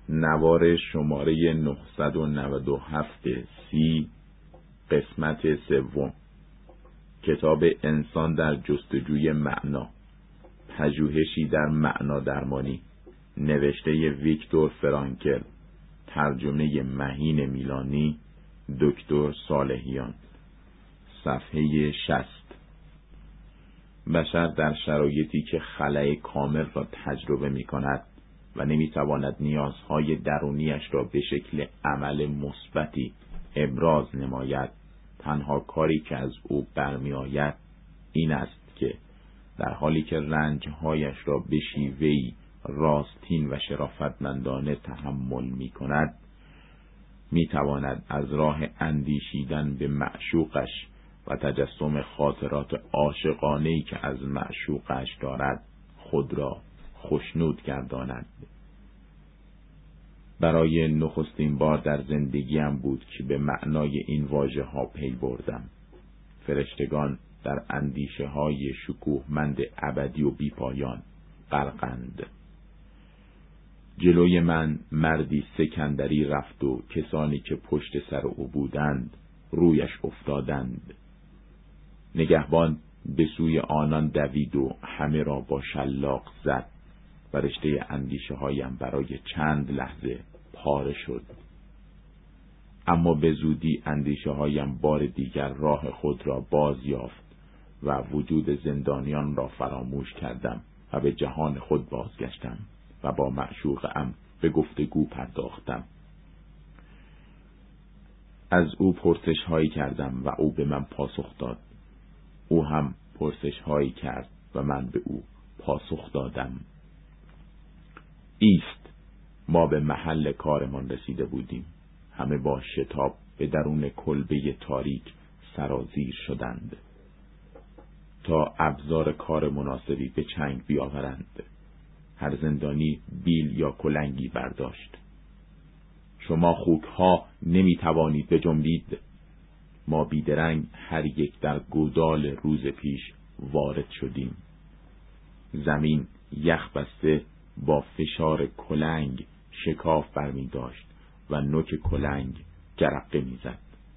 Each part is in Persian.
نوار شماره 997 سی قسمت سوم، کتاب انسان در جستجوی معنا، پژوهشی در معنا درمانی، نوشته ویکتور فرانکل، ترجمه مهین میلانی، دکتر صالحیان. صفحه 60. بشر در شرایطی که خلأ کامل را تجربه می کند و نمی تواند نیازهای درونیش را به شکل عمل مثبتی ابراز نماید، تنها کاری که از او برمی آید این است که در حالی که رنجهایش را به شیوهی راستین و شرافتمندانه تحمل می کند، می تواند از راه اندیشیدن به معشوقش و تجسم خاطرات عاشقانه‌ای که از معشوقش دارد خود را خوشنود گرداند. برای نخستین بار در زندگیم بود که به معنای این واژه ها پی بردم. فرشتگان در اندیشه های شکوهمند ابدی و بیپایان غرقند. جلوی من مردی سکندری رفت و کسانی که پشت سر او بودند رویش افتادند. نگهبان به سوی آنان دوید و همه را با شلاق زد و رشته اندیشه هایم برای چند لحظه پاره شد. اما به زودی اندیشه هایم بار دیگر راه خود را باز یافت و وجود زندانیان را فراموش کردم و به جهان خود بازگشتم و با معشوقم به گفتگو پرداختم. از او پرسش هایی کردم و او به من پاسخ داد. او هم پرسش هایی کرد و من به او پاسخ دادم. ایست، ما به محل کارمان رسیده بودیم. همه با شتاب به درون کلبه تاریک سرازیر شدند تا ابزار کار مناسبی به چنگ بیاورند. هر زندانی بیل یا کلنگی برداشت. شما خوک ها نمی توانید بجنبید. ما بیدرنگ هر یک در گودال روز پیش وارد شدیم. زمین یخ بسته با فشار کلنگ شکاف برمی داشت و نوک کلنگ جرقه می زد.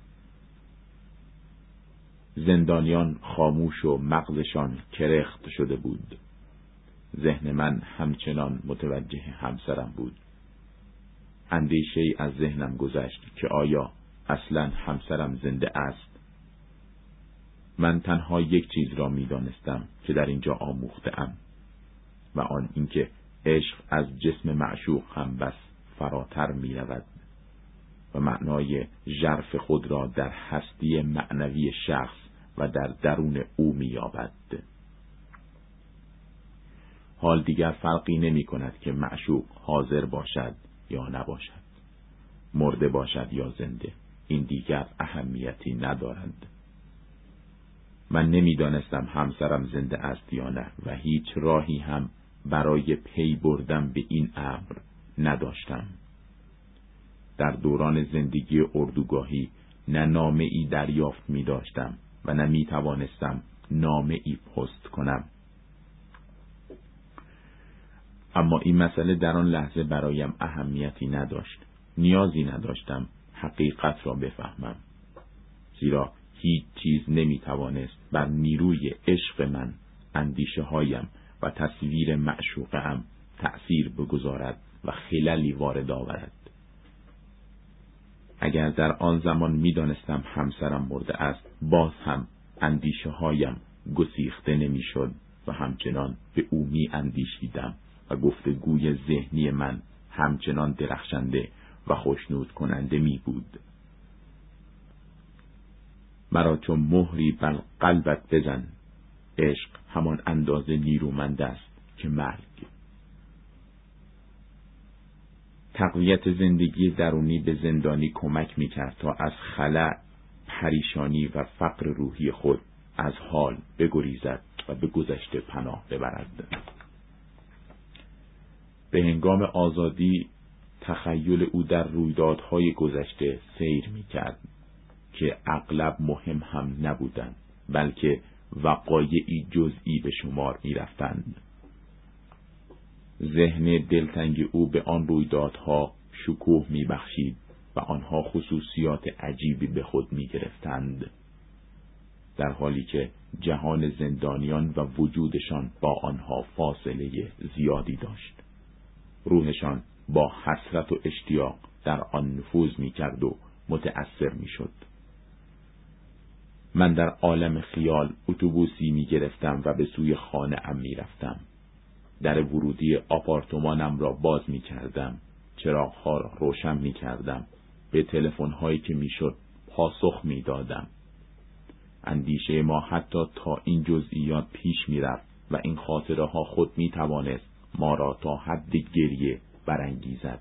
زندانیان خاموش و مغزشان کرخت شده بود. ذهن من همچنان متوجه همسرم بود. اندیشه‌ای از ذهنم گذشت که آیا اصلاً همسرم زنده است؟ من تنها یک چیز را می دانستم که در اینجا آموخته‌ام و آن اینکه عشق از جسم معشوق هم بس فراتر می رود و معنای ژرف خود را در هستی معنوی شخص و در درون او می یابد. حال دیگر فرقی نمی کند که معشوق حاضر باشد یا نباشد، مرده باشد یا زنده، این دیگر اهمیتی ندارد. من نمی دانستم همسرم زنده است یا نه و هیچ راهی هم برای پی بردن به این امر نداشتم. در دوران زندگی اردوگاهی نه نامه ای دریافت می داشتم و نه می توانستم نامه ای پست کنم. اما این مسئله در آن لحظه برایم اهمیتی نداشت. نیازی نداشتم حقیقت را بفهمم، زیرا هیچ چیز نمی توانست بر نیروی عشق من، اندیشه هایم و تصویر معشوقم تأثیر بگذارد و خللی وارد آورد. اگر در آن زمان می دانستم همسرم مرده است، باز هم اندیشه هایم گسیخته نمی شد و همچنان به او می اندیشیدم و گفتگوی ذهنی من همچنان درخشنده و خوشنود کننده می بود. مرا چون مهری بر قلبت بزن. عشق همان اندازه نیرومند است که مرگ. تقویت زندگی درونی به زندانی کمک می کرد تا از خلأ، پریشانی و فقر روحی خود از حال بگریزد و به گذشته پناه ببرد. به هنگام آزادی تخیل او در رویدادهای گذشته سیر می کرد که اغلب مهم هم نبودند، بلکه وقایعی جزئی به شمار می رفتند. ذهن دلتنگ او به آن رویدادها شکوه می‌بخشید و آنها خصوصیات عجیبی به خود می‌گرفتند، در حالی که جهان زندانیان و وجودشان با آنها فاصله زیادی داشت. روحشان با حسرت و اشتیاق در آن نفوذ می‌کرد و متأثر می‌شد. من در عالم خیال اتوبوسی می‌گرفتم و به سوی خانه‌ام می‌رفتم. در ورودی آپارتمانم را باز می‌کردم، چراغ‌ها را روشن می‌کردم، به تلفن‌هایی که می‌شد پاسخ می‌دادم. اندیشه ما حتی تا این جزئیات پیش می‌رفت و این خاطره‌ها خود می‌توانست ما را تا حد گریه برانگیزد.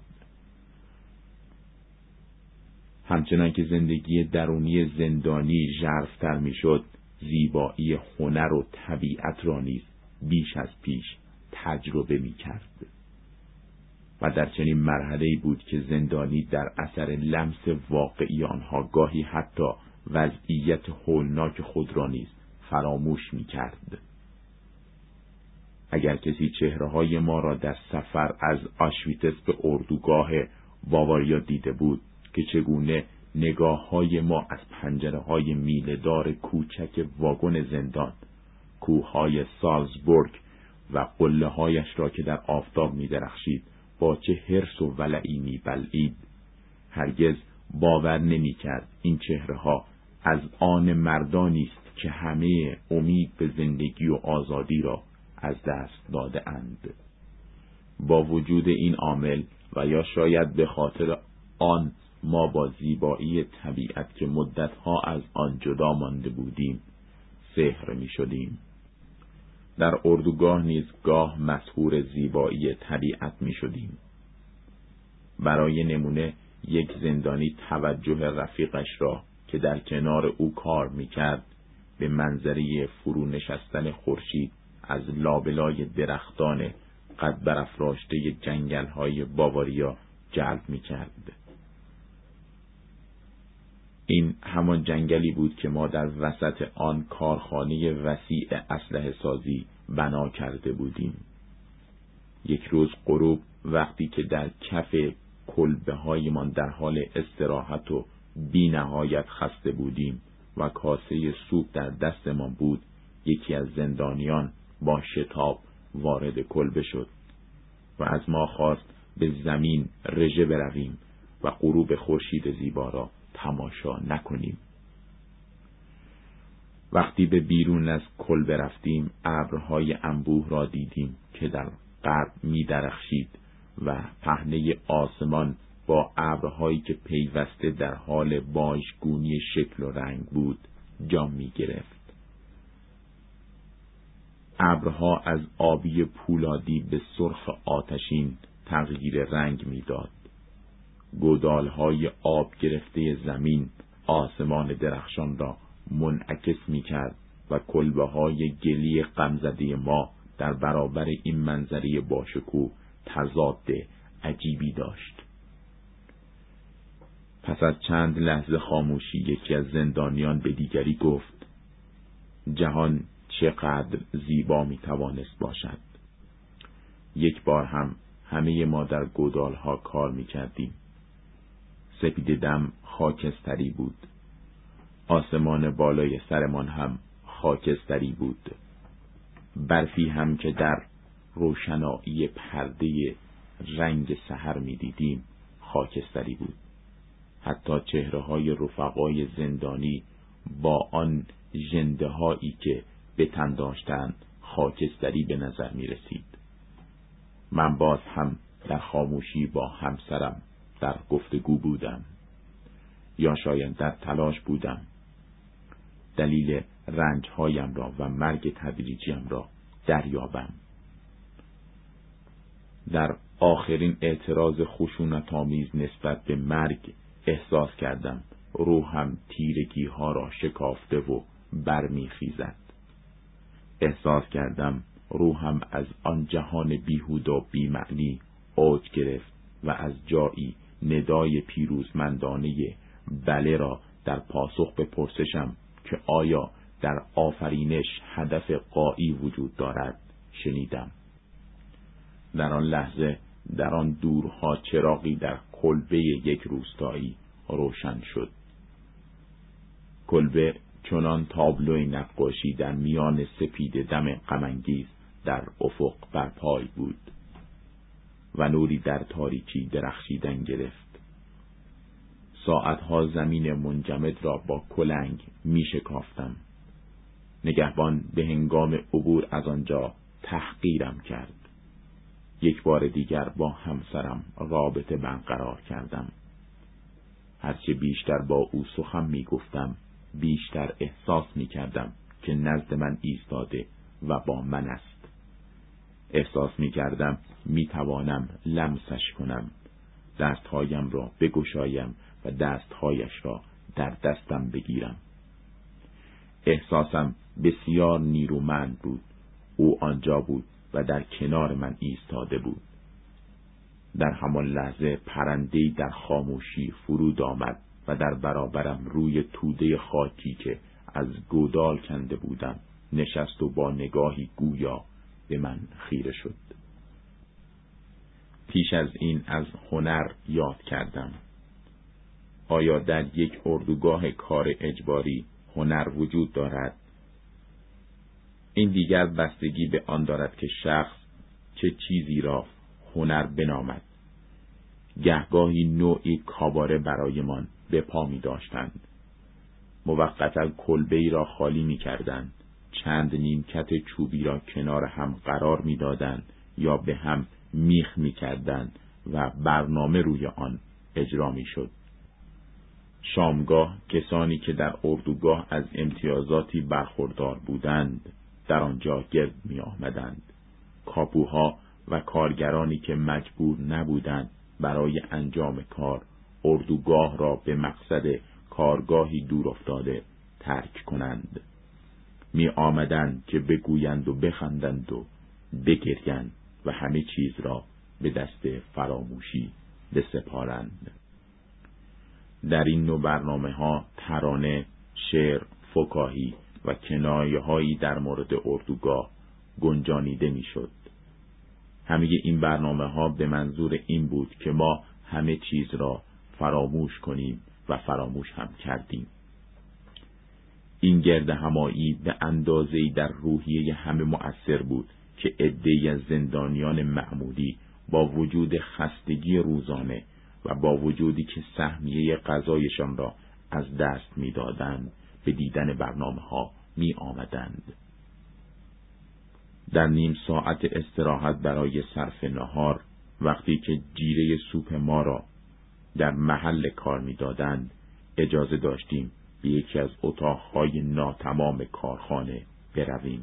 همچنان که زندگی درونی زندانی ژرف‌تر می‌شد، زیبایی هنر و طبیعت را نیز بیش از پیش تجربه می‌کرد. و در چنین مرحله‌ای بود که زندانی در اثر لمس واقعی آنها گاهی حتی وضعیت هولناک خود را نیز فراموش می‌کرد. اگر کسی چهره‌های ما را در سفر از آشویتس به اردوگاه باواریا دیده بود که چگونه نگاه‌های ما از پنجره‌های میله‌دار کوچک واگن زندان، کوه‌های سالزبورگ و قله‌هایش را که در آفتاب می‌درخشید با چه حرص و ولعی می‌بلعید، هرگز باور نمی‌کرد این چهره‌ها از آن مردانی است که همه امید به زندگی و آزادی را از دست داده اند. با وجود این عامل و یا شاید به خاطر آن ما با زیبایی طبیعت که مدتها از آن جدا مانده بودیم سحر می شدیم. در اردوگاه نیز گاه مسحور زیبایی طبیعت می شدیم. برای نمونه یک زندانی توجه رفیقش را که در کنار او کار می کرد به منظره فرو نشستن خورشید از لابلای درختان قد برافراشته جنگل‌های باواریا جلب می کرد. این همان جنگلی بود که ما در وسط آن کارخانه وسیع اسلحه سازی بنا کرده بودیم. یک روز غروب وقتی که در کف کلبه‌هایمان در حال استراحت و بی نهایت خسته بودیم و کاسه سوپ در دستمان بود، یکی از زندانیان با شتاب وارد کلبه شد و از ما خواست به زمین رژه برویم و غروب خورشید زیبا را تماشا نکنیم. وقتی به بیرون از کلبه رفتیم، ابرهای انبوه را دیدیم که در غرب می درخشید و پهنه آسمان با ابرهایی که پیوسته در حال باژگونی شکل و رنگ بود جام می گرفت. ابرها از آبی پولادی به سرخ آتشین تغییر رنگ می داد. گودالهای آب گرفته زمین آسمان درخشان را منعکس می کرد و کلبه‌های گلی غمزده ما در برابر این منظره باشکوه تضاد عجیبی داشت. پس از چند لحظه خاموشی یکی از زندانیان به دیگری گفت: جهان چقدر زیبا می توانست باشد. یک بار هم همه ما در گودالها کار می کردیم. سپید دم خاکستری بود. آسمان بالای سرمان هم خاکستری بود. برفی هم که در روشنایی پرده رنگ سحر می دیدیم خاکستری بود. حتی چهره‌های رفقای زندانی با آن ژنده هایی که به تن داشتند خاکستری به نظر می رسید. من باز هم در خاموشی با همسرم در گفتگو بودم، یا شاید در تلاش بودم دلیل رنجهایم را و مرگ تدریجیم را دریابم. در آخرین اعتراض خشونت‌آمیز نسبت به مرگ احساس کردم روحم تیرگی ها را شکافته و برمیخیزد. احساس کردم روحم از آن جهان بیهوده و بی‌معنی اوج گرفت و از جایی ندای پیروزمندانه بله را در پاسخ به پرسشم که آیا در آفرینش هدف غایی وجود دارد شنیدم. در آن لحظه در آن دورها چراغی در کلبه یک روستایی روشن شد. کلبه چنان تابلوی نقاشی در میان سپید دم غم‌انگیز در افق برپای بود و نوری در تاریکی درخشیدن گرفت. ساعتها زمین منجمد را با کلنگ می شکافتم. نگهبان به هنگام عبور از آنجا تحقیرم کرد. یک بار دیگر با همسرم رابطه برقرار کردم. هرچه بیشتر با او سخن می گفتم، بیشتر احساس می کردم که نزد من ایستاده و با من است. احساس می کردم می توانم لمسش کنم، دستهایم را بگشایم و دستهایش را در دستم بگیرم. احساسم بسیار نیرومند بود. او آنجا بود و در کنار من ایستاده بود. در همان لحظه پرنده‌ای در خاموشی فرود آمد و در برابرم روی توده خاکی که از گودال کنده بودم نشست و با نگاهی گویا به من خیره شد. پیش از این از هنر یاد کردم. آیا در یک اردوگاه کار اجباری هنر وجود دارد؟ این دیگر بستگی به آن دارد که شخص چه چیزی را هنر بنامد. گهگاهی نوعی کاباره برایمان به پا می داشتند. موقتا کلبه‌ای را خالی می کردند. چند نیمکت چوبی را کنار هم قرار می دادند یا به هم میخ می کردند و برنامه روی آن اجرا می شد. شامگاه کسانی که در اردوگاه از امتیازاتی برخوردار بودند در آنجا گرد می آمدند. کاپوها و کارگرانی که مجبور نبودند برای انجام کار اردوگاه را به مقصد کارگاهی دور افتاده ترک کنند می آمدند که بگویند و بخندند و بگریند و همه چیز را به دست فراموشی بسپارند. در این نوع برنامه ها ترانه، شعر، فکاهی و کنایه هایی در مورد اردوگاه گنجانیده می شد. همه این برنامه ها به منظور این بود که ما همه چیز را فراموش کنیم و فراموش هم کردیم. این گرد همایی به اندازه‌ای در روحیه همه مؤثر بود که عده‌ای از زندانیان معمولی با وجود خستگی روزانه و با وجودی که سهمیه غذایشان را از دست می‌دادند به دیدن برنامه ها می آمدند. در نیم ساعت استراحت برای صرف نهار، وقتی که جیره سوپ ما را در محل کار می دادند، اجازه داشتیم به یکی از اتاقهای ناتمام کارخانه برویم.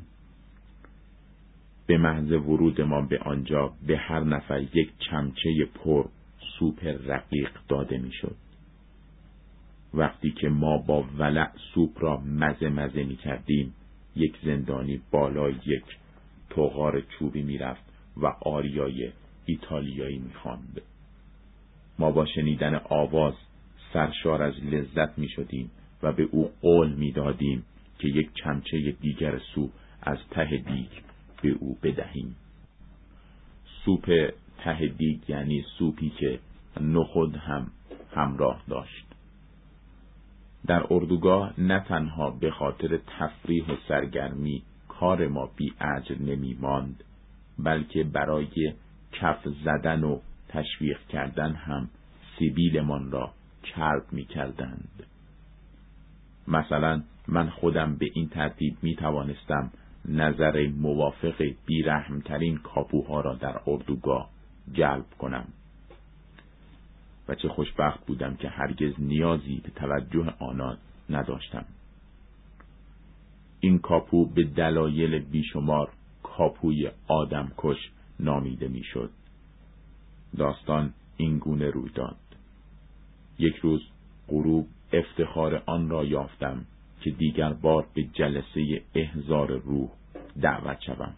به محض ورود ما به آنجا به هر نفر یک چمچه پر سوپ رقیق داده می شد. وقتی که ما با ولع سوپ را مزه می کردیم، یک زندانی بالای یک طغار چوبی می رفت و آریای ایتالیایی می خواند. ما با شنیدن آواز سرشار از لذت می شدیم و به او قول می دادیم که یک چمچه دیگر سوپ از ته دیگ به او بدهیم. سوپ ته دیگ یعنی سوپی که نخود هم همراه داشت. در اردوگاه نه تنها به خاطر تفریح و سرگرمی کار ما بی اجر نمی ماند، بلکه برای کف زدن و تشویق کردن هم سیبیلمان را چرب می کردند. مثلا من خودم به این ترتیب می توانستم نظر موافق بیرحمترین کاپوها را در اردوگاه جلب کنم. و چه خوشبخت بودم که هرگز نیازی به توجه آنان نداشتم. این کاپو به دلایل بیشمار کاپوی آدمکش نامیده میشد. داستان این گونه روی داد. یک روز غروب افتخار آن را یافتم که دیگر بار به جلسه احضار روح دعوت شدم.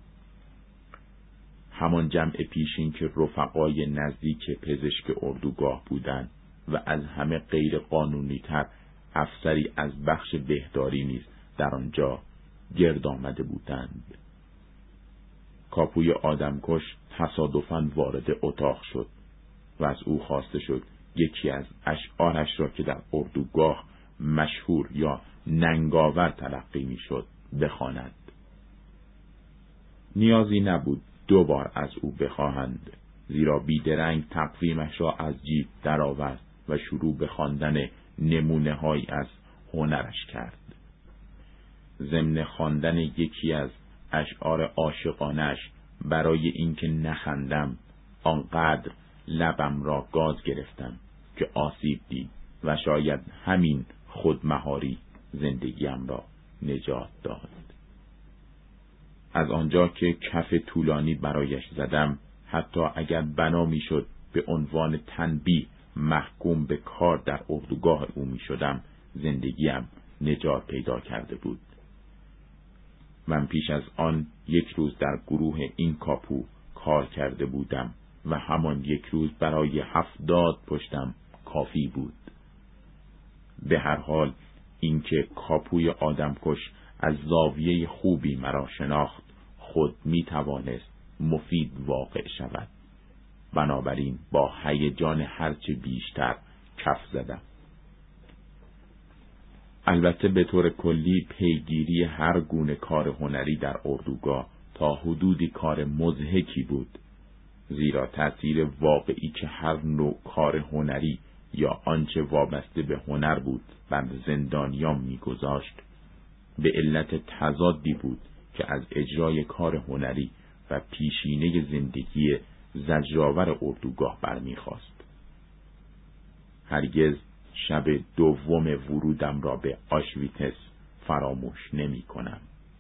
همان جمع پیشین که رفقای نزدیک پزشک اردوگاه بودند و از همه غیر قانونی تر افسری از بخش بهداری نیز در آنجا گرد آمده بودند. کاپوی آدمکش تصادفاً وارد اتاق شد و از او خواسته شد یکی از اشعارش را که در اردوگاه مشهور یا ننگاور تلقی می‌شد بخواند. نیازی نبود 2 بار از او بخواهند، زیرا بیدرنگ تقویمش را از جیب درآورد و شروع به خواندن نمونه‌هایی از هنرش کرد. ضمن خواندن یکی از اشعار عاشقانش برای اینکه نخندم آنقدر لبم را گاز گرفتم که آسیب دید و شاید همین خودمهاری زندگیم را نجات داد. از آنجا که کف طولانی برایش زدم، حتی اگر بنا میشد به عنوان تنبیه محکوم به کار در اردوگاه او می شدم، زندگیم نجات پیدا کرده بود. من پیش از آن 1 روز در گروه این کاپو کار کرده بودم و همان 1 روز برای 70 پشتم کافی بود. به هر حال اینکه کاپوی آدمکش از زاویه خوبی مرا شناخت خود می توانست مفید واقع شود. بنابراین با هیجان هرچه بیشتر کف زدم. البته به طور کلی پیگیری هر گونه کار هنری در اردوگاه تا حدودی کار مضحکی بود، زیرا تأثیر واقعی که هر نوع کار هنری یا آنچه وابسته به هنر بود بر زندانیان می‌گذاشت به علت تضادی بود که از اجرای کار هنری و پیشینه زندگی زجرآور اردوگاه برمیخواست. هرگز شب 2 ورودم را به آشویتس فراموش نمی کنم.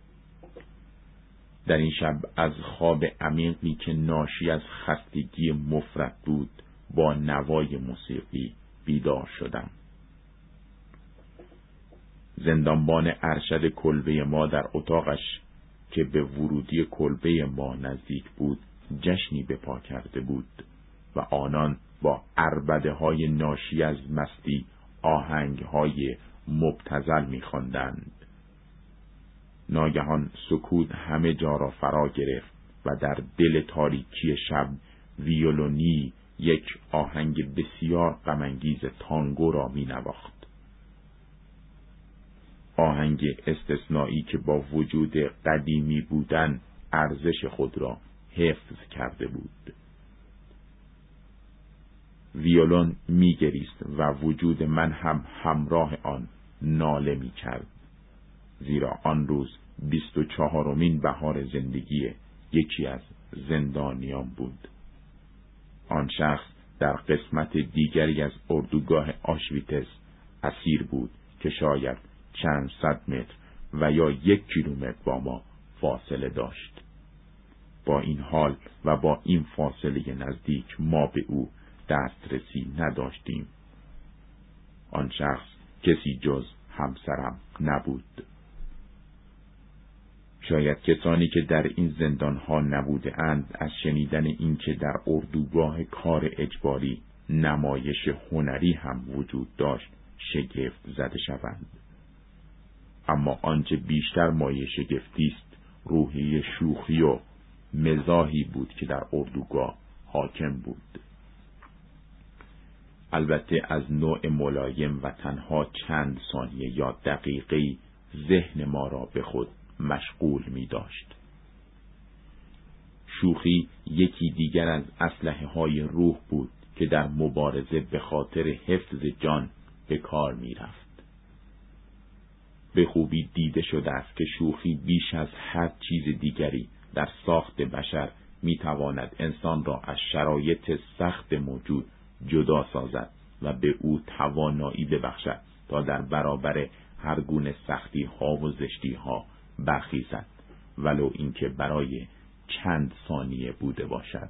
در این شب از خواب عمیقی که ناشی از خستگی مفرط بود با نوای موسیقی بیدار شدم. زندانبان ارشد کلبه ما در اتاقش که به ورودی کلبه ما نزدیک بود جشنی به پا کرده بود و آنان با عربده های ناشی از مستی آهنگ های مبتذل می‌خواندند. ناگهان سکوت همه جا را فرا گرفت و در دل تاریکی شب ویولونی یک آهنگ بسیار غم‌انگیز تانگو را می‌نواخت. آهنگ استثنایی که با وجود قدیمی بودن ارزش خود را حفظ کرده بود. ویولون می‌گریست و وجود من هم همراه آن ناله می‌کرد، زیرا آن روز 24مین بهار زندگی یکی از زندانیان بود. آن شخص در قسمت دیگری از اردوگاه آشویتس اسیر بود که شاید چند صد متر و یا 1 کیلومتر با ما فاصله داشت. با این حال و با این فاصله نزدیک ما به او دسترسی نداشتیم. آن شخص کسی جز همسرم نبود. شاید کسانی که در این زندانها نبوده اند از شنیدن این که در اردوگاه کار اجباری نمایش هنری هم وجود داشت شگفت زده شوند. اما آنچه بیشتر مایه شگفتی است روحیه شوخی و مزاحی بود که در اردوگاه حاکم بود. البته از نوع ملایم و تنها چند ثانیه یا دقیقه‌ای ذهن ما را به خود مشغول می داشت. شوخی یکی دیگر از اسلحه‌های روح بود که در مبارزه به خاطر حفظ جان به کار می رفت. به خوبی دیده شده است که شوخی بیش از هر چیز دیگری در ساخت بشر می تواند انسان را از شرایط سخت موجود جدا سازد و به او توانایی ببخشد تا در برابر هر گونه سختی ها و زشتی ها برخیزد، ولو اینکه برای چند ثانیه بوده باشد.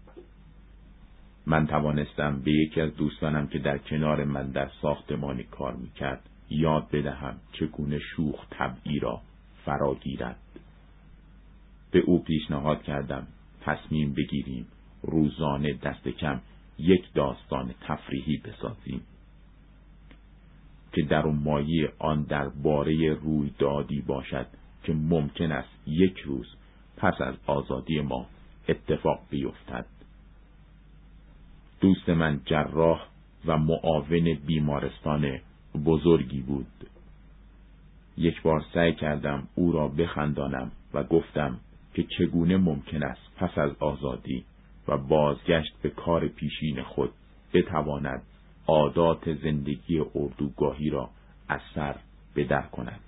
من توانستم به یکی از دوستانم که در کنار من در ساختمانی کار میکرد یاد بدهم چگونه شوخ طبعی را فرا گیرد. به او پیشنهاد کردم تصمیم بگیریم روزانه دست کم 1 داستان تفریحی بسازیم که در اون مایه آن درباره رویدادی باشد که ممکن است 1 روز پس از آزادی ما اتفاق بیفتد. دوست من جراح و معاون بیمارستان بزرگی بود. یک بار سعی کردم او را بخندانم و گفتم که چگونه ممکن است پس از آزادی و بازگشت به کار پیشین خود بتواند عادات زندگی اردوگاهی را از سر به در کند.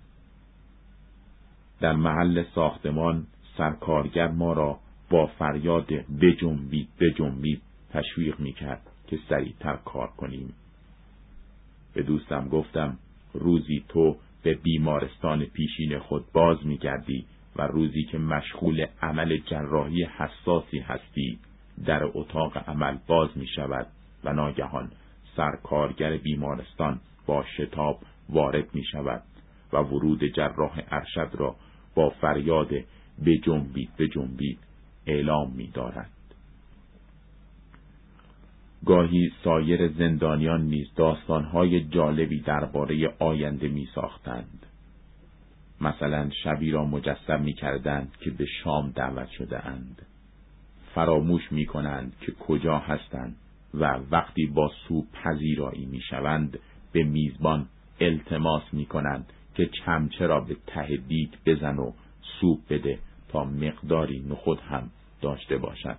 در محل ساختمان سرکارگر ما را با فریاد بجنبید تشویق می‌کرد که سریعتر کار کنیم. به دوستم گفتم روزی تو به بیمارستان پیشین خود باز می‌گردی و روزی که مشغول عمل جراحی حساسی هستی در اتاق عمل باز می‌شود و ناگهان سرکارگر بیمارستان با شتاب وارد می‌شود و ورود جراح ارشد را با فریاد بجنبید اعلام می‌دارد. گاهی سایر زندانیان نیز داستان‌های جالبی درباره آینده می‌ساختند. مثلا شبی را مجسم می‌کردند که به شام دعوت شده اند. فراموش می‌کنند که کجا هستند و وقتی با سوپ پذیرایی می‌شوند به میزبان التماس می‌کنند که چمچه را به ته دیگ بزن و سوپ بده تا مقداری نخود هم داشته باشد.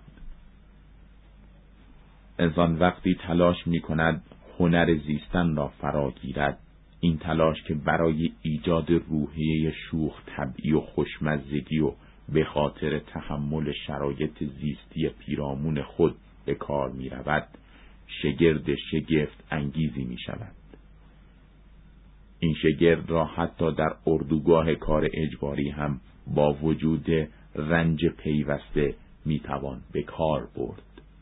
انسان وقتی تلاش می‌کند هنر زیستن را فرا گیرد، این تلاش که برای ایجاد روحیه شوخ طبعی و خوشمزگی و به خاطر تحمل شرایط زیستی پیرامون خود به کار می‌رود، شگفت انگیزی می‌شود. این شگرد را حتی در اردوگاه کار اجباری هم با وجود رنج پیوسته می‌توان به کار برد.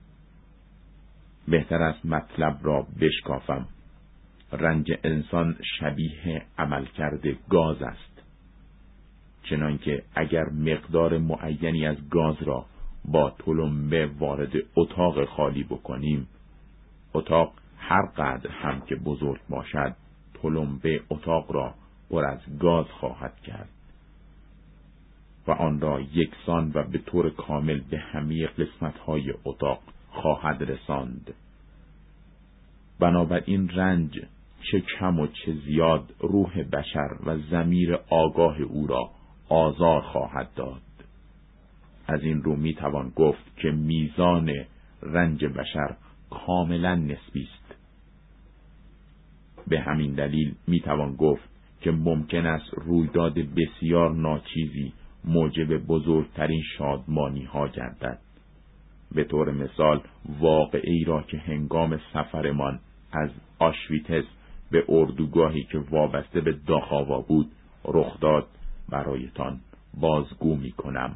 بهتر است مطلب را بشکافم. رنج انسان شبیه عملکرد گاز است. چنانکه اگر مقدار معینی از گاز را با تلمبه وارد اتاق خالی بکنیم، اتاق هر قدر هم که بزرگ باشد، تلمبه اتاق را پر از گاز خواهد کرد و آن را یکسان و به طور کامل به همه قسمت‌های اتاق خواهد رساند. بنابراین رنج چه کم و چه زیاد روح بشر و ضمیر آگاه او را آزار خواهد داد. از این رو میتوان گفت که میزان رنج بشر کاملا نسبی است. به همین دلیل میتوان گفت که ممکن است رویداد بسیار ناچیزی موجب بزرگترین شادمانی ها گردد. به طور مثال واقعی را که هنگام سفرمان از آشویتس به اردوگاهی که وابسته به داخاوا بود رخ داد برایتان بازگو می کنم.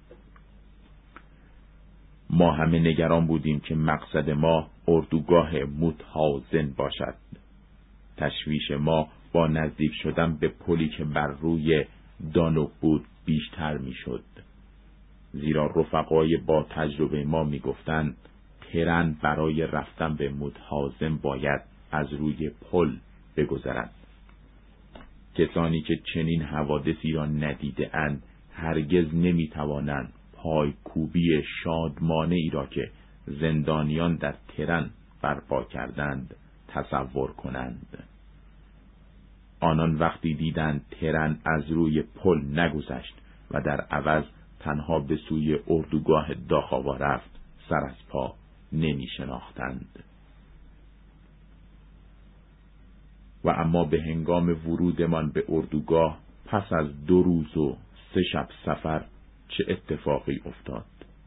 ما همه نگران بودیم که مقصد ما اردوگاه موتهاوزن باشد. تشویش ما با نزدیک شدن به پلی که بر روی دانوب بود بیشتر می شد. زیرا رفقای با تجربه ما می گفتند ترن برای رفتن به موتهاوزن باید از روی پل بگذرد. کسانی که چنین حوادثی را ندیده اند هرگز نمی توانند پای کوبی شادمانه ای را که زندانیان در ترن برپا کردند تصور کنند. آنان وقتی دیدند ترن از روی پل نگذشت و در عوض تنها به سوی اردوگاه داخاوا رفت سر از پا نمی شناختند. و اما به هنگام ورودمان به اردوگاه پس از 2 روز و 3 شب سفر چه اتفاقی افتاد؟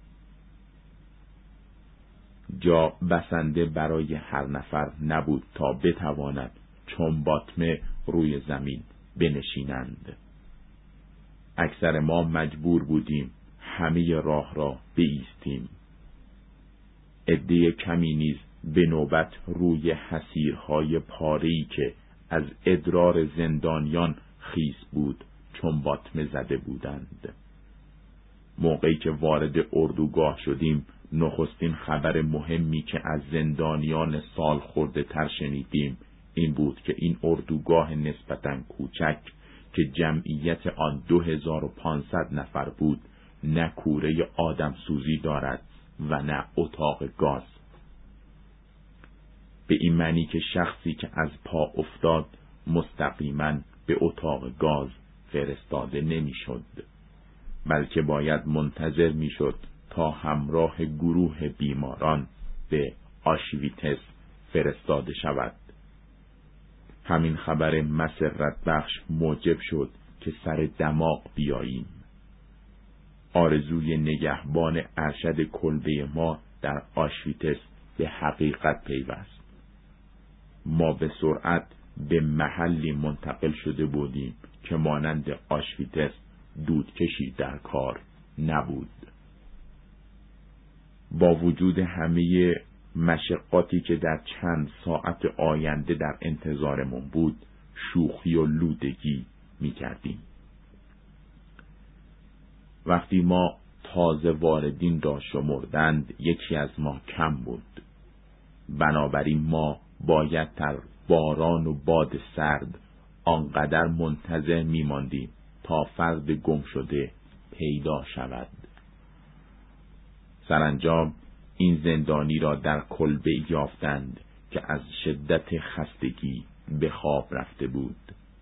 جا بسنده برای هر نفر نبود تا بتواند چون باطمه روی زمین بنشینند. اکثر ما مجبور بودیم همه راه را بایستیم. عده کمی نیز به نوبت روی حصیرهای پاره‌ای که از ادرار زندانیان خیس بود چون باطمه زده بودند. موقعی که وارد اردوگاه شدیم نخستین خبر مهمی که از زندانیان سال خورده تر شنیدیم این بود که این اردوگاه نسبتاً کوچک که جمعیت آن 2500 نفر بود نه کوره آدم سوزی دارد و نه اتاق گاز. به این معنی که شخصی که از پا افتاد مستقیما به اتاق گاز فرستاده نمیشد، بلکه باید منتظر میشد تا همراه گروه بیماران به آشویتس فرستاده شود. همین خبر مسرت بخش موجب شد که سر دماغ بیاییم. آرزوی نگهبان ارشد کلبه ما در آشویتس به حقیقت پیوست. ما به سرعت به محلی منتقل شده بودیم که مانند آشویتس دودکشی در کار نبود. با وجود همه مشقاتی که در چند ساعت آینده در انتظارمون بود، شوخی و لودگی می کردیم. وقتی ما تازه واردین را شمردند، یکی از ما کم بود. بنابراین ما باید در باران و باد سرد آنقدر منتظر می ماندیم تا فرد گم شده پیدا شود. سرانجام این زندانی را در کلبه یافتند که از شدت خستگی به خواب رفته بود.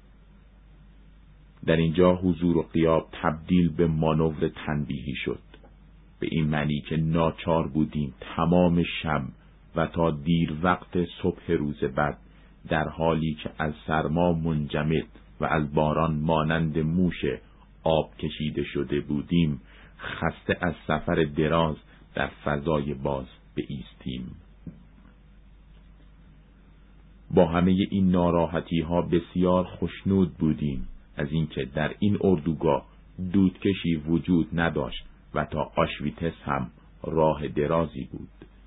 در اینجا حضور و غیاب تبدیل به مانور تنبیهی شد، به این معنی که ناچار بودیم تمام شب و تا دیر وقت صبح روز بعد در حالی که از سرما منجمد و از باران مانند موش آب کشیده شده بودیم، خسته از سفر دراز در فضای باز بایستیم. با همه این ناراحتی ها بسیار خوشنود بودیم از اینکه در این اردوگاه دودکشی وجود نداشت و تا آشویتس هم راه درازی بود.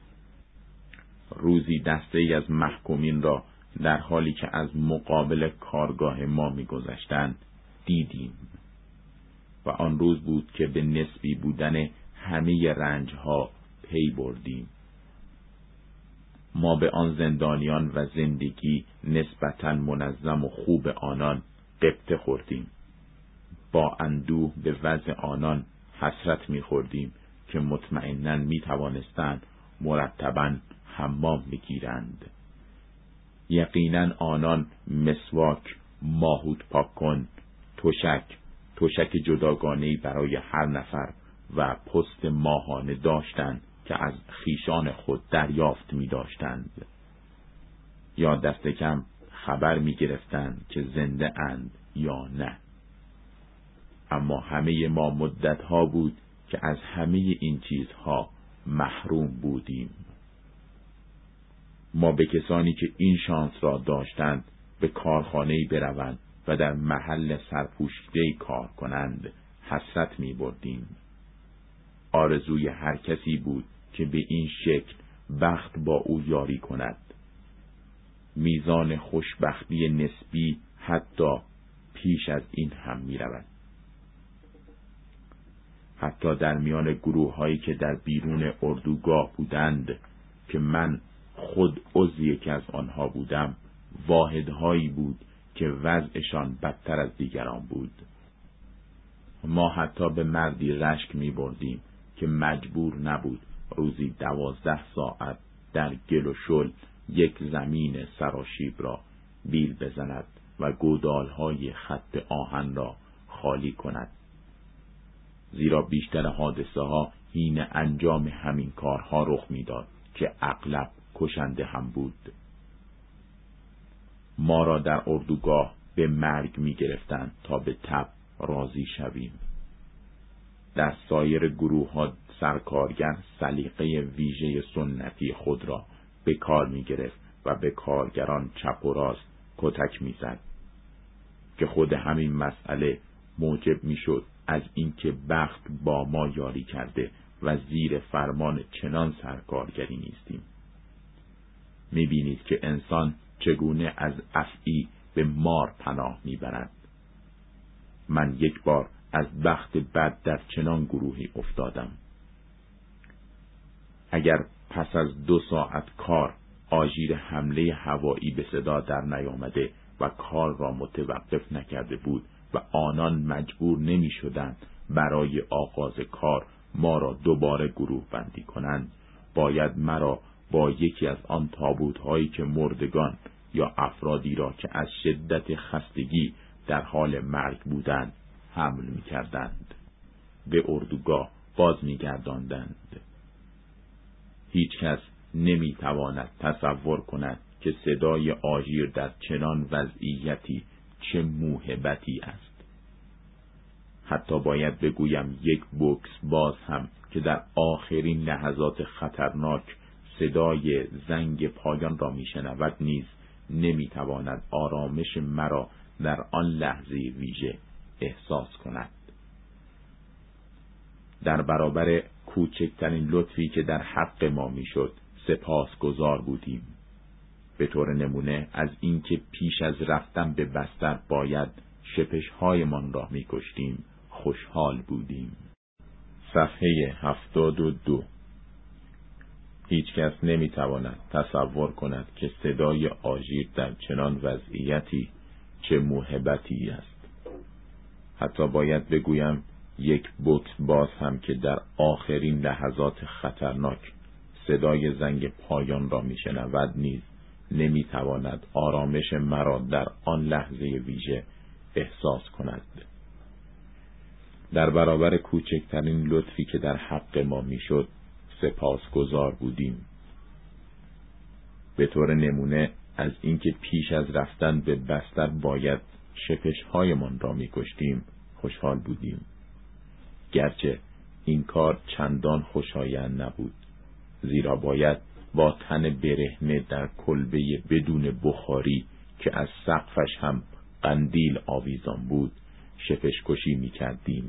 روزی دسته‌ای از محکومین را در حالی که از مقابل کارگاه ما می‌گذشتند دیدیم و آن روز بود که به نسبی بودن همه رنج‌ها پی بردیم. ما به آن زندانیان و زندگی نسبتاً منظم و خوب آنان غبطه خوردیم. با اندوه به وضع آنان حسرت می‌خوردیم که مطمئناً می‌توانستند مرتباً حمام بگیرند. یقیناً آنان مسواک، ماهوت پاک کن، تشک جداگانه‌ای برای هر نفر و پست ماهانه داشتند که از خیشان خود دریافت می‌داشتند، یا دست کم خبر می‌گرفتند که زنده اند یا نه. اما همه ما مدت‌ها بود که از همه این چیزها محروم بودیم. ما به کسانی که این شانس را داشتند به کارخانه‌ای بروند و در محل سرپوشیده‌ای کار کنند حسرت می‌بردیم. آرزوی هر کسی بود که به این شکل بخت با او یاری کند. میزان خوشبختی نسبی حتی پیش از این هم می‌رود. حتی در میان گروه‌هایی که در بیرون اردوگاه بودند که من خود عضو یکی از آنها بودم، واحدهایی بود که وضعشان بدتر از دیگران بود. ما حتی به مردی رشک می بردیم که مجبور نبود روزی 12 ساعت در گل و شل یک زمین سراشیب را بیل بزند و گودالهای خط آهن را خالی کند، زیرا بیشتر حادثه ها حین انجام همین کارها رخ میداد که اغلب کشنده هم بود. ما را در اردوگاه به مرگ می گرفتند تا به تب راضی شویم. در سایر گروه ها سرکارگر سلیقه ویژه سنتی خود را به کار می گرفت و به کارگران چپ و راست کتک می زد که خود همین مسئله موجب می شد از اینکه بخت با ما یاری کرده و زیر فرمان چنان سرکارگری نیستیم. می بینید که انسان چگونه از افعی به مار پناه می برد. من یک بار از بخت بد در چنان گروهی افتادم. اگر پس از 2 ساعت کار آژیر حمله هوایی به صدا در نیامده و کار را متوقف نکرده بود و آنان مجبور نمی شدند برای آغاز کار ما را دوباره گروه بندی کنند، باید مرا با یکی از آن تابوت‌هایی که مردگان یا افرادی را که از شدت خستگی در حال مرگ بودند حمل می‌کردند به اردوگاه باز می‌گرداندند. هیچ کس نمی‌تواند تصور کند که صدای آژیر در چنان وضعیتی چه موهبتی است. حتی باید بگویم یک بوکس باز هم که در آخرین لحظات خطرناک صدای زنگ پایان را میشنود نیز نمیتواند آرامش مرا در آن لحظه ویژه احساس کند. در برابر کوچکترین لطفی که در حق ما میشد سپاسگزار بودیم. به طور نمونه از اینکه پیش از رفتن به بستر باید شپش‌هایمان را می‌کشتیم خوشحال بودیم. صفحه 72. هیچ کس نمی‌تواند تصور کند که صدای آژیر در چنان وضعیتی چه موهبتی است. حتی باید بگویم یک بوکس باز هم که در آخرین لحظات خطرناک صدای زنگ پایان را میشنود نیز نمیتواند آرامش مرا در آن لحظه ویژه احساس کند. در برابر کوچکترین لطفی که در حق ما میشد سپاسگزار بودیم. به طور نمونه از اینکه پیش از رفتن به بستر باید شپش‌هایمان را می‌کشتیم خوشحال بودیم. گرچه این کار چندان خوشایند نبود، زیرا باید با تن برهنه در کلبه بدون بخاری که از سقفش هم قندیل آویزان بود شپش‌کشی می‌کردیم.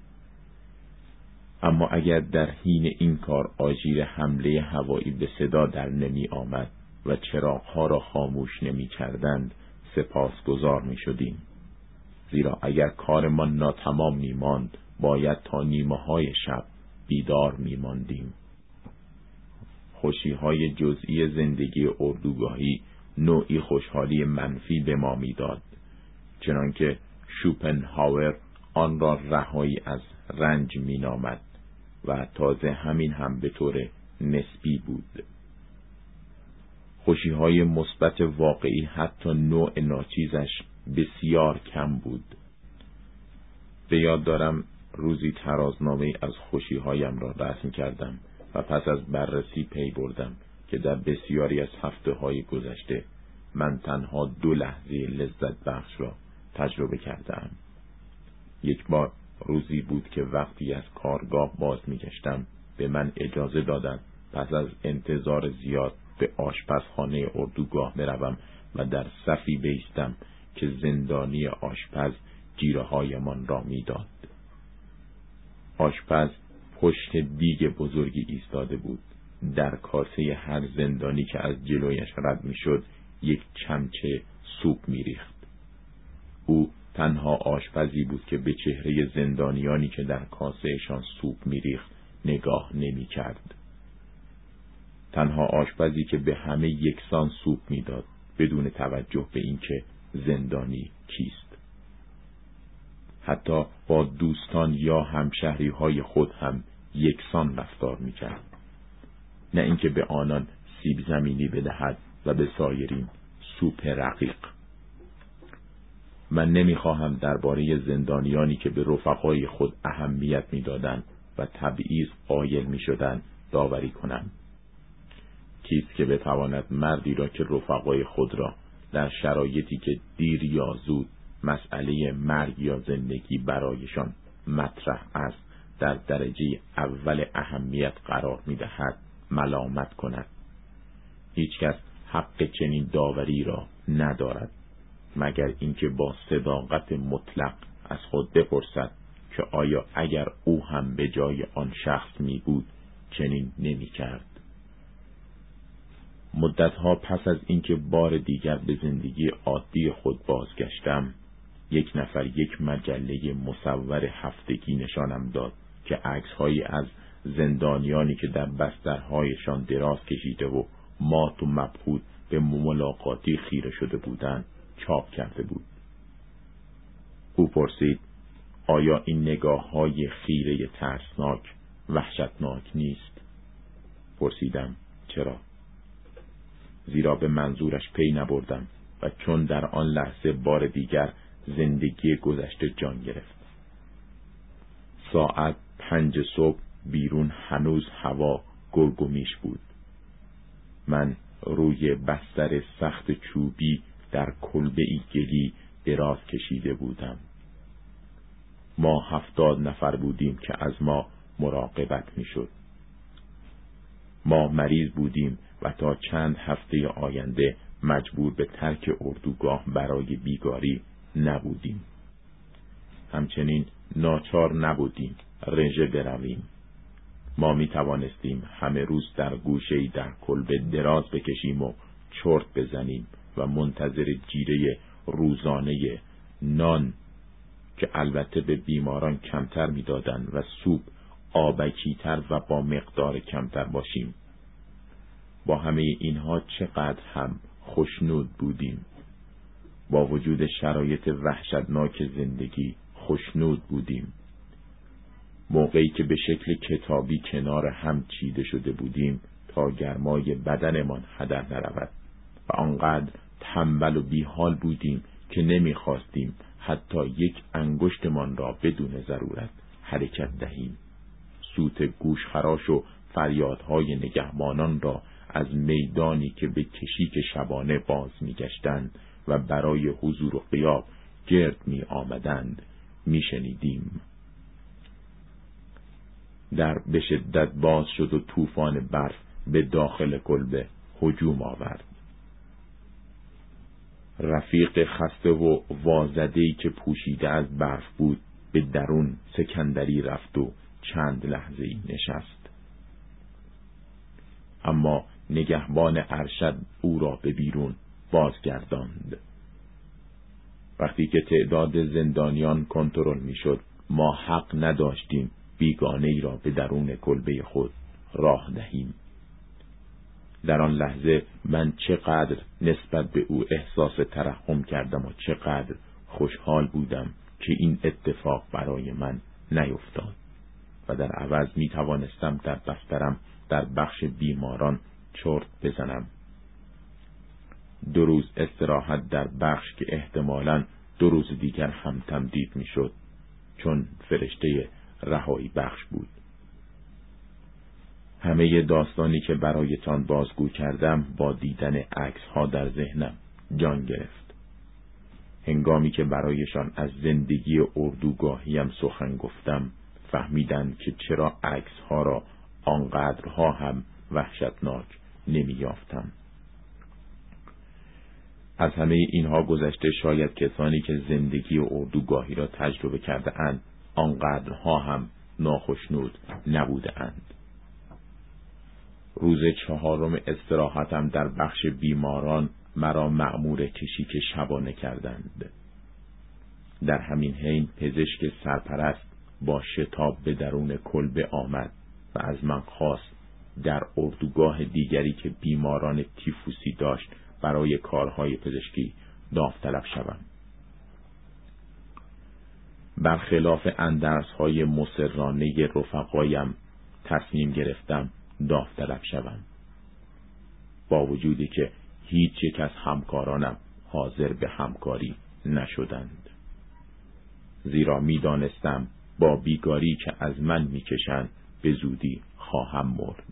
اما اگر در حین این کار آژیر حمله هوایی به صدا در نمی آمد و چراغ‌ها را خاموش نمی‌کردند سپاسگزار می‌شدیم، زیرا اگر کارمان ناتمام می‌ماند باید تا نیمه‌های شب بیدار می‌ماندیم. خوشی‌های جزئی زندگی اردوگاهی نوعی خوشحالی منفی به ما می‌داد، چنانکه شوپنهاور آن را رهایی از رنج می‌نامد و تازه همین هم به طور نسبی بود. خوشی‌های مثبت واقعی حتی نوع ناچیزش بسیار کم بود. به یاد دارم روزی ترازنامه‌ای از خوشی‌هایم را رسم کردم و پس از بررسی پی بردم که در بسیاری از هفته‌های گذشته من تنها 2 لحظه لذت بخش را تجربه کردم. یک بار روزی بود که وقتی از کارگاه باز می‌گشتم به من اجازه دادند پس از انتظار زیاد به آشپزخانه اردوگاه بروم و در صفی بایستم که زندانی آشپز جیره‌هایمان را می‌داد. آشپز پشت دیگ بزرگی ایستاده بود. در کاسه هر زندانی که از جلویش رد می‌شد یک چمچه سوپ می‌ریخت. او تنها آشپزی بود که به چهره زندانیانی که در کاسهشان سوپ می‌ریخت نگاه نمی‌کرد. تنها آشپزی که به همه یکسان سوپ می‌داد بدون توجه به اینکه زندانی کیست. حتی با دوستان یا همشهری‌های خود هم یکسان رفتار می‌کرد. نه اینکه به آنان سیب زمینی بدهد و به سایرین سوپ رقیق. من نمی‌خواهم درباره زندانیانی که به رفقای خود اهمیت می‌دادند و تبعیض قائل می‌شدند داوری کنم. کیست که بتواند مردی را که رفقای خود را در شرایطی که دیر یا زود مسئله مرگ یا زندگی برایشان مطرح است در درجه اول اهمیت قرار می‌دهد ملامت کند؟ هیچ کس حق چنین داوری را ندارد، مگر اینکه با صداقت مطلق از خود بپرسد که آیا اگر او هم به جای آن شخص می بود چنین نمی کرد. مدتها پس از اینکه بار دیگر به زندگی عادی خود بازگشتم، یک نفر یک مجله مصور هفتگی نشانم داد که عکس‌هایی از زندانیانی که در بسترهایشان دراز کشیده و مات و مبهوت به ملاقاتی خیره شده بودند چاپ کرده بود. او پرسید: آیا این نگاه‌های خیره ترسناک وحشتناک نیست؟ پرسیدم چرا؟ زیرا به منظورش پی نبردم و چون در آن لحظه بار دیگر زندگی گذشته جان گرفت. ساعت 5 صبح بیرون هنوز هوا گرگ و میش بود. من روی بستر سخت چوبی در کلبه‌ای گلی دراز کشیده بودم. ما 70 نفر بودیم که از ما مراقبت میشد. ما مریض بودیم و تا چند هفته آینده مجبور به ترک اردوگاه برای بیگاری نبودیم. همچنین ناچار نبودیم رژه برویم. ما می توانستیم همه روز در گوشه‌ای در کلبه دراز بکشیم و چرت بزنیم و منتظر جیره روزانه نان که البته به بیماران کمتر می دادن و سوپ آبکی‌تر و با مقدار کمتر باشیم. با همه اینها چقدر هم خوشنود بودیم. با وجود شرایط وحشتناک زندگی خوشنود بودیم. موقعی که به شکل کتابی کنار هم چیده شده بودیم تا گرمای بدنمان هدر نرود و آنقدر تنبل و بیحال بودیم که نمیخواستیم حتی یک انگشتمان را بدون ضرورت حرکت دهیم. سوت گوشخراش و فریادهای نگهبانان را از میدانی که به کشیک شبانه باز میگشتند و برای حضور و غیاب گرد می آمدند میشنیدیم. در به شدت باز شد و طوفان برف به داخل کلبه هجوم آورد. رفیق خسته و وازده‌ای که پوشیده از برف بود به درون سکندری رفت و چند لحظه‌ای نشست. اما نگهبان ارشد او را به بیرون بازگرداند. وقتی که تعداد زندانیان کنترل میشد، ما حق نداشتیم بیگانه‌ای را به درون کلبه خود راه دهیم. در آن لحظه من چقدر نسبت به او احساس ترحم کردم و چقدر خوشحال بودم که این اتفاق برای من نیفتاد و در عوض می توانستم در بسترم در بخش بیماران چرت بزنم. 2 روز استراحت در بخش که احتمالاً 2 روز دیگر هم تمدید می شد، چون فرشته رهایی بخش بود. همه داستانی که برایتان بازگو کردم با دیدن عکس ها در ذهنم جان گرفت. هنگامی که برایشان از زندگی اردوگاهیم سخن گفتم، فهمیدند که چرا عکس ها را آنقدرها هم وحشتناک نمی یافتم. از همه اینها گذشته شاید کسانی که زندگی اردوگاهی را تجربه کرده اند آنقدرها هم ناخشنود نبوده اند. روز 4 استراحتم در بخش بیماران مرا مأمور کشیک شبانه کردند. در همین حین پزشک سرپرست با شتاب به درون کلبه آمد و از من خواست در اردوگاه دیگری که بیماران تیفوسی داشت برای کارهای پزشکی داوطلب شوم. برخلاف اندرس‌های مصرانه رفقایم تصمیم گرفتم داوطلب شوم، با وجودی که هیچ یک از همکارانم حاضر به همکاری نشدند، زیرا می‌دانستم با بیگاری که از من می‌کشند به زودی خواهم مرد.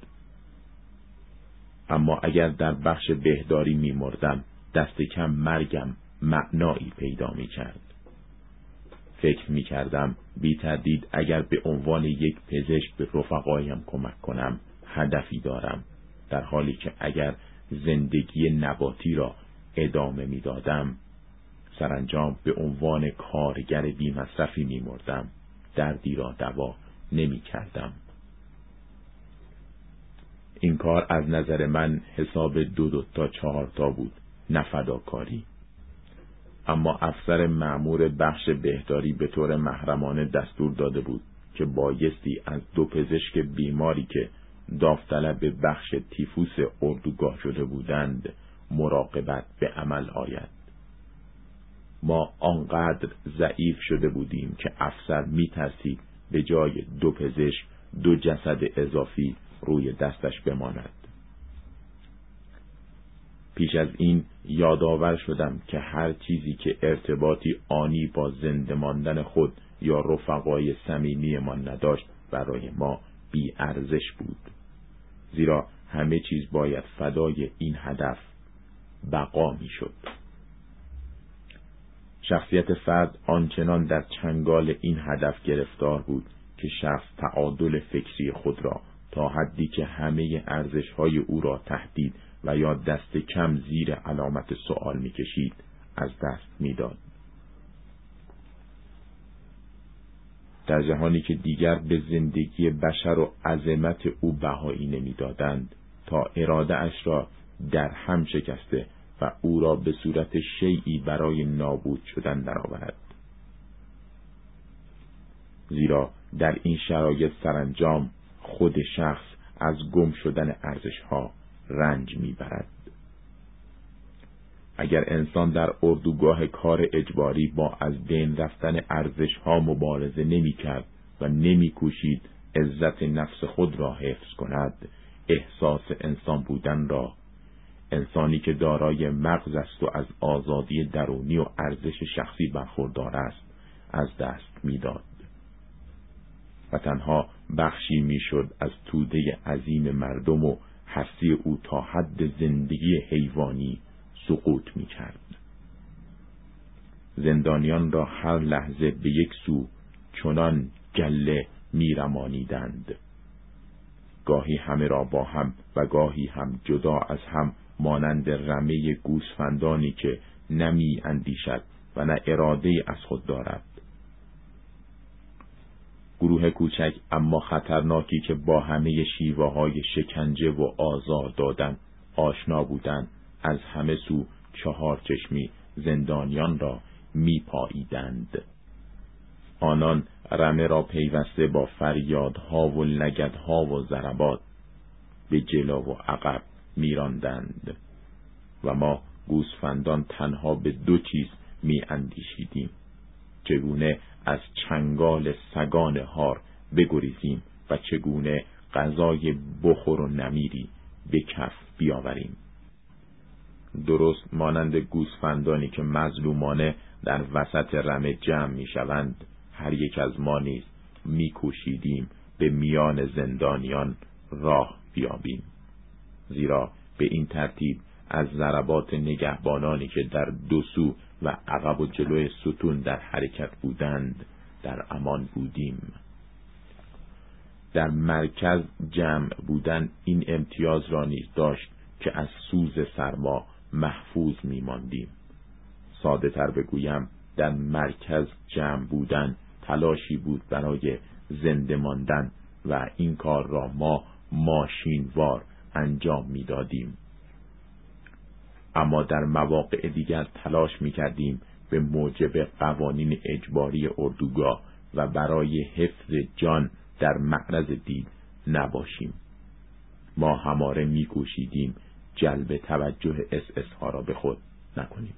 اما اگر در بخش بهداری می‌مردم دست کم مرگم معنایی پیدا می‌کرد. فکر می‌کردم بی تردید اگر به عنوان یک پزشک به رفقایم کمک کنم هدفی دارم، در حالی که اگر زندگی نباتی را ادامه می‌دادم سرانجام به عنوان کارگر بی‌مصرفی می‌مردم، دردی را دوا نمی‌کردم. این کار از نظر من حساب 2 تا 4 تا بود، نه فداکاری. اما افسر مأمور بخش بهداری به طور محرمانه دستور داده بود که بایستی از 2 پزشک بیماری که داوطلب بخش تیفوس اردوگاه شده بودند مراقبت به عمل آید. ما آنقدر ضعیف شده بودیم که افسر می‌ترسید به جای 2 پزشک 2 جسد اضافی روی دستش بماند. پیش از این یادآور شدم که هر چیزی که ارتباطی آنی با زنده ماندن خود یا رفقای صمیمی ما نداشت برای ما بی ارزش بود، زیرا همه چیز باید فدای این هدف بقا می شد. شخصیت فرد آنچنان در چنگال این هدف گرفتار بود که شخص تعادل فکری خود را تا حدی که همه ارزش‌های او را تهدید و یا دست کم زیر علامت سوال می‌کشید از دست می‌داد. در جهانی که دیگر به زندگی بشر و عظمت او بهایی نمی‌دادند، تا اراده اش را در هم شکسته و او را به صورت شیئی برای نابود شدن درآورد. زیرا در این شرایط سرانجام خود شخص از گم شدن ارزش‌ها رنج می‌برد. اگر انسان در اردوگاه کار اجباری با از بین رفتن ارزش‌ها مبارزه نمی‌کرد و نمی‌کوشید عزت نفس خود را حفظ کند، احساس انسان بودن را، انسانی که دارای مغز است و از آزادی درونی و ارزش شخصی برخوردار است، از دست می‌داد و تنها بخشی میشد از توده عظیم مردم و هستی او تا حد زندگی حیوانی سقوط می‌کرد. زندانیان را هر لحظه به یک سو چنان گله می‌رمانیدند، گاهی همه را با هم و گاهی هم جدا از هم، مانند رمه گوسفندانی که نمی اندیشد و نه اراده از خود دارد. گروه کوچک اما خطرناکی که با همه شیوه‌های شکنجه و آزار دادن آشنا بودند، از همه سو 4 چشمی زندانیان را می‌پاییدند. آنان رمه را پیوسته با فریادها و لگدها و ضربات به جلو و عقب می‌راندند و ما گوسفندان تنها به 2 چیز می‌اندیشیدیم: چگونه از چنگال سگان هار بگریزیم و چگونه غذای بخور و نمیری به کف بیاوریم. درست مانند گوسفندانی که مظلومانه در وسط رمه جمع می‌شوند، هر یک از ما نیز می‌کوشیدیم به میان زندانیان راه بیابیم، زیرا به این ترتیب از ضربات نگهبانانی که در 2 سو و عقب و جلوی ستون در حرکت بودند در امان بودیم. در مرکز جمع بودن این امتیاز را نیز داشت که از سوز سرما محفوظ می‌ماندیم. ساده تر بگویم، در مرکز جمع بودن تلاشی بود برای زنده ماندن و این کار را ما ماشینوار انجام می‌دادیم. اما در مواقع دیگر تلاش می‌کردیم به موجب قوانین اجباری اردوگاه و برای حفظ جان در معرض دید نباشیم. ما هماره می‌کوشیدیم جلب توجه SS ها را به خود نکنیم.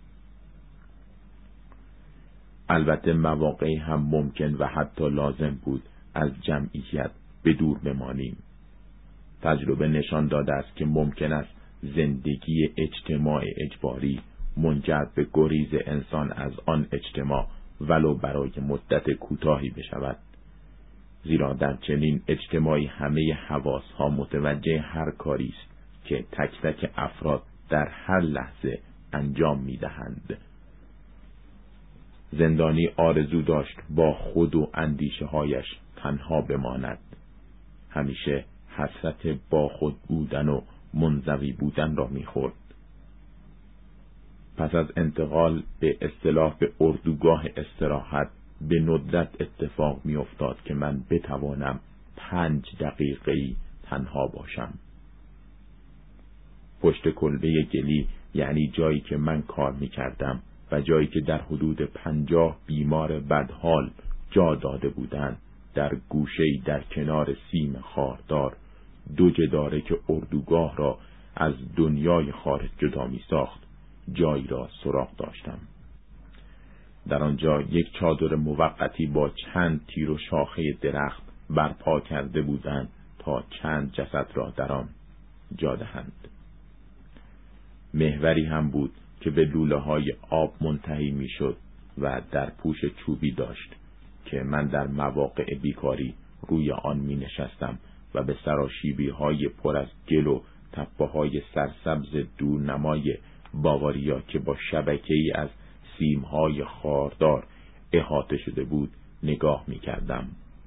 البته مواقعی هم ممکن و حتی لازم بود از جمعیت به دور بمانیم. تجربه نشان داده است که ممکن است زندگی اجتماع اجباری منجر به گریز انسان از آن اجتماع ولو برای مدت کوتاهی بشود، زیرا در چنین اجتماعی همه حواسها متوجه هر کاری است که تک تک افراد در هر لحظه انجام می‌دهند. زندانی آرزو داشت با خود و اندیشه هایش تنها بماند. همیشه حسرت با خود بودن و منزوی بودن را می‌خورد. پس از انتقال به اصطلاح به اردوگاه استراحت به ندرت اتفاق می‌افتاد که من بتوانم 5 دقیقه‌ای تنها باشم. پشت کلبه گلی، یعنی جایی که من کار می‌کردم و جایی که در حدود 50 بیمار بدحال جا داده بودند، در گوشه‌ای در کنار سیم خاردار، 2 جداره که اردوگاه را از دنیای خارج جدا می‌ساخت، جایی را سراغ داشتم. در آنجا یک چادر موقتی با چند تیر و شاخه درخت برپا کرده بودند تا چند جسد را در آن جا دهند. محوری هم بود که به لوله‌های آب منتهی می‌شد و در پوش چوبی داشت که من در مواقع بیکاری روی آن می‌نشستم و به سراشیبی‌های پر از گل و تپه‌های سرسبز دورنمای باواریا که با شبکه‌ای از سیم‌های خاردار احاطه شده بود نگاه می‌کردم.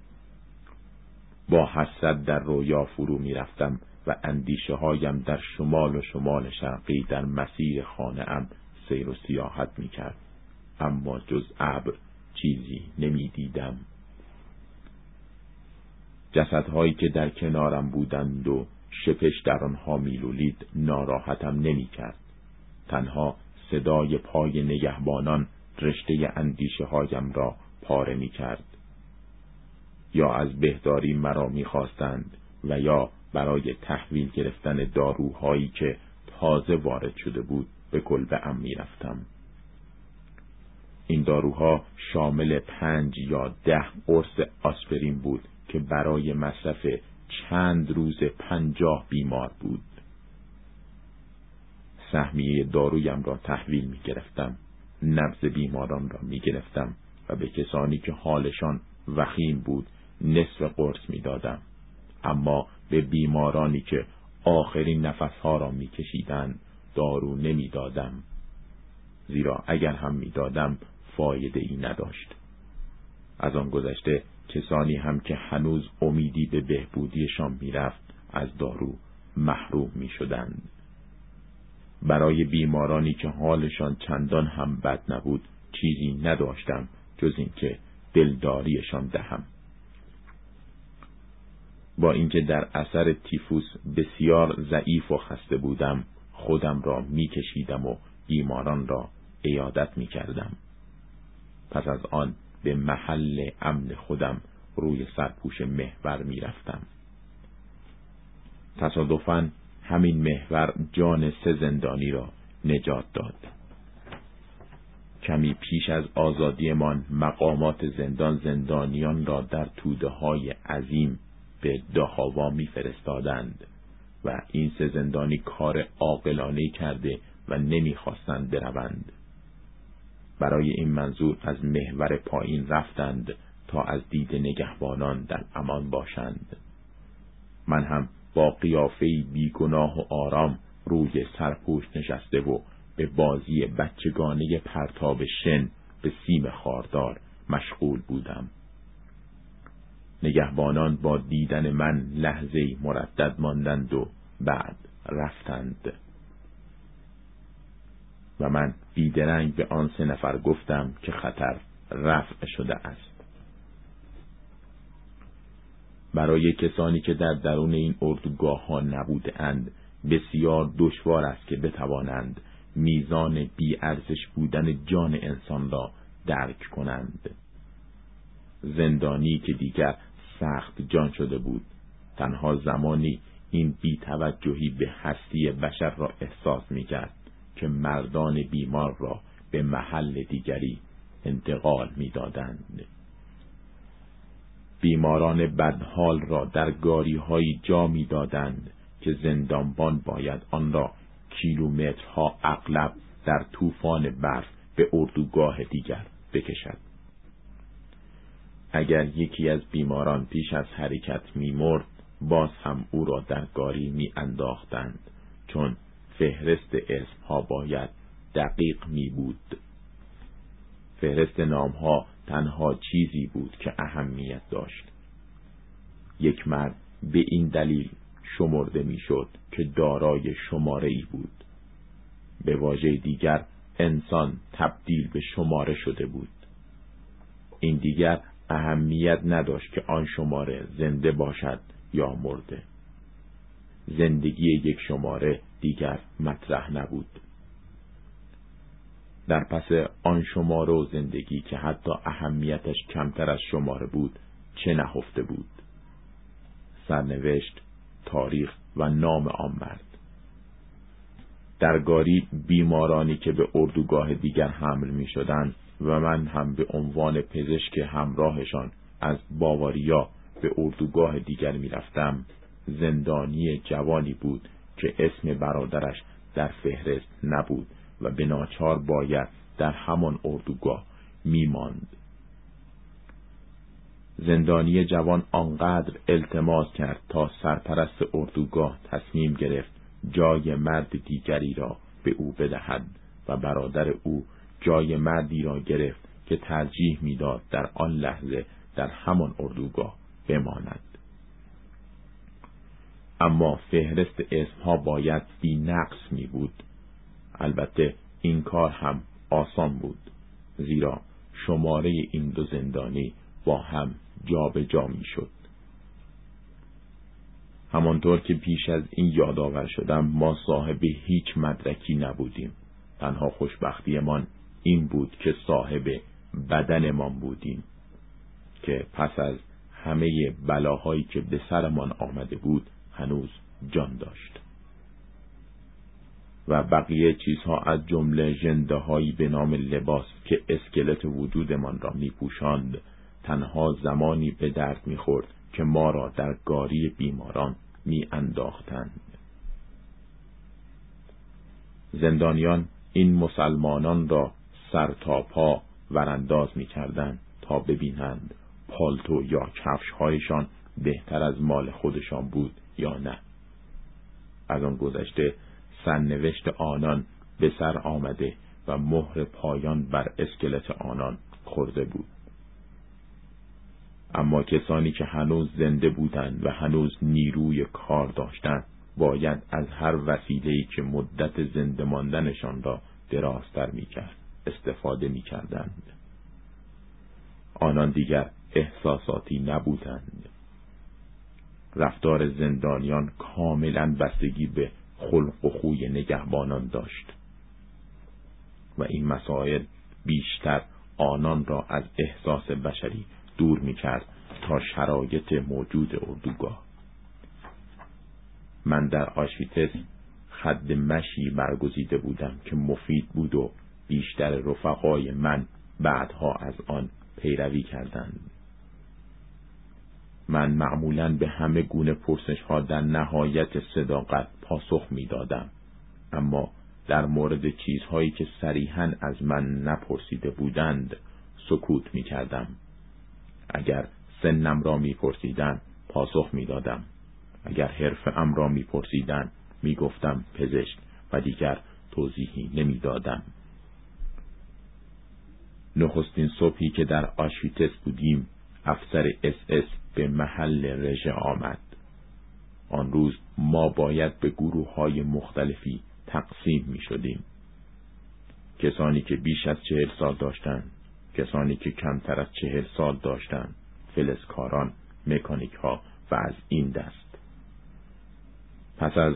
با حسرت در رویا فرو می‌رفتم و اندیشه‌هایم در شمال و شمال شرقی در مسیر خانه‌ام سیر و سیاحت می‌کرد، اما جز ابر چیزی نمی‌دیدم. جسدهایی که در کنارم بودند و شپش در آنها می‌لولید ناراحتم نمی‌کرد. تنها صدای پای نگهبانان رشته اندیشه‌هایم را پاره می‌کرد. یا از بهداری مرا می‌خواستند و یا برای تحویل گرفتن داروهایی که تازه وارد شده بود به کلبه‌ام می‌رفتم. این داروها شامل 5 یا 10 قرص آسپرین بود که برای مصرف چند روز 50 بیمار بود. سهمیه دارویم را تحویل می‌گرفتم، نبض بیماران را می‌گرفتم و به کسانی که حالشان وخیم بود نصف قرص می‌دادم، اما به بیمارانی که آخرین نفسها را می‌کشیدند دارو نمی‌دادم، زیرا اگر هم می‌دادم فایده ای نداشت. از آن گذشته کسانی هم که هنوز امیدی به بهبودیشان می‌رفت از دارو محروم می‌شدند. برای بیمارانی که حالشان چندان هم بد نبود چیزی نداشتم جز این که دلداریشان دهم. با اینکه در اثر تیفوس بسیار ضعیف و خسته بودم، خودم را می‌کشیدم و بیماران را عیادت می‌کردم. پس از آن به محل امن خودم روی سرپوش محور می‌رفتم. تصادفاً همین محور جان 3 زندانی را نجات داد. کمی پیش از آزادیمان مقامات زندان زندانیان را در توده‌های عظیم به دهاوا می‌فرستادند و این 3 زندانی کار عاقلانه کرده و نمی‌خواستند بروند. برای این منظور از محور پایین رفتند تا از دید نگهبانان در امان باشند. من هم با قیافه‌ای بیگناه و آرام روی سرپوش نشسته و به بازی بچگانه پرتاب شن به سیم خاردار مشغول بودم. نگهبانان با دیدن من لحظه‌ای مردد ماندند و بعد رفتند و من بیدرنگ به آن 3 نفر گفتم که خطر رفع شده است. برای کسانی که در درون این اردوگاه ها نبوده اند بسیار دشوار است که بتوانند میزان بی‌ارزش بودن جان انسان را درک کنند. زندانی که دیگر سخت جان شده بود تنها زمانی این بی‌توجهی به هستی بشر را احساس می‌کرد که مردان بیمار را به محل دیگری انتقال می‌دادند. بیماران بدحال را در گاری‌های جا می‌دادند که زندانبان باید آن را کیلومترها اغلب در طوفان برف به اردوگاه دیگر بکشد. اگر یکی از بیماران پیش از حرکت می‌مرد باز هم او را در گاری می‌انداختند، چون فهرست اسمها باید دقیق می‌بود. فهرست نامها تنها چیزی بود که اهمیت داشت. یک مرد به این دلیل شمرده میشد که دارای شماره‌ای بود. به واژه دیگر انسان تبدیل به شماره شده بود. این دیگر اهمیت نداشت که آن شماره زنده باشد یا مرده. زندگی یک شماره دیگر مطرح نبود. در پس آن شماره و زندگی که حتی اهمیتش کمتر از شماره بود چه نهفته بود؟ سرنوشت، تاریخ و نام آن مرد. در گاری بیمارانی که به اردوگاه دیگر حمل می شدند و من هم به عنوان پزشک همراهشان از باواریا به اردوگاه دیگر می رفتم، زندانی جوانی بود که اسم برادرش در فهرست نبود و به ناچار باید در همان اردوگاه می ماند. زندانی جوان آنقدر التماس کرد تا سرپرست اردوگاه تصمیم گرفت جای مرد دیگری را به او بدهد و برادر او جای مردی را گرفت که ترجیح میداد در آن لحظه در همان اردوگاه بماند. اما فهرست اسمها باید بی نقص می بود. البته این کار هم آسان بود، زیرا شماره این دو زندانی با هم جا به جا می شد. همانطور که پیش از این یادآور شدم، ما صاحب هیچ مدرکی نبودیم. تنها خوشبختیمان این بود که صاحب بدنمان بودیم که پس از همه بلاهایی که به سرمان آمده بود هنوز جان داشت و بقیه چیزها از جمله ژنده‌هایی به نام لباس که اسکلت وجودمان را می‌پوشاند تنها زمانی به درد می‌خورد که ما را در گاری بیماران می‌انداختند. زندانیان این مسلمانان را سر تا پا ورانداز می‌کردند تا ببینند پالتو یا کفش‌هایشان بهتر از مال خودشان بود یا نه. از آن گذشته سرنوشت آنان به سر آمده و مهر پایان بر اسکلت آنان خورده بود. اما کسانی که هنوز زنده بودند و هنوز نیروی کار داشتند باید از هر وسیله‌ای که مدت زنده ماندنشان را درازتر می‌کرد استفاده می‌کردند. آنان دیگر احساساتی نبودند. رفتار زندانیان کاملا بستگی به خلق و خوی نگهبانان داشت و این مسائل بیشتر آنان را از احساس بشری دور می‌کرد تا شرایط موجود اردوگاه. من در آشویتس خد مشی برگزیده بودم که مفید بود و بیشتر رفقای من بعدها از آن پیروی کردند. من معمولاً به همه گونه پرسش‌ها در نهایت صداقت پاسخ می‌دادم، اما در مورد چیزهایی که صریحاً از من نپرسیده بودند سکوت می‌کردم. اگر سنم را می‌پرسیدند پاسخ می‌دادم، اگر حرفه‌ام را می‌پرسیدند می‌گفتم پزشک و دیگر توضیحی نمی‌دادم. نخستین صبحی که در آشویتس بودیم افسر SS به محل رژه آمد. آن روز ما باید به گروه‌های مختلفی تقسیم می شدیم. کسانی که بیش از 40 سال داشتند، کسانی که کمتر از 40 سال داشتند، فلزکاران، مکانیک ها و از این دست. پس از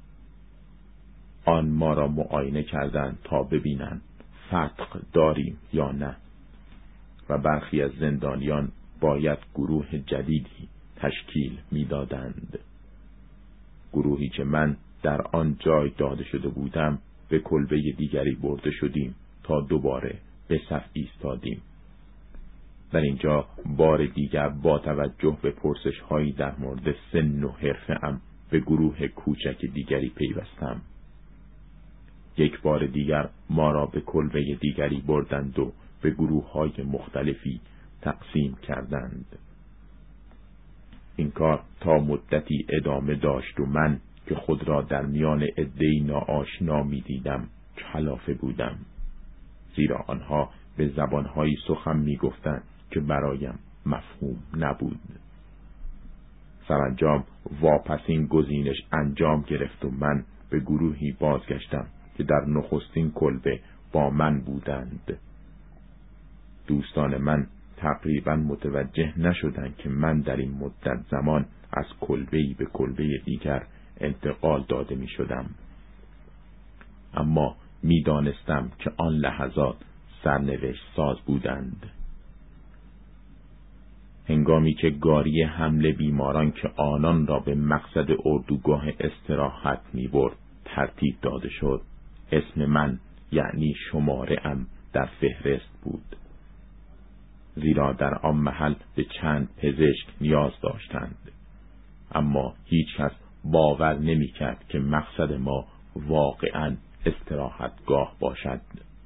آن ما را معاینه کردند تا ببینند فتق داریم یا نه و برخی از زندانیان باید گروه جدیدی تشکیل می‌دادند. گروهی که من در آن جای داده شده بودم به کلبه دیگری برده شدیم تا دوباره به صف ایستادیم. در اینجا بار دیگر با توجه به پرسش‌هایی در مورد سن و حرفه‌ام به گروه کوچک دیگری پیوستم. یک بار دیگر ما را به کلبه دیگری بردند و به گروه‌های مختلفی تقسیم کردند. این کار تا مدتی ادامه داشت و من که خود را در میان عده‌ای ناآشنا می‌دیدم کلافه بودم، زیرا آنها به زبان‌هایی سخن می‌گفتند که برایم مفهوم نبود. سرانجام واپسین گزینش انجام گرفت و من به گروهی بازگشتم که در نخستین کلبه با من بودند. دوستان من تقریبا متوجه نشدند که من در این مدت زمان از کلبه‌ای به کلبه دیگر انتقال داده می شدم. اما می دانستم که آن لحظات سرنوشت ساز بودند. هنگامی که گاری حمل بیماران که آنان را به مقصد اردوگاه استراحت می برد ترتیب داده شد، اسم من یعنی شماره ام در فهرست بود، زیرا در آن محل به چند پزشک نیاز داشتند، اما هیچ کس باور نمی کرد که مقصد ما واقعاً استراحتگاه باشد.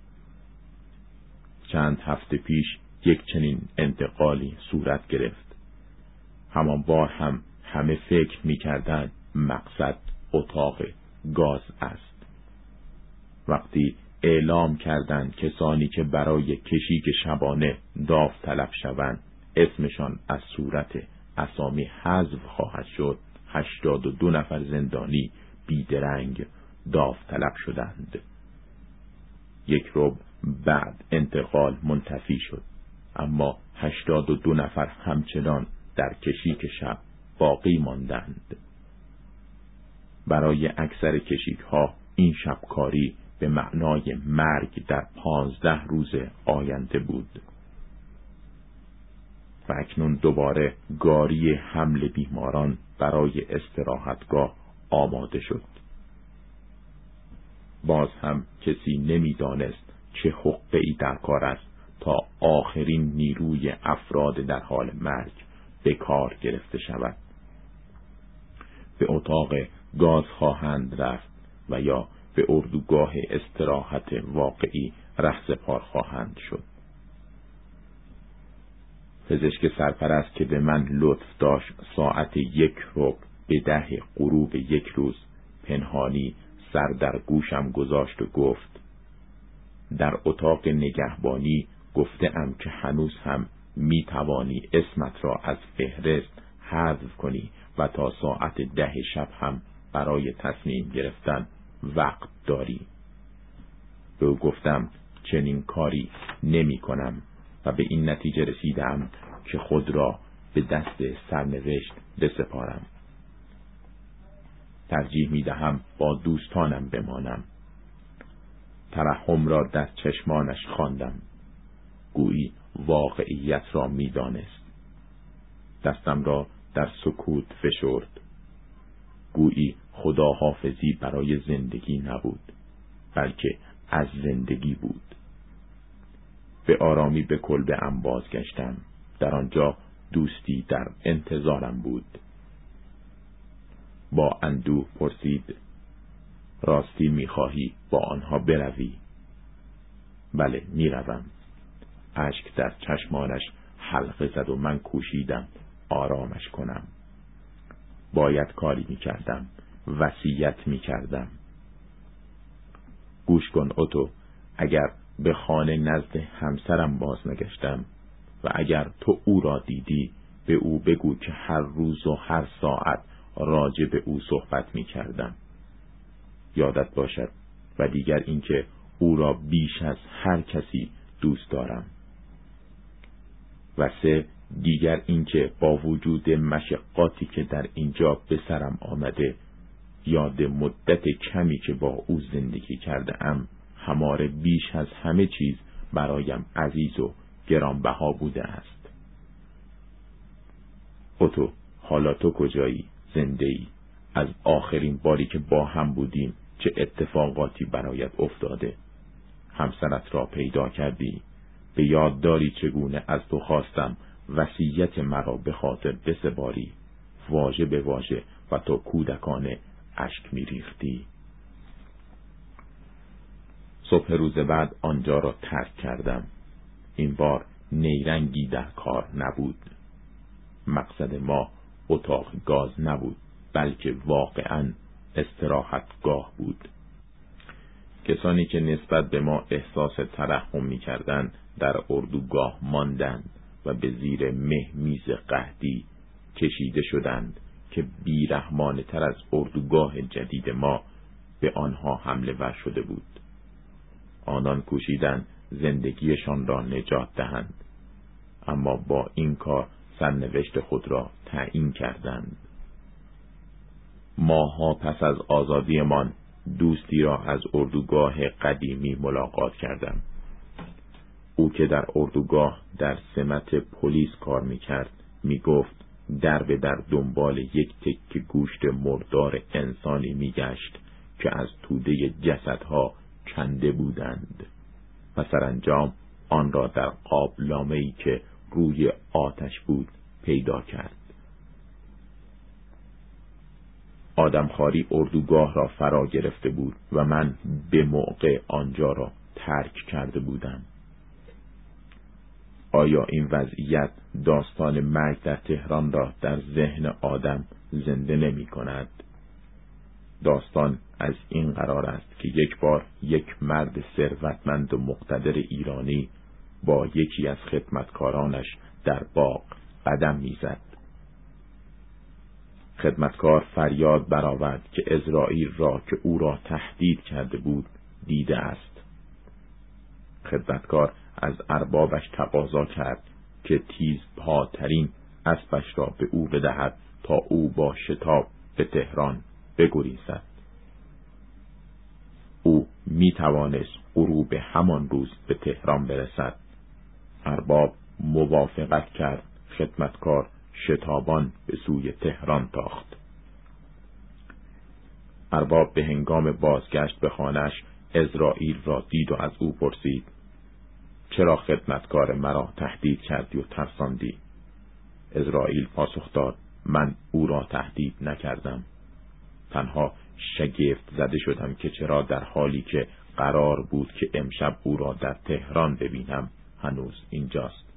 چند هفته پیش یک چنین انتقالی صورت گرفت. همان بار هم همه فکر می کردند مقصد اتاق گاز است. وقتی اعلام کردند کسانی که برای کشیک شبانه داوطلب شوند اسمشان از صورت اسامی حذف خواهد شد، 82 نفر زندانی بیدرنگ داوطلب شدند. یک ربع بعد انتقال منتفی شد، اما 82 نفر همچنان در کشیک شب باقی ماندند. برای اکثر کشیک ها این شبکاری به معنای مرگ در 15 روز آینده بود. و اکنون دوباره گاری حمل بیماران برای استراحتگاه آماده شد. باز هم کسی نمی‌دانست چه حقه‌ای در کار است تا آخرین نیروی افراد در حال مرگ به کار گرفته شود. به اتاق گاز خواهند رفت و یا به اردوگاه استراحت واقعی رهسپار خواهند شد. پزشک سرپرست که به من لطف داشت ساعت 1:15 به 10 غروب یک روز پنهانی سر در گوشم گذاشت و گفت: در اتاق نگهبانی گفته‌ام که هنوز هم می توانی اسمت را از فهرست حذف کنی و تا ساعت 10 شب هم برای تصمیم گرفتن وقت داری. به او گفتم چنین کاری نمی کنم و به این نتیجه رسیدم که خود را به دست سرنوشت بسپارم. ترجیح می دهم با دوستانم بمانم. ترحم را در چشمانش خواندم، گویی واقعیت را می دانست. دستم را در سکوت فشرد، گویی خداحافظی برای زندگی نبود بلکه از زندگی بود. به آرامی به کلبه ام بازگشتم. در آنجا دوستی در انتظارم بود. با اندوه پرسید: راستی می‌خواهی با آنها بروی؟ بله، می‌روم. اشک در چشمانش حلقه زد و من کوشیدم آرامش کنم. باید کاری می‌کردم، وصیت می‌کردم. گوش کن اوتو، اگر به خانه نزد همسرم باز نگشتم و اگر تو او را دیدی، به او بگو که هر روز و هر ساعت راجع به او صحبت می‌کردم. یادت باشد. و دیگر اینکه او را بیش از هر کسی دوست دارم. و 3 دیگر اینکه با وجود مشقاتی که در اینجا به سرم آمده، یاد مدت کمی که با او زندگی کرده ام هماره بیش از همه چیز برایم عزیز و گرانبها بوده است. اوتو، حالا تو کجایی؟ زنده ای؟ از آخرین باری که با هم بودیم چه اتفاقاتی برایت افتاده؟ همسرت را پیدا کردی؟ به یاد داری چگونه از تو خواستم وصیت مرا به خاطر بسپاری، واژه به واژه، و تو کودکانه اشک می‌ریختی؟ صبح روز بعد آنجا را ترک کردم. این بار نیرنگی در کار نبود. مقصد ما اتاق گاز نبود بلکه واقعاً استراحتگاه بود. کسانی که نسبت به ما احساس ترحم می‌کردند در اردوگاه ماندند و به زیر میز قحطی کشیده شدند که بیرحمانه تر از اردوگاه جدید ما به آنها حمله ور شده بود. آنان کوشیدند زندگیشان را نجات دهند، اما با این کار سرنوشت خود را تعیین کردند. ماها پس از آزادیمان دوستی را از اردوگاه قدیمی ملاقات کردم. او که در اردوگاه در سمت پلیس کار میکرد میگفت در به در دنبال یک تکه گوشت مردار انسانی میگشت که از توده جسدها کنده بودند و سرانجام آن را در قابلامه‌ای که روی آتش بود پیدا کرد. آدمخواری اردوگاه را فرا گرفته بود و من به موقع آنجا را ترک کرده بودم. آیا این وضعیت داستان مرگ در تهران را در ذهن آدم زنده نمی کند؟ داستان از این قرار است که یک بار یک مرد ثروتمند و مقتدر ایرانی با یکی از خدمتکارانش در باغ قدم میزد. خدمتکار فریاد برآورد که عزرائیل را که او را تهدید کرده بود دیده است. خدمتکار از اربابش تقاضا کرد که تیزپاترین اسبش را به او بدهد تا او با شتاب به تهران بگریزد. او می توانست غروب همان روز به تهران برسد. ارباب موافقت کرد. خدمتکار شتابان به سوی تهران تاخت. ارباب به هنگام بازگشت به خانه‌اش عزرائیل را دید و از او پرسید: چرا خدمتکار مرا تهدید کردی و ترساندی؟ عزرائیل پاسخ داد: من او را تهدید نکردم. تنها شگفت زده شدم که چرا در حالی که قرار بود که امشب او را در تهران ببینم هنوز اینجاست.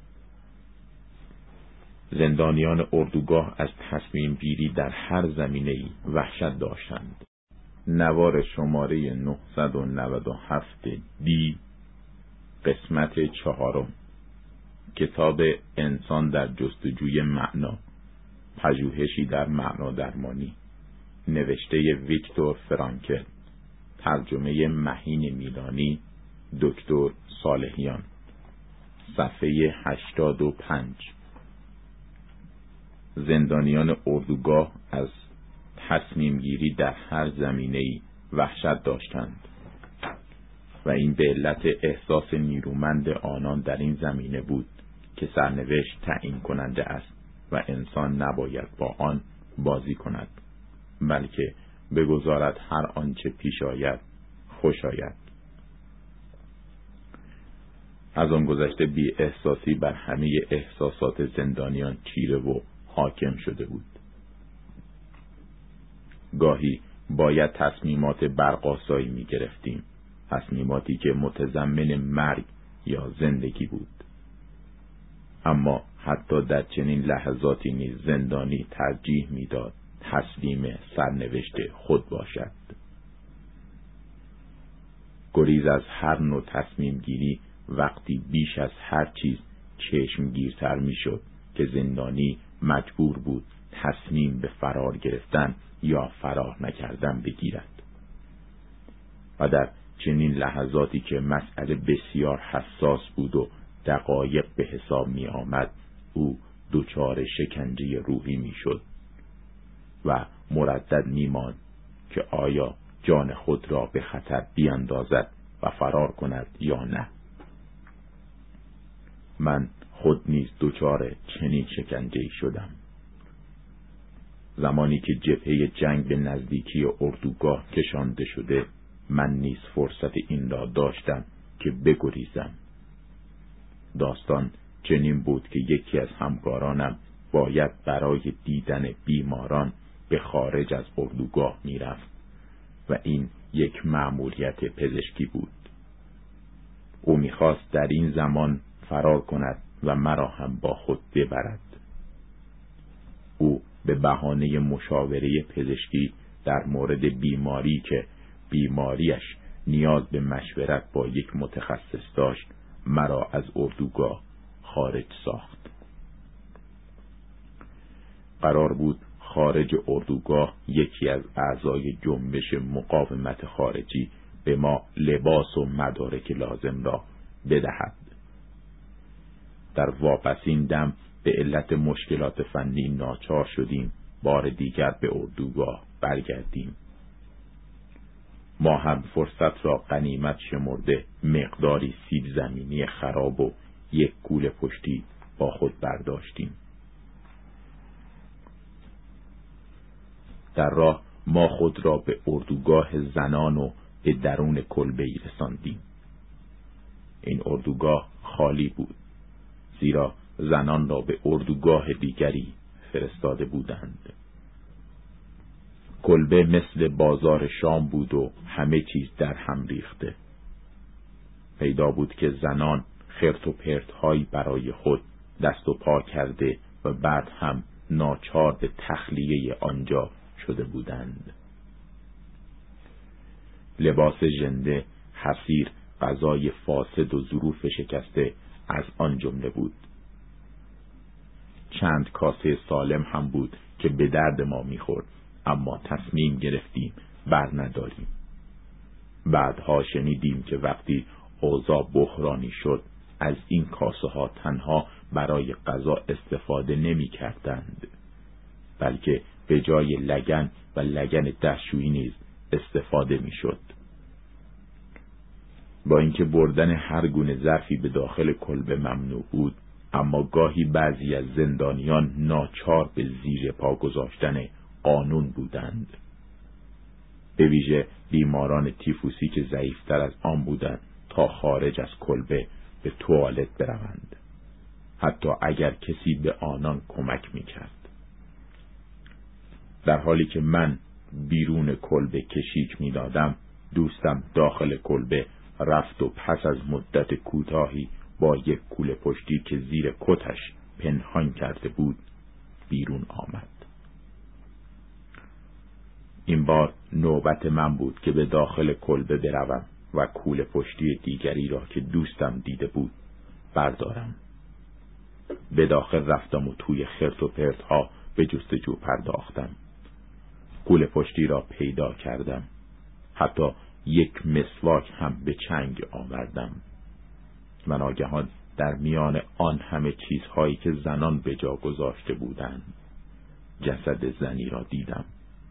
زندانیان اردوگاه از تصمیم گیری در هر زمینه‌ای وحشت داشتند. نوار شماره 997 دی، قسمت 4، کتاب انسان در جستجوی معنا، پژوهشی در معنا درمانی، نوشته ویکتور فرانکل، ترجمه مهین میلانی، دکتر صالحیان، صفحه 85. زندانیان اردوگاه از تصمیم گیری در هر زمینه‌ای وحشت داشتند و این به علت احساس نیرومند آنان در این زمینه بود که سرنوشت تعیین کننده است و انسان نباید با آن بازی کند، بلکه بگذارد هر آنچه پیش آید خوش آید. از آن گذشته بی احساسی بر همه احساسات زندانیان چیره و حاکم شده بود. گاهی باید تصمیمات برق‌آسایی می گرفتیم، تصمیماتی که متضمن مرگ یا زندگی بود. اما حتی در چنین لحظاتی نیز زندانی ترجیح میداد تسلیم سرنوشت خود باشد. گریز از هر نوع تصمیم گیری وقتی بیش از هر چیز چشمگیرتر میشد که زندانی مجبور بود تصمیم به فرار گرفتن یا فرار نکردن بگیرد. و در چنین لحظاتی که مسئله بسیار حساس بود و دقایق به حساب می آمد، او دچار شکنجه روحی می شد و مردد می ماند که آیا جان خود را به خطر بیاندازد و فرار کند یا نه. من خود نیز دچار چنین شکنجه‌ای شدم. زمانی که جبهه جنگ به نزدیکی اردوگاه کشانده شده، من نیز فرصت این را داشتم که بگریزم. داستان چنین بود که یکی از همکارانم باید برای دیدن بیماران به خارج از اردوگاه میرفت و این یک مأموریت پزشکی بود. او میخواست در این زمان فرار کند و مرا هم با خود ببرد. او به بهانه مشاوره پزشکی در مورد بیماری که بیماریش نیاز به مشورت با یک متخصص داشت، مرا از اردوگاه خارج ساخت. قرار بود خارج اردوگاه یکی از اعضای جنبش مقاومت خارجی به ما لباس و مدارک لازم را بدهد. در واپسین دم به علت مشکلات فنی ناچار شدیم بار دیگر به اردوگاه برگردیم. ما هم فرصت را غنیمت شمرده مقداری سیب زمینی خراب و یک کوله پشتی با خود برداشتیم. در راه ما خود را به اردوگاه زنان و به درون کلبه‌ای رساندیم. این اردوگاه خالی بود، زیرا زنان را به اردوگاه دیگری فرستاده بودند. کلبه مثل بازار شام بود و همه چیز در هم ریخته. پیدا بود که زنان خرت و پرت‌هایی برای خود دست و پا کرده و بعد هم ناچار به تخلیه آنجا شده بودند. لباس ژنده، حصیر، غذای فاسد و ظروف شکسته از آن جمله بود. چند کاسه سالم هم بود که به درد ما می‌خورد، اما تصمیم گرفتیم بر نداریم. بعدها شنیدیم که وقتی اوضاع بحرانی شد از این کاسه ها تنها برای غذا استفاده نمی کردند، بلکه به جای لگن و لگن دستشویی نیز استفاده می شد. با اینکه بردن هر گونه ظرفی به داخل کلبه ممنوع بود، اما گاهی بعضی از زندانیان ناچار به زیر پا گذاشتن قانون بودند، به ویژه بیماران تیفوسی که ضعیفتر از آن بودند تا خارج از کلبه به توالت بروند، حتی اگر کسی به آنان کمک میکرد. در حالی که من بیرون کلبه کشیک میدادم، دوستم داخل کلبه رفت و پس از مدت کوتاهی با یک کوله پشتی که زیر کتش پنهان کرده بود بیرون آمد. این بار نوبت من بود که به داخل کلبه بروم و کوله پشتی دیگری را که دوستم دیده بود بردارم. به داخل رفتم و توی خرت و پرت ها به جستجو پرداختم. کوله پشتی را پیدا کردم. حتی یک مسواک هم به چنگ آوردم. و ناگهان در میان آن همه چیزهایی که زنان به جا گذاشته بودند جسد زنی را دیدم.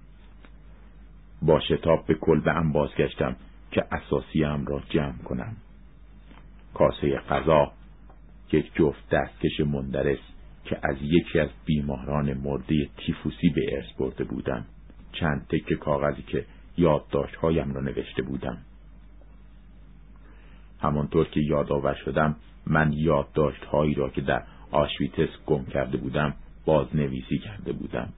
با شتاب به کلبه ام بازگشتم که اساسیم را جمع کنم. کاسه غذا، یک جفت دستکش مندرس که از یکی از بیماران مرده تیفوسی به ارث برده بودم، چند تکه کاغذی که یادداشت‌هایم را نوشته بودم. همانطور که یادآور شدم من یادداشت‌هایی را که در آشویتس گم کرده بودم بازنویسی کرده بودم.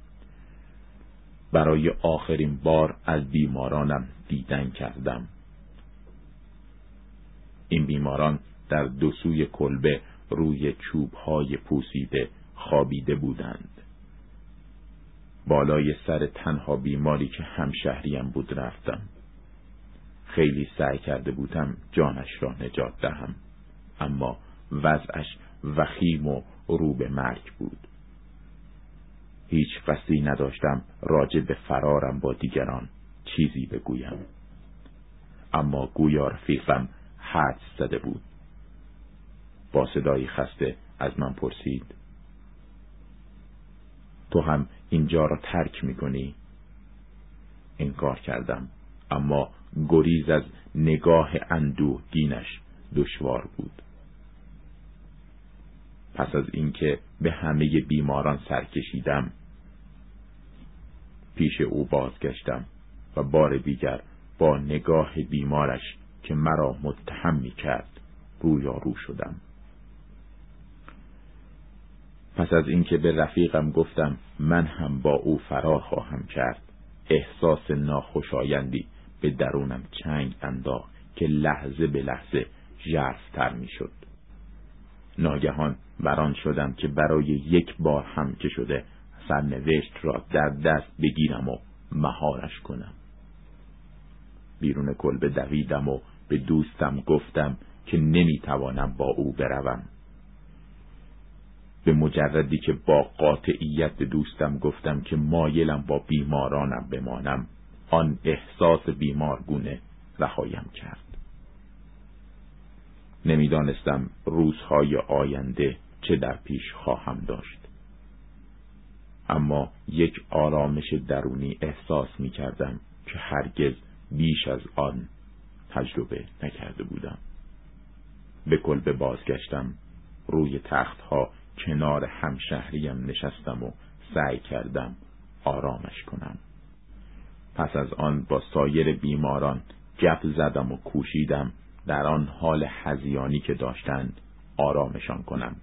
برای آخرین بار از بیمارانم دیدن کردم. این بیماران در دو سوی کلبه روی چوب‌های پوسیده خوابیده بودند. بالای سر تنها بیماری که همشهریم بود رفتم. خیلی سعی کرده بودم جانش را نجات دهم، اما وضعش وخیم و رو به مرگ بود. هیچ قصدی نداشتم راجع به فرارم با دیگران چیزی بگویم، اما گویا رفیقم حدس زده بود. با صدایی خسته از من پرسید: تو هم اینجا را ترک می‌کنی؟ انکار کردم، اما گریز از نگاه اندوهگینش دشوار بود. پس از اینکه به همه بیماران سر کشیدم، پیش او بازگشتم و بار دیگر با نگاه بیمارش که مرا متهم می‌کرد رویارو شدم. پس از اینکه به رفیقم گفتم من هم با او فرار خواهم کرد، احساس ناخوشایندی به درونم چنگ انداخت که لحظه به لحظه ژرف‌تر می‌شد. ناگهان بران شدم که برای یک بار هم که شده سرنوشت را در دست بگیرم و مهارش کنم. بیرون کلبه دویدم و به دوستم گفتم که نمیتوانم با او بروم. به مجردی که با قاطعیت به دوستم گفتم که مایلم با بیمارانم بمانم، آن احساس بیمارگونه رهایم کرد. نمیدانستم روزهای آینده چه در پیش خواهم داشت، اما یک آرامش درونی احساس می کردم که هرگز بیش از آن تجربه نکرده بودم. به کلبه بازگشتم، روی تختها کنار همشهریم نشستم و سعی کردم آرامش کنم. پس از آن با سایر بیماران جف زدم و کوشیدم در آن حال هذیانی که داشتند آرامشان کنم.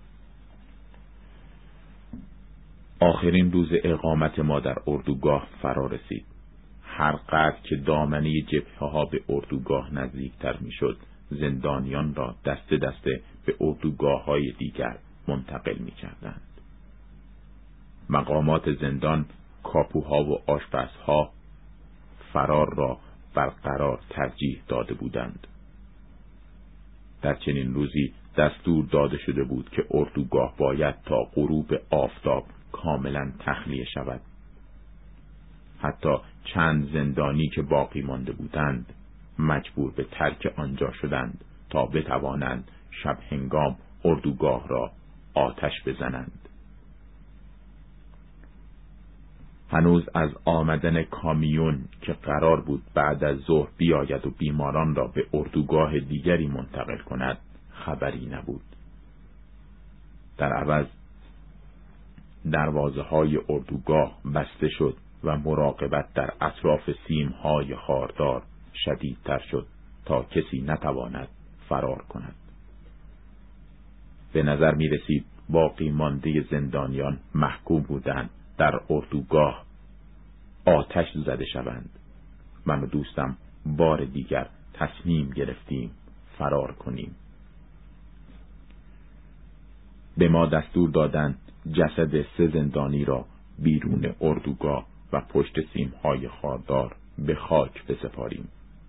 آخرین روز اقامت ما در اردوگاه فرا رسید. هر قدر که دامنه جبهه‌ها به اردوگاه نزدیکتر میشد، زندانیان را دسته دسته به اردوگاه‌های دیگر منتقل می‌کردند. مقامات زندان، کاپوها و آشپزها فرار را برقرار ترجیح داده بودند. در چنین روزی دستور داده شده بود که اردوگاه باید تا غروب آفتاب کاملا تخلیه شود. حتی چند زندانی که باقی مانده بودند مجبور به ترک آنجا شدند تا بتوانند شب هنگام اردوگاه را آتش بزنند. هنوز از آمدن کامیون که قرار بود بعد از ظهر بیاید و بیماران را به اردوگاه دیگری منتقل کند خبری نبود. در عوض دروازه‌های اردوگاه بسته شد و مراقبت در اطراف سیم‌های خاردار شدیدتر شد تا کسی نتواند فرار کند. به نظر می رسید باقی مانده زندانیان محکوم بودند در اردوگاه آتش زده شوند. من و دوستم بار دیگر تصمیم گرفتیم فرار کنیم. به ما دستور دادند جسد 3 زندانی را بیرون اردوگاه و پشت سیم‌های خاردار به خاک بسپاریم.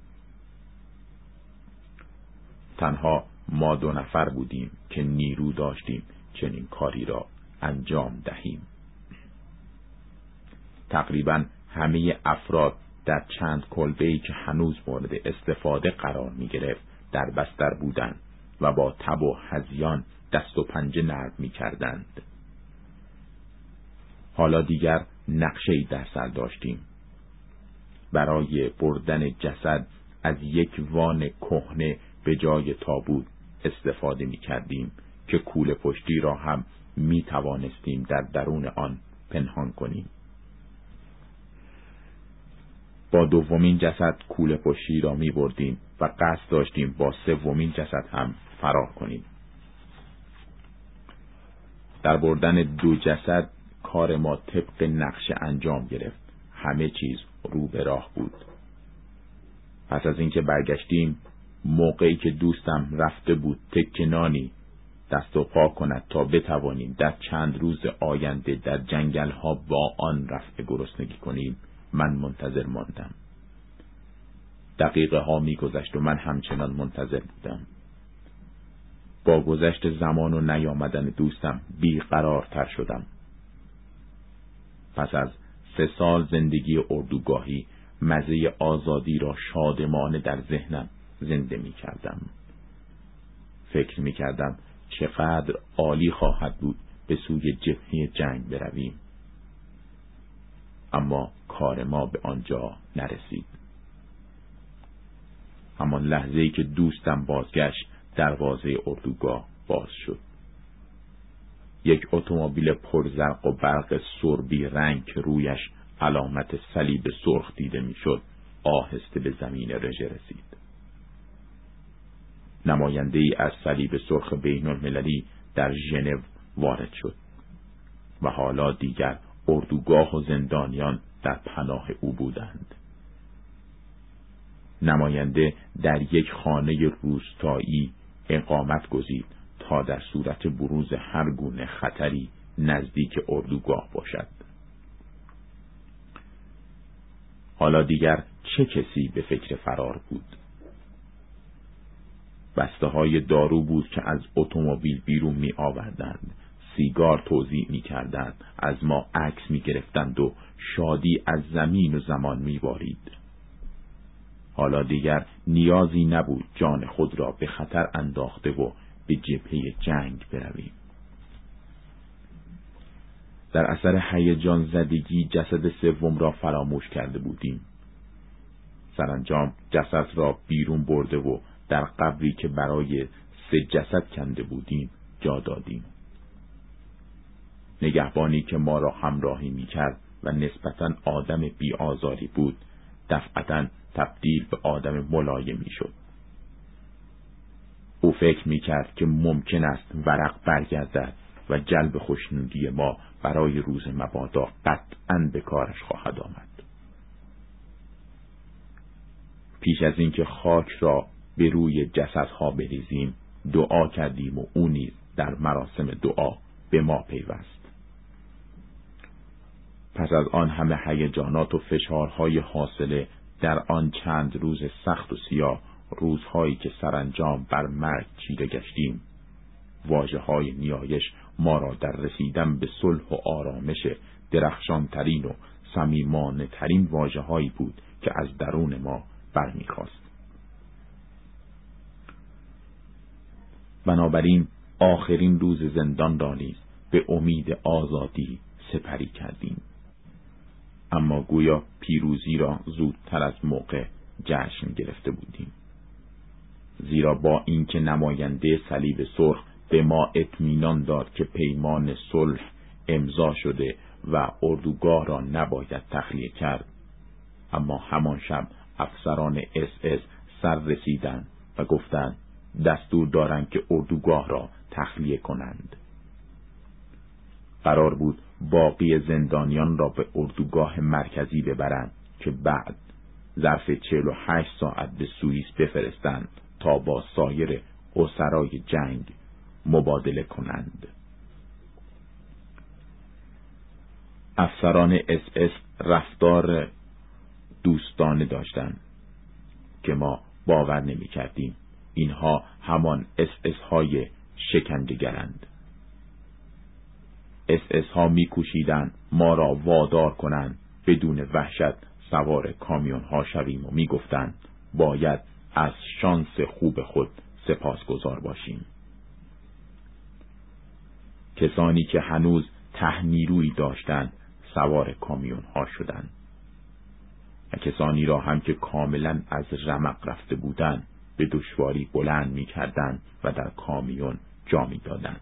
تنها ما 2 نفر بودیم که نیرو داشتیم چنین کاری را انجام دهیم. تقریباً همه افراد در چند کلبه‌ای که هنوز مورد استفاده قرار می گرفت در بستر بودند و با تب و هذیان دست و پنجه نرم می کردند. حالا دیگر نقشه‌ای در سر داشتیم. برای بردن جسد از یک وان کهنه به جای تابوت استفاده می کردیم که کوله پشتی را هم می توانستیم در درون آن پنهان کنیم. با 2مین جسد کوله پشتی را می بردیم و قصد داشتیم با 3مین جسد هم فرار کنیم. در بردن 2 جسد کار ما طبق نقشه انجام گرفت. همه چیز رو به راه بود. پس از اینکه برگشتیم، موقعی که دوستم رفته بود تکه نانی دست و پا کند تا بتوانیم در چند روز آینده در جنگل ها با آن رفع گرسنگی کنیم، من منتظر ماندم. دقیقه ها می گذشت و من همچنان منتظر بودم. با گذشت زمان و نیامدن دوستم بیقرارتر شدم. پس از 3 سال زندگی اردوگاهی مزه آزادی را شادمانه در ذهنم زنده می کردم. فکر می کردم چقدر عالی خواهد بود به سوی جبهه جنگ برویم. اما کار ما به آنجا نرسید. همان لحظه‌ای که دوستم بازگشت، دروازه اردوگاه باز شد. یک اتومبیل پرزرق و برق سربی رنگ که رویش علامت صلیب سرخ دیده میشد آهسته به زمین رژه رسید. نماینده‌ای از صلیب سرخ بین‌المللی در ژنو وارد شد و حالا دیگر اردوگاه و زندانیان در پناه او بودند. نماینده در یک خانه روستایی اقامت گزید تا در صورت بروز هر گونه خطری نزدیک اردوگاه باشد. حالا دیگر چه کسی به فکر فرار بود؟ بسته‌های دارو بود که از اتومبیل بیرون می آوردند، سیگار توزیع می کردند، از ما عکس می گرفتند و شادی از زمین و زمان می بارید. حالا دیگر نیازی نبود جان خود را به خطر انداخته و به جبهه جنگ برویم. در اثر هیجان زدگی جسد 3 را فراموش کرده بودیم. سرانجام جسد را بیرون برده و در قبری که برای 3 جسد کنده بودیم جا دادیم. نگهبانی که ما را همراهی می‌کرد و نسبتاً آدم بی‌آزاری بود، دفعتاً تبدیل به آدم ملایمی شد. او فکر می‌کرد که ممکن است ورق برگردد و جلب خوشنودی ما برای روز مبادا قطعاً به کارش خواهد آمد. پیش از اینکه خاک را به روی جسدها بریزیم دعا کردیم و او نیز در مراسم دعا به ما پیوست. پس از آن همه هیجانات و فشارهای حاصله در آن چند روز سخت و سیاه، روزهایی که سرانجام بر مرگ چیره گشتیم، واژه‌های نیایش ما را در رسیدن به صلح و آرامش درخشانترین و صمیمانه ترین واژه‌هایی بود که از درون ما برمیخواست. بنابراین آخرین روز زندان را نیز به امید آزادی سپری کردیم، اما گویا پیروزی را زودتر از موقع جشن گرفته بودیم، زیرا با اینکه نماینده صلیب سرخ به ما اطمینان داد که پیمان صلح امضا شده و اردوگاه را نباید تخلیه کرد، اما همان شب افسران SS سر رسیدند و گفتند دستور دارند که اردوگاه را تخلیه کنند. قرار بود باقی زندانیان را به اردوگاه مرکزی ببرند که بعد ظرف 48 ساعت به سوئیس بفرستند تا با سایر اسرای جنگ مبادله کنند. افسران SS رفتار دوستانه داشتند که ما باور نمی کردیم اینها همان SS های شکنجه‌گرند. SS ها می کوشیدند ما را وادار کنند بدون وحشت سوار کامیون ها شویم و می گفتند باید از شانس خوب خود سپاسگزار باشیم. کسانی که هنوز ته‌نیرویی داشتند سوار کامیون ها شدند و کسانی را هم که کاملا از رمق رفته بودند به دشواری بلند می کردند و در کامیون جا می دادند.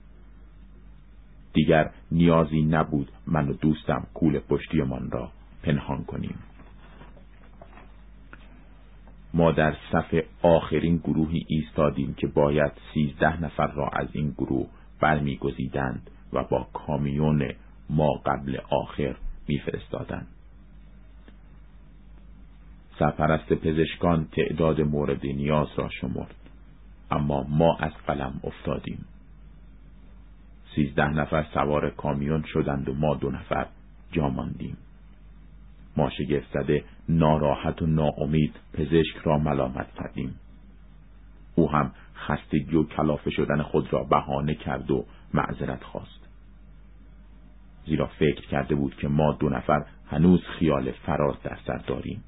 دیگر نیازی نبود من و دوستم کوله پشتیمان را پنهان کنیم. ما در صف آخرین گروهی ایستادیم که باید 13 نفر را از این گروه برمیگزیدند و با کامیون ما قبل آخر میفرستادند. سرپرست پزشکان تعداد مورد نیاز را شمرد، اما ما از قلم افتادیم. 13 نفر سوار کامیون شدند و ما 2 نفر جا ماندیم. ما شگفت زده، ناراحت و ناامید پزشک را ملامت کردیم. او هم خستگی و کلافه شدن خود را بهانه کرد و معذرت خواست، زیرا فکر کرده بود که ما 2 نفر هنوز خیال فرار در سر داریم.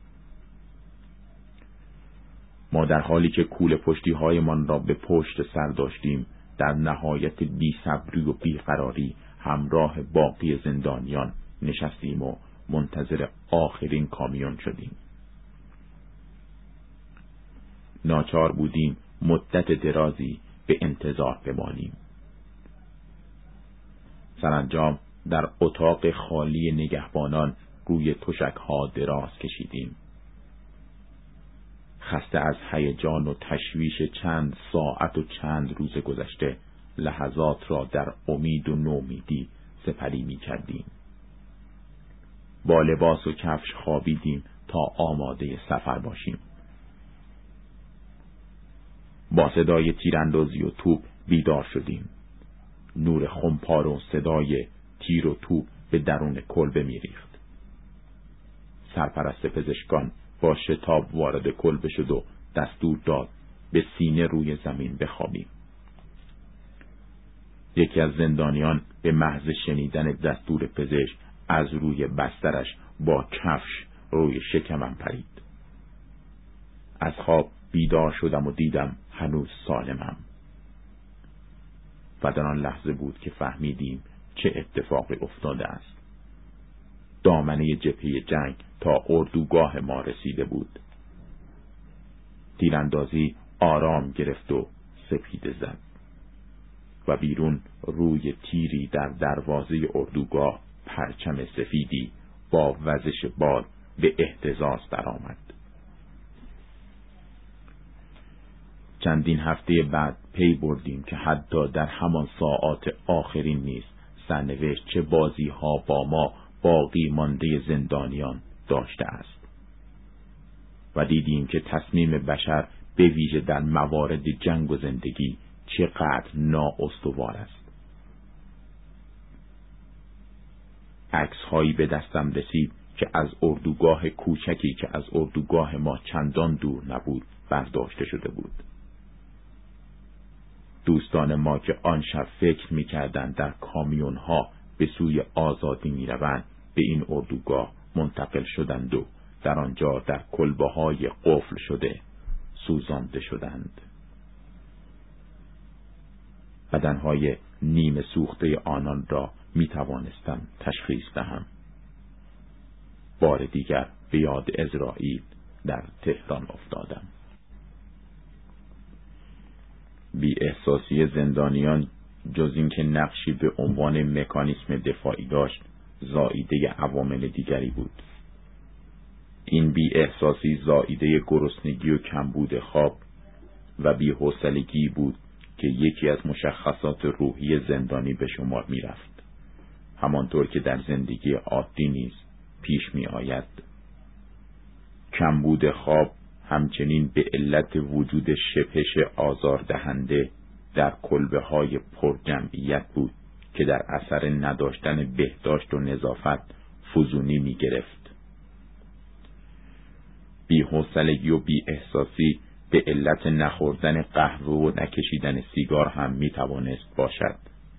ما در حالی که کوله پشتی هایمان را به پشت سر داشتیم در نهایت بی‌صبری و بیقراری همراه باقی زندانیان نشستیم و منتظر آخرین کامیون شدیم. ناچار بودیم مدت درازی به انتظار بمانیم. سرانجام در اتاق خالی نگهبانان روی تشک‌ها دراز کشیدیم. خسته از هیجان و تشویش چند ساعت و چند روز گذشته، لحظات را در امید و نومیدی سپری می کردیم. با لباس و کفش خوابیدیم تا آماده سفر باشیم. با صدای تیراندازی و توپ بیدار شدیم. نور خمپار و صدای تیر و توپ به درون کلبه می ریخت. سرپرست پزشکان با شتاب وارد کلبه شد و دستور داد به سینه روی زمین بخوابیم. یکی از زندانیان به محض شنیدن دستور پزشک از روی بسترش با کفش روی شکمم پرید. از خواب بیدار شدم و دیدم هنوز سالمم. و در آن لحظه بود که فهمیدیم چه اتفاقی افتاده است. دامنه جبهه جنگ تا اردوگاه ما رسیده بود. تیراندازی آرام گرفت و سپیده زد و بیرون روی تیری در دروازه اردوگاه پرچم سفیدی با وزش باد به اهتزاز درآمد. چندین هفته بعد پی بردیم که حتی در همان ساعات آخرین نیز سرنوشت چه بازی ها با ما باقی مانده زندانیان داشته است و دیدیم که تصمیم بشر به ویژه در موارد جنگ و زندگی چقدر نااستوار است. عکس‌هایی به دستم رسید که از اردوگاه کوچکی که از اردوگاه ما چندان دور نبود برداشته شده بود. دوستان ما که آن شب فکر می‌کردند در کامیون‌ها به سوی آزادی می‌روند به این اردوگاه منتقل شدند و در آنجا در کلبه‌های قفل شده سوزانده شدند. بدنهای نیمه سوخته آنان را می‌توانستم تشخیص دهم. بار دیگر به یاد عزرائیل در تهران افتادم. بی احساسی زندانیان جز اینکه نقشی به عنوان مکانیسم دفاعی داشت، زائیده عوامل دیگری بود. این بی احساسی زائیده گرسنگی و کمبود خواب و بی حوصلگی بود که یکی از مشخصات روحی زندانی به شمار می رفت، همانطور که در زندگی عادی نیز پیش می آید. کمبود خواب همچنین به علت وجود شپش آزاردهنده در کلبه‌های پرجمعیت بود که در اثر نداشتن بهداشت و نظافت فزونی می گرفت. بی‌حوصلگی و بی‌احساسی به علت نخوردن قهوه و نکشیدن سیگار هم می توانست باشد.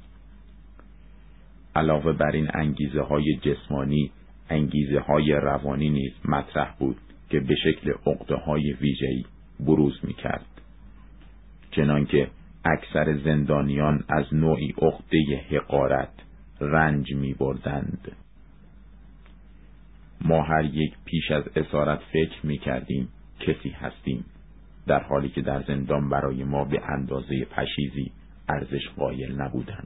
علاوه بر این انگیزه‌های جسمانی، انگیزه‌های روانی نیز مطرح بود که به شکل عقده‌های ویژه‌ای بروز می‌کرد. چنانکه اکثر زندانیان از نوعی عقده حقارت رنج می‌بردند. ما هر یک پیش از اسارت فکر می‌کردیم کسی هستیم، در حالی که در زندان برای ما به اندازه پشیزی ارزش قائل نبودند.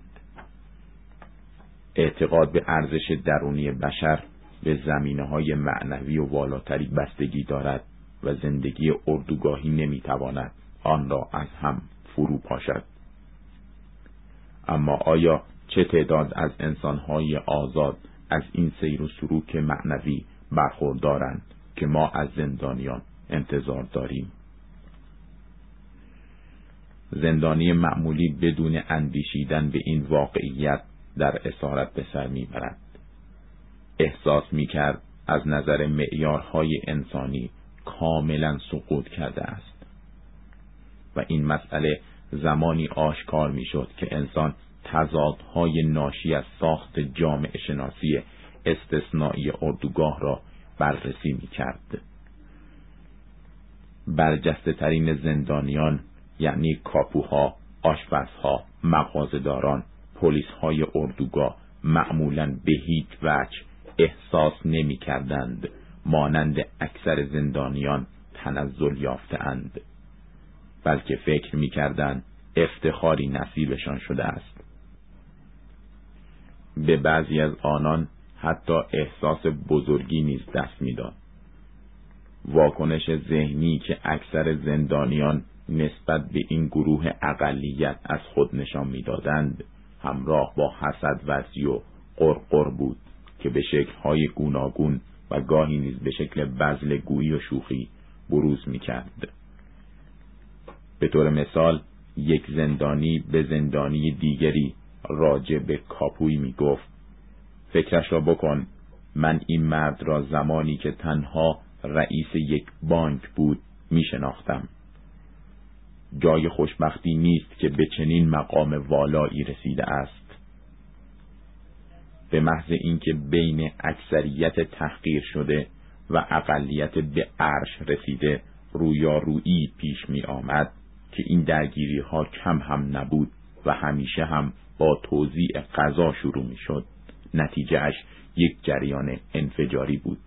اعتقاد به ارزش درونی بشر به زمینه‌های معنوی و والاتری بستگی دارد و زندگی اردوگاهی نمی‌تواند آن را از هم فرو پاشد. اما آیا چه تعداد از انسان‌های آزاد از این سیر و سلوک معنوی برخوردارند که ما از زندانیان انتظار داریم؟ زندانی معمولی بدون اندیشیدن به این واقعیت در اسارت به سر می‌برد. احساس می‌کرد از نظر معیارهای انسانی کاملا سقوط کرده است و این مسئله زمانی آشکار می‌شد که انسان تضادهای ناشی از ساخت جامعه شناسی استثنایی اردوگاه را بررسی می‌کرد. برجسته ترین زندانیان، یعنی کاپوها، آشپزها، مغازه‌داران، پلیس‌های اردوگاه معمولاً به هیچ وجه احساس نمی‌کردند مانند اکثر زندانیان تنزل یافته‌اند، بلکه فکر می‌کردند افتخاری نصیبشان شده است. به بعضی از آنان حتی احساس بزرگی نیز دست می‌داد. واکنش ذهنی که اکثر زندانیان نسبت به این گروه اقلیت از خود نشان می‌دادند همراه با حسدورزی و قرقر بود که به شکل‌های گوناگون و گاهی نیز به شکل بزلگویی و شوخی بروز می‌کرد. به طور مثال یک زندانی به زندانی دیگری راجع به کاپوی می‌گفت: فکرش را بکن، من این مرد را زمانی که تنها رئیس یک بانک بود می‌شناختم. جای خوشبختی نیست که به چنین مقام والایی رسیده است. به محض اینکه بین اکثریت تحقیر شده و اقلیت به عرش رسیده رویارویی پیش می آمد که این درگیری ها کم هم نبود و همیشه هم با توزیع غذا شروع می شد، نتیجه اش یک جریان انفجاری بود.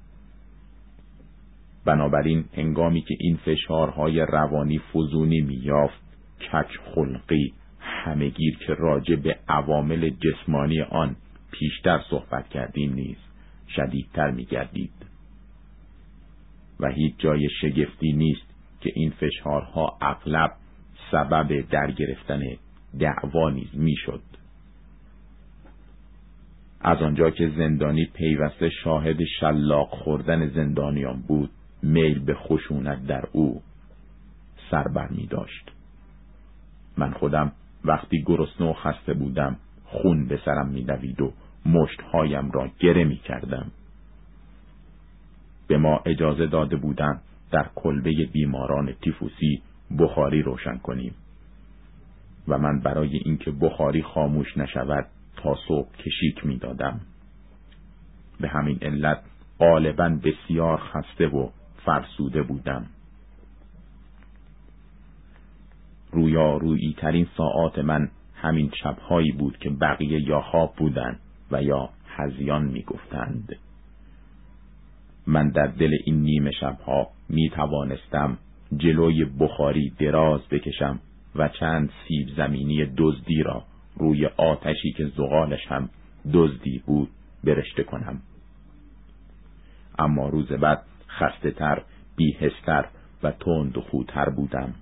بنابراین هنگامی که این فشارهای روانی فزونی می یافت، کج خلقی همه‌گیر که راجع به عوامل جسمانی آن پیشتر صحبت کردیم نیز شدیدتر می گردید. و هیچ جای شگفتی نیست که این فشارها اغلب سبب در گرفتن دعوا نیز میشد. از آنجا که زندانی پیوسته شاهد شلاق خوردن زندانیان بود، میل به خشونت در او سر بر می داشت. من خودم وقتی گرسنه و خسته بودم خون به سرم می دوید و مشتهایم را گره می کردم. به ما اجازه داده بودند در کلبه بیماران تیفوسی بخاری روشن کنیم و من برای اینکه بخاری خاموش نشود تا صبح کشیک می دادم. به همین علت غالباً بسیار خسته و فرسوده بودم. رویارویی ترین ساعات من همین شبهایی بود که بقیه یا خواب بودند و یا هذیان می گفتند. من در دل این نیمه شبها می توانستم جلوی بخاری دراز بکشم و چند سیب زمینی دزدی را روی آتشی که زغالش هم دزدی بود برشته کنم. اما روز بعد خسته تر، بی‌حس‌تر و تند و خوتر بودم.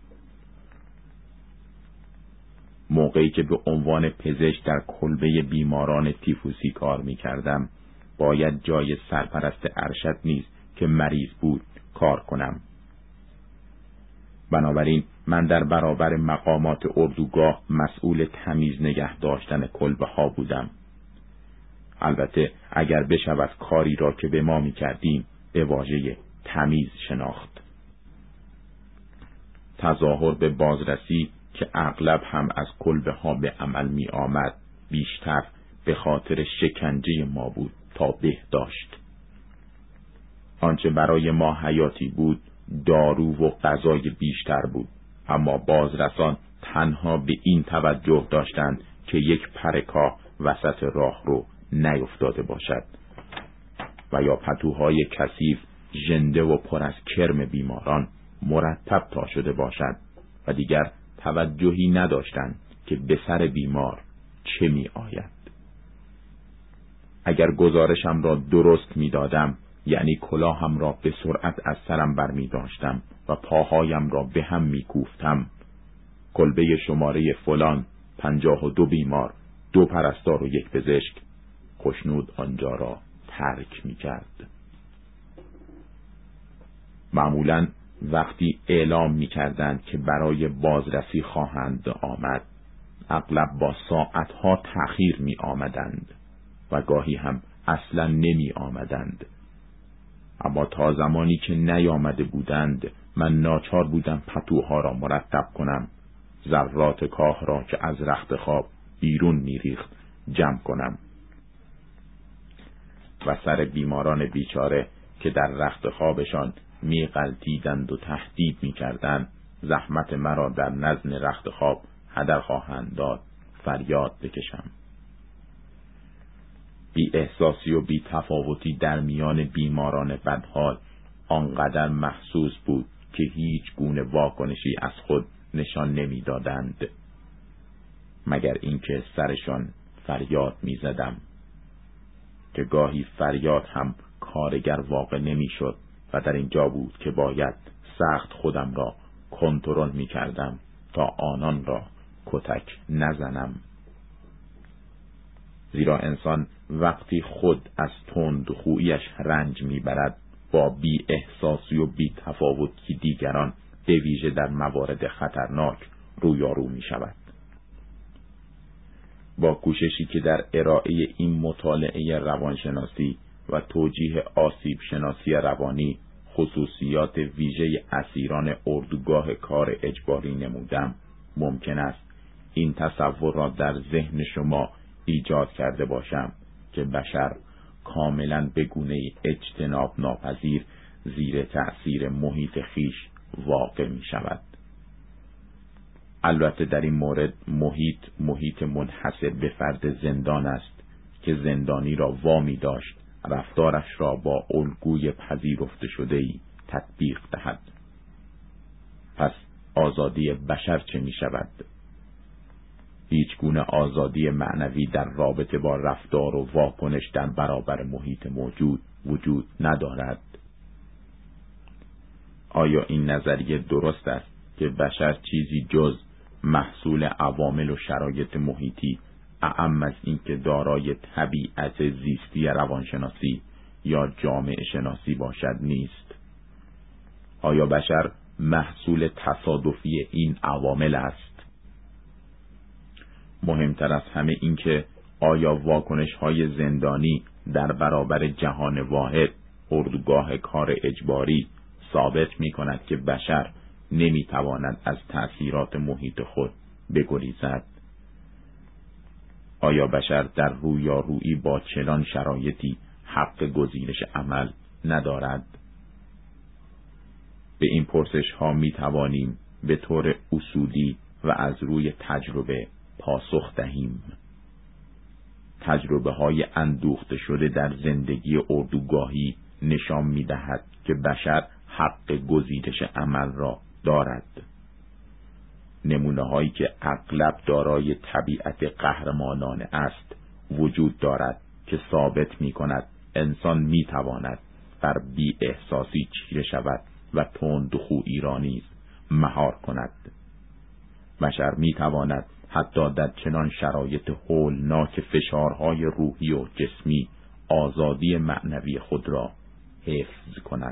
موقعی که به عنوان پزشک در کلبه بیماران تیفوسی کار می کردم، باید جای سرپرست ارشد نیز که مریض بود کار کنم. بنابراین من در برابر مقامات اردوگاه مسئول تمیز نگه داشتن کلبه ها بودم. البته اگر بشود کاری را که به ما می کردیم به واژه تمیز شناخت. تظاهر به بازرسی که اغلب هم از کلبه ها به عمل می آمد بیشتر به خاطر شکنجه ما بود تا به داشت. آنچه برای ما حیاتی بود دارو و غذای بیشتر بود، اما بازرسان تنها به این توجه داشتند که یک پرکاه وسط راه رو نیفتاده باشد و یا پتوهای کثیف ژنده و پر از کرم بیماران مرتب تا شده باشد و دیگر توجهی نداشتند که به سر بیمار چه می آید. اگر گزارشم را درست می دادم، یعنی کلاهم را به سرعت از سرم بر می داشتم و پاهایم را به هم می کوفتم، کلبه شماره فلان 52 بیمار، 2 پرستار و 1 پزشک، خوشنود آنجا را ترک می کرد. معمولاً وقتی اعلام می کردند که برای بازرسی خواهند آمد، اغلب با ساعتها تأخیر می آمدند و گاهی هم اصلا نمی آمدند. اما تا زمانی که نیامده بودند من ناچار بودم پتوها را مرتب کنم، ذرات کاه را که از رخت خواب بیرون می ریخت جمع کنم و سر بیماران بیچاره که در رخت خوابشان می غلطیدند و تهدید می کردند زحمت مرا در نزن رخت خواب هدر خواهند داد فریاد بکشم. بی احساسی و بی تفاوتی در میان بیماران بدحال آنقدر محسوس بود که هیچ گونه واکنشی از خود نشان نمی دادند مگر اینکه سرشان فریاد می زدم که گاهی فریاد هم کارگر واقع نمی شد و در اینجا بود که باید سخت خودم را کنترل می کردم تا آنان را کتک نزنم. زیرا انسان وقتی خود از تندخوییش رنج میبرد با بی احساسی و بی تفاوتی دیگران به ویژه در موارد خطرناک رویارو می شود. با کوششی که در ارائه این مطالعه روانشناسی و توجیه آسیب شناسی روانی خصوصیات ویژه اسیران اردوگاه کار اجباری نمودم، ممکن است این تصور را در ذهن شما ایجاد کرده باشم که بشر کاملاً به گونه‌ای اجتناب ناپذیر زیر تأثیر محیط خیش واقع می شود. البته در این مورد محیط منحصر به فرد زندان است که زندانی را وامی داشت رفتارش را با الگوی پذیرفته شده‌ای تطبیق دهد. پس آزادی بشر چه می شود؟ هیچ گونه آزادی معنوی در رابطه با رفتار و واکنش در برابر محیط موجود وجود ندارد. آیا این نظریه درست است که بشر چیزی جز محصول عوامل و شرایط محیطی اعم از این که دارای طبیعت زیستی روانشناسی یا جامعه شناسی باشد نیست. آیا بشر محصول تصادفی این عوامل است؟ مهمتر از همه این که آیا واکنش‌های زندانی در برابر جهان واحد، اردوگاه کار اجباری، ثابت می‌کند که بشر نمی‌تواند از تأثیرات محیط خود بگریزد؟ آیا بشر در رویارویی با چنان شرایطی حق گزینش عمل ندارد؟ به این پرسش‌ها می‌توانیم به طور اصولی و از روی تجربه پاسخ دهیم. تجربه‌های اندوخته شده در زندگی اردوگاهی نشان می‌دهد که بشر حق گزینش عمل را دارد. نمونه‌هایی که اغلب دارای طبیعت قهرمانانه است وجود دارد که ثابت می‌کند انسان می‌تواند بر بی احساسی چیره شود و تندخویی را نیز مهار کند. بشر می‌تواند حتی در چنان شرایط هولناک فشارهای روحی و جسمی آزادی معنوی خود را حفظ کند.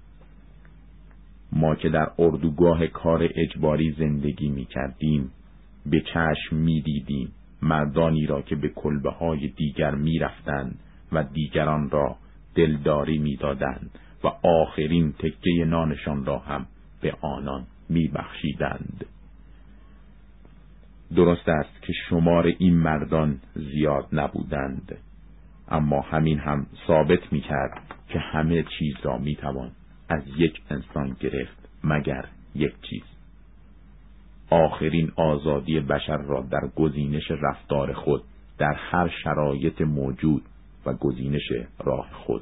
ما که در اردوگاه کار اجباری زندگی می کردیم به چشم می دیدیم مردانی را که به کلبه‌های دیگر می رفتند و دیگران را دلداری می دادند و آخرین تکه نانشان را هم به آنان می بخشیدند. درست است که شمار این مردان زیاد نبودند، اما همین هم ثابت می کرد که همه چیز را می توان از یک انسان گرفت مگر یک چیز: آخرین آزادی بشر را در گزینش رفتار خود در هر شرایط موجود و گزینش راه خود.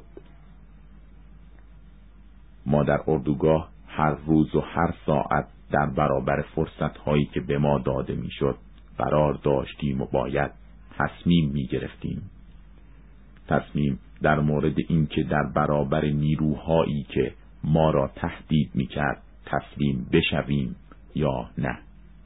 ما در اردوگاه هر روز و هر ساعت در برابر فرصت‌هایی که به ما داده میشد قرار داشتیم و باید تصمیم می‌گرفتیم. تصمیم در مورد اینکه در برابر نیروهایی که ما را تهدید می‌کرد تسلیم بشویم یا نه.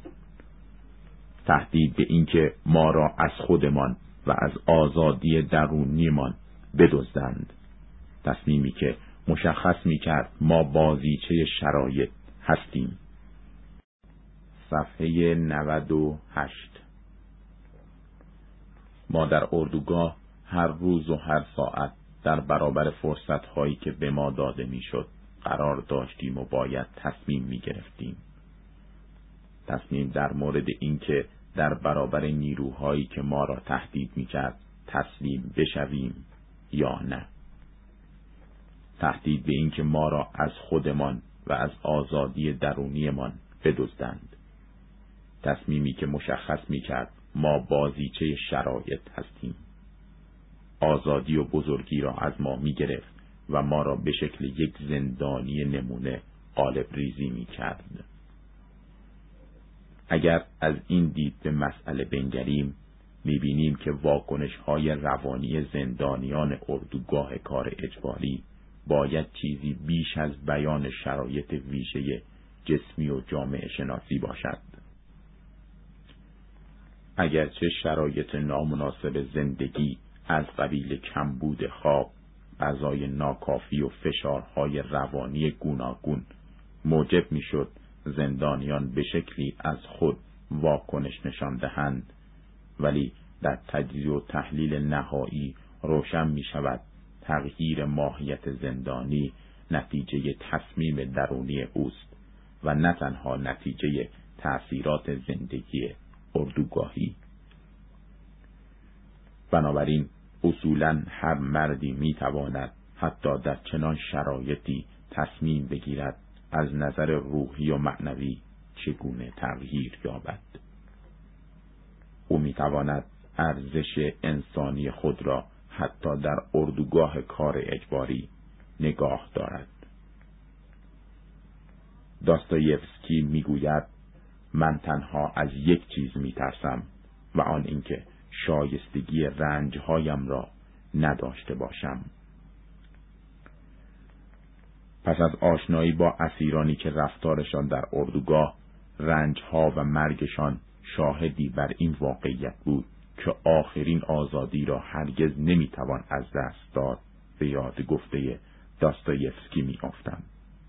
تهدید به اینکه ما را از خودمان و از آزادی درونیمان بدزدند. تصمیمی که مشخص می‌کرد ما بازیچه شرایط هستیم. صفحه 98. ما در اردوگاه هر روز و هر ساعت در برابر فرصت‌هایی که به ما داده میشد قرار داشتیم و باید تصمیم می‌گرفتیم. تصمیم در مورد اینکه در برابر نیروهایی که ما را تهدید می‌کرد تسلیم بشویم یا نه. تهدید به اینکه ما را از خودمان و از آزادی درونیمان بدزدند. تصمیمی که مشخص می‌کرد ما بازیچه شرایط هستیم. آزادی و بزرگی را از ما می‌گرفت و ما را به شکل یک زندانی نمونه قالب ریزی می‌کرد. اگر از این دید به مسئله بنگریم می‌بینیم که واکنش‌های روانی زندانیان اردوگاه کار اجباری باید چیزی بیش از بیان شرایط ویژه جسمی و جامعه شناسی باشد. اگرچه شرایط نامناسب زندگی از قبیل کمبود خواب، غذای ناکافی و فشارهای روانی گوناگون موجب میشد زندانیان به شکلی از خود واکنش نشان دهند، ولی در تجزیه و تحلیل نهایی روشن می شود تغییر ماهیت زندانی نتیجه تصمیم درونی اوست و نه تنها نتیجه تأثیرات زندگی اردوگاهی. بنابراین اصولاً هر مردی می تواند حتی در چنان شرایطی تصمیم بگیرد از نظر روحی و معنوی چگونه تغییر یابد. او می تواند ارزش انسانی خود را حتی در اردوگاه کار اجباری نگاه دارد. داستایوفسکی می گوید من تنها از یک چیز می ترسم و آن اینکه شایستگی رنجهایم را نداشته باشم. پس از آشنایی با اسیرانی که رفتارشان در اردوگاه رنجها و مرگشان شاهدی بر این واقعیت بود که آخرین آزادی را هرگز نمیتوان از دست داد، به یاد گفته داستایفسکی میافتم.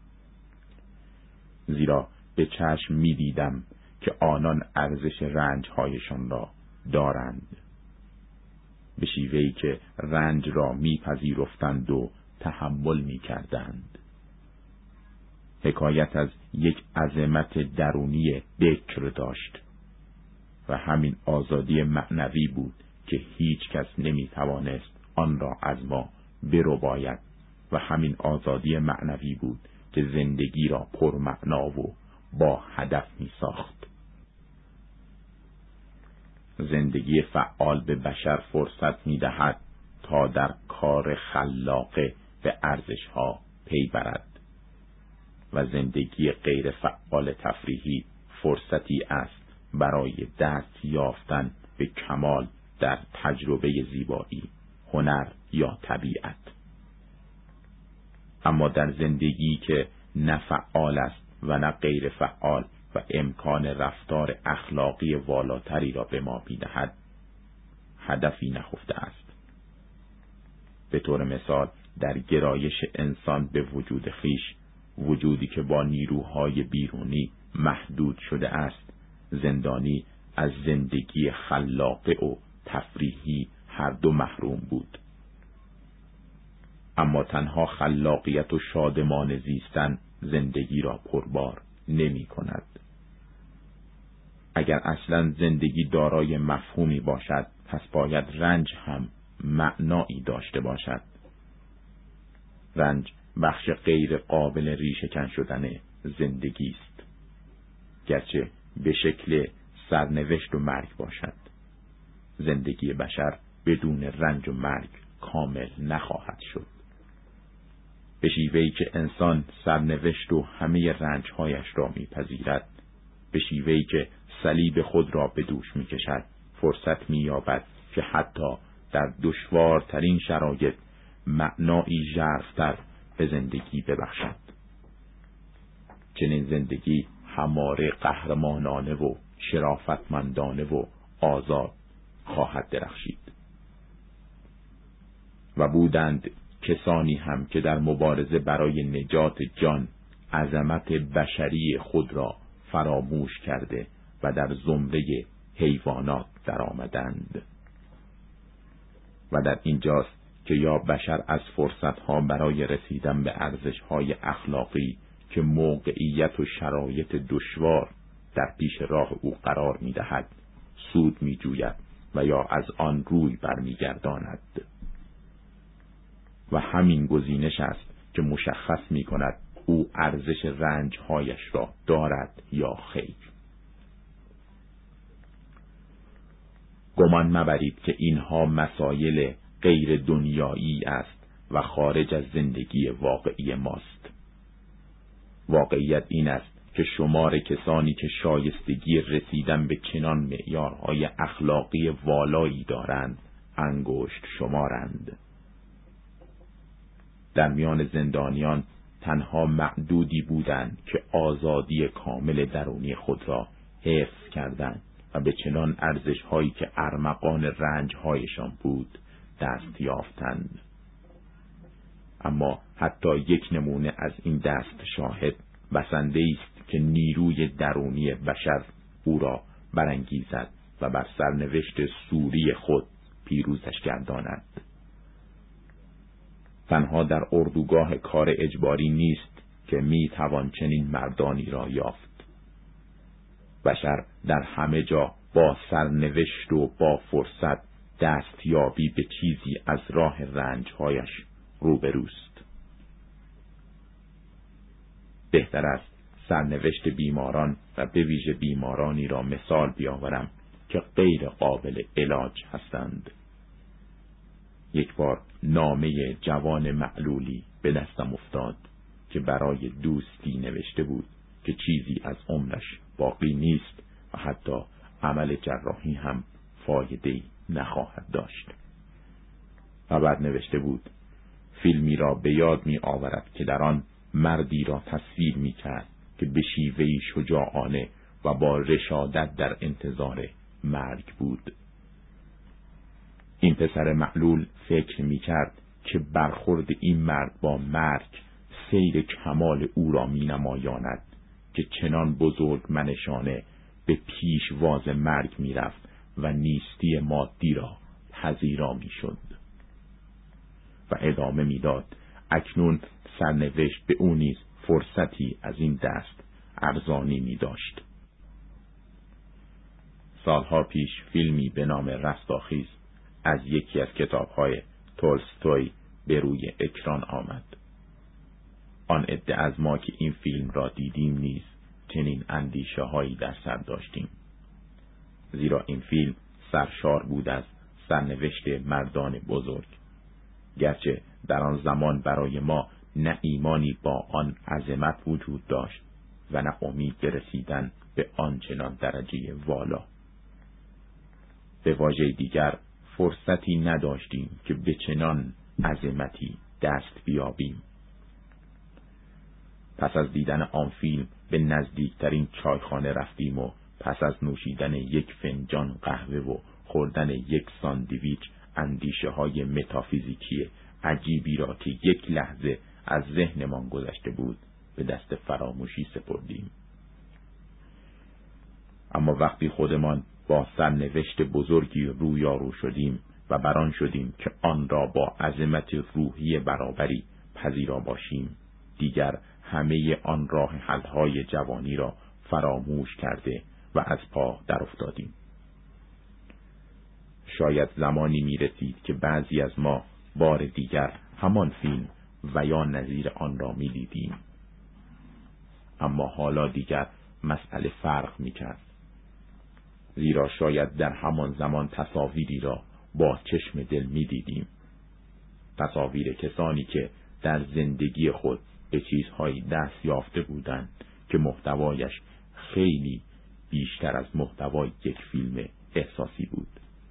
زیرا به چشم میدیدم که آنان ارزش رنجهایشان را دارند، به شیوهی که رنج را میپذیرفتند و تحمل میکردند. حکایت از یک عظمت درونی بکر داشت و همین آزادی معنوی بود که هیچ کس نمیتوانست آن را از ما برباید و همین آزادی معنوی بود که زندگی را پرمعنا و با هدف می ساخت. زندگی فعال به بشر فرصت می دهد تا در کار خلاقه به ارزشها پی برد و زندگی غیر فعال تفریحی فرصتی است برای دست یافتن به کمال در تجربه زیبایی، هنر یا طبیعت. اما در زندگی که نه فعال است و نه غیر فعال و امکان رفتار اخلاقی والاتری را به ما می‌دهد، هدفی نهفته است. به طور مثال در گرایش انسان به وجود خویش، وجودی که با نیروهای بیرونی محدود شده است، زندانی از زندگی خلاقه و تفریحی هر دو محروم بود. اما تنها خلاقیت و شادمان زیستن زندگی را پربار نمی کند. اگر اصلا زندگی دارای مفهومی باشد، پس باید رنج هم معنایی داشته باشد. رنج بخش غیر قابل ریشه‌کن شدن زندگی است، گرچه به شکل سرنوشت و مرگ باشد. زندگی بشر بدون رنج و مرگ کامل نخواهد شد. به شیوهی که انسان سرنوشت و همه رنجهایش را میپذیرد، به شیوهی که صلیب خود را به دوش میکشد، فرصت مییابد که حتی در دشوارترین شرایط معنایی ژرف‌تر به زندگی ببخشد. چنین زندگی هماره قهرمانانه و شرافتمندانه و آزاد خواهد درخشید. و بودند کسانی هم که در مبارزه برای نجات جان عظمت بشری خود را فراموش کرده و در زمره حیوانات درآمدند. و در اینجاست که یا بشر از فرصتها برای رسیدن به ارزشهای اخلاقی که موقعیت و شرایط دشوار در پیش راه او قرار می‌دهد سود می‌جوید و یا از آن روی برمیگرداند. و همین گزینش است که مشخص می‌کند او ارزش رنج‌هایش را دارد یا خیر. گمان مبرید که اینها مسائل غیر دنیایی است و خارج از زندگی واقعی ماست. واقعیت این است که شمار کسانی که شایستگی رسیدن به چنان معیارهای اخلاقی والایی دارند انگشت شمارند. در میان زندانیان تنها معدودی بودند که آزادی کامل درونی خود را حفظ کردند و به چنان ارزش‌هایی که ارمغان رنج‌هایشان بود دست یافتند. اما حتی یک نمونه از این دست شاهد بسنده است که نیروی درونی بشر او را برانگیزد و بر سرنوشت سوری خود پیروزش گرداند. تنها در اردوگاه کار اجباری نیست که میتوان چنین مردانی را یافت. بشر در همه جا با سرنوشت و با فرصت دستیابی به چیزی از راه رنجهایش روبروست. بهتر است سرنوشت بیماران و به ویژه بیمارانی را مثال بیاورم که غیر قابل علاج هستند. یک بار نامه جوان معلولی به دستم افتاد که برای دوستی نوشته بود که چیزی از عمرش باقی نیست و حتی عمل جراحی هم فایده‌ای نخواهد داشت. و بعد نوشته بود فیلمی را به یاد می آورد که در آن مردی را تصویر می کرد که به شیوهی شجاعانه و با رشادت در انتظار مرگ بود. این پسر معلول فکر می‌کرد که برخورد این مرد با مرگ سیر کمال او را می‌نمایاند که چنان بزرگ منشانه به پیشواز مرگ می‌رفت و نیستی مادی را پذیرا می‌شد. و ادامه می‌داد: اکنون سرنوشت به او نیز فرصتی از این دست ارزانی می‌داشت. سالها پیش فیلمی به نام رستاخیز از یکی از کتاب‌های تولستوی به روی اکران آمد. آن عده از ما که این فیلم را دیدیم نیز چنین اندیشه‌هایی در سر داشتیم، زیرا این فیلم سرشار بود از سرنوشت مردان بزرگ، گرچه در آن زمان برای ما نه ایمانی با آن عظمت وجود داشت و نه امید رسیدن به آنچنان درجه والا. به واژه دیگر فرصتی نداشتیم که به چنان عظمتی دست بیابیم. پس از دیدن آن فیلم به نزدیکترین چایخانه رفتیم و پس از نوشیدن یک فنجان قهوه و خوردن یک ساندویچ اندیشه‌های متافیزیکی عجیبی را که یک لحظه از ذهنمان گذشته بود به دست فراموشی سپردیم. اما وقتی خودمان با سرنوشت بزرگی رویارو شدیم و بران شدیم که آن را با عظمت روحی برابری پذیرا باشیم، دیگر همه آن راه حل‌های جوانی را فراموش کرده و از پا در افتادیم. شاید زمانی می رسید که بعضی از ما بار دیگر همان فیلم و یا نظیر آن را می دیدیم. اما حالا دیگر مسئله فرق می کرد، زیرا شاید در همان زمان تصاویری را با چشم دل می دیدیم. تصاویر کسانی که در زندگی خود به چیزهایی دست یافته بودند که محتوایش خیلی بیشتر از محتوای یک فیلم احساسی بود.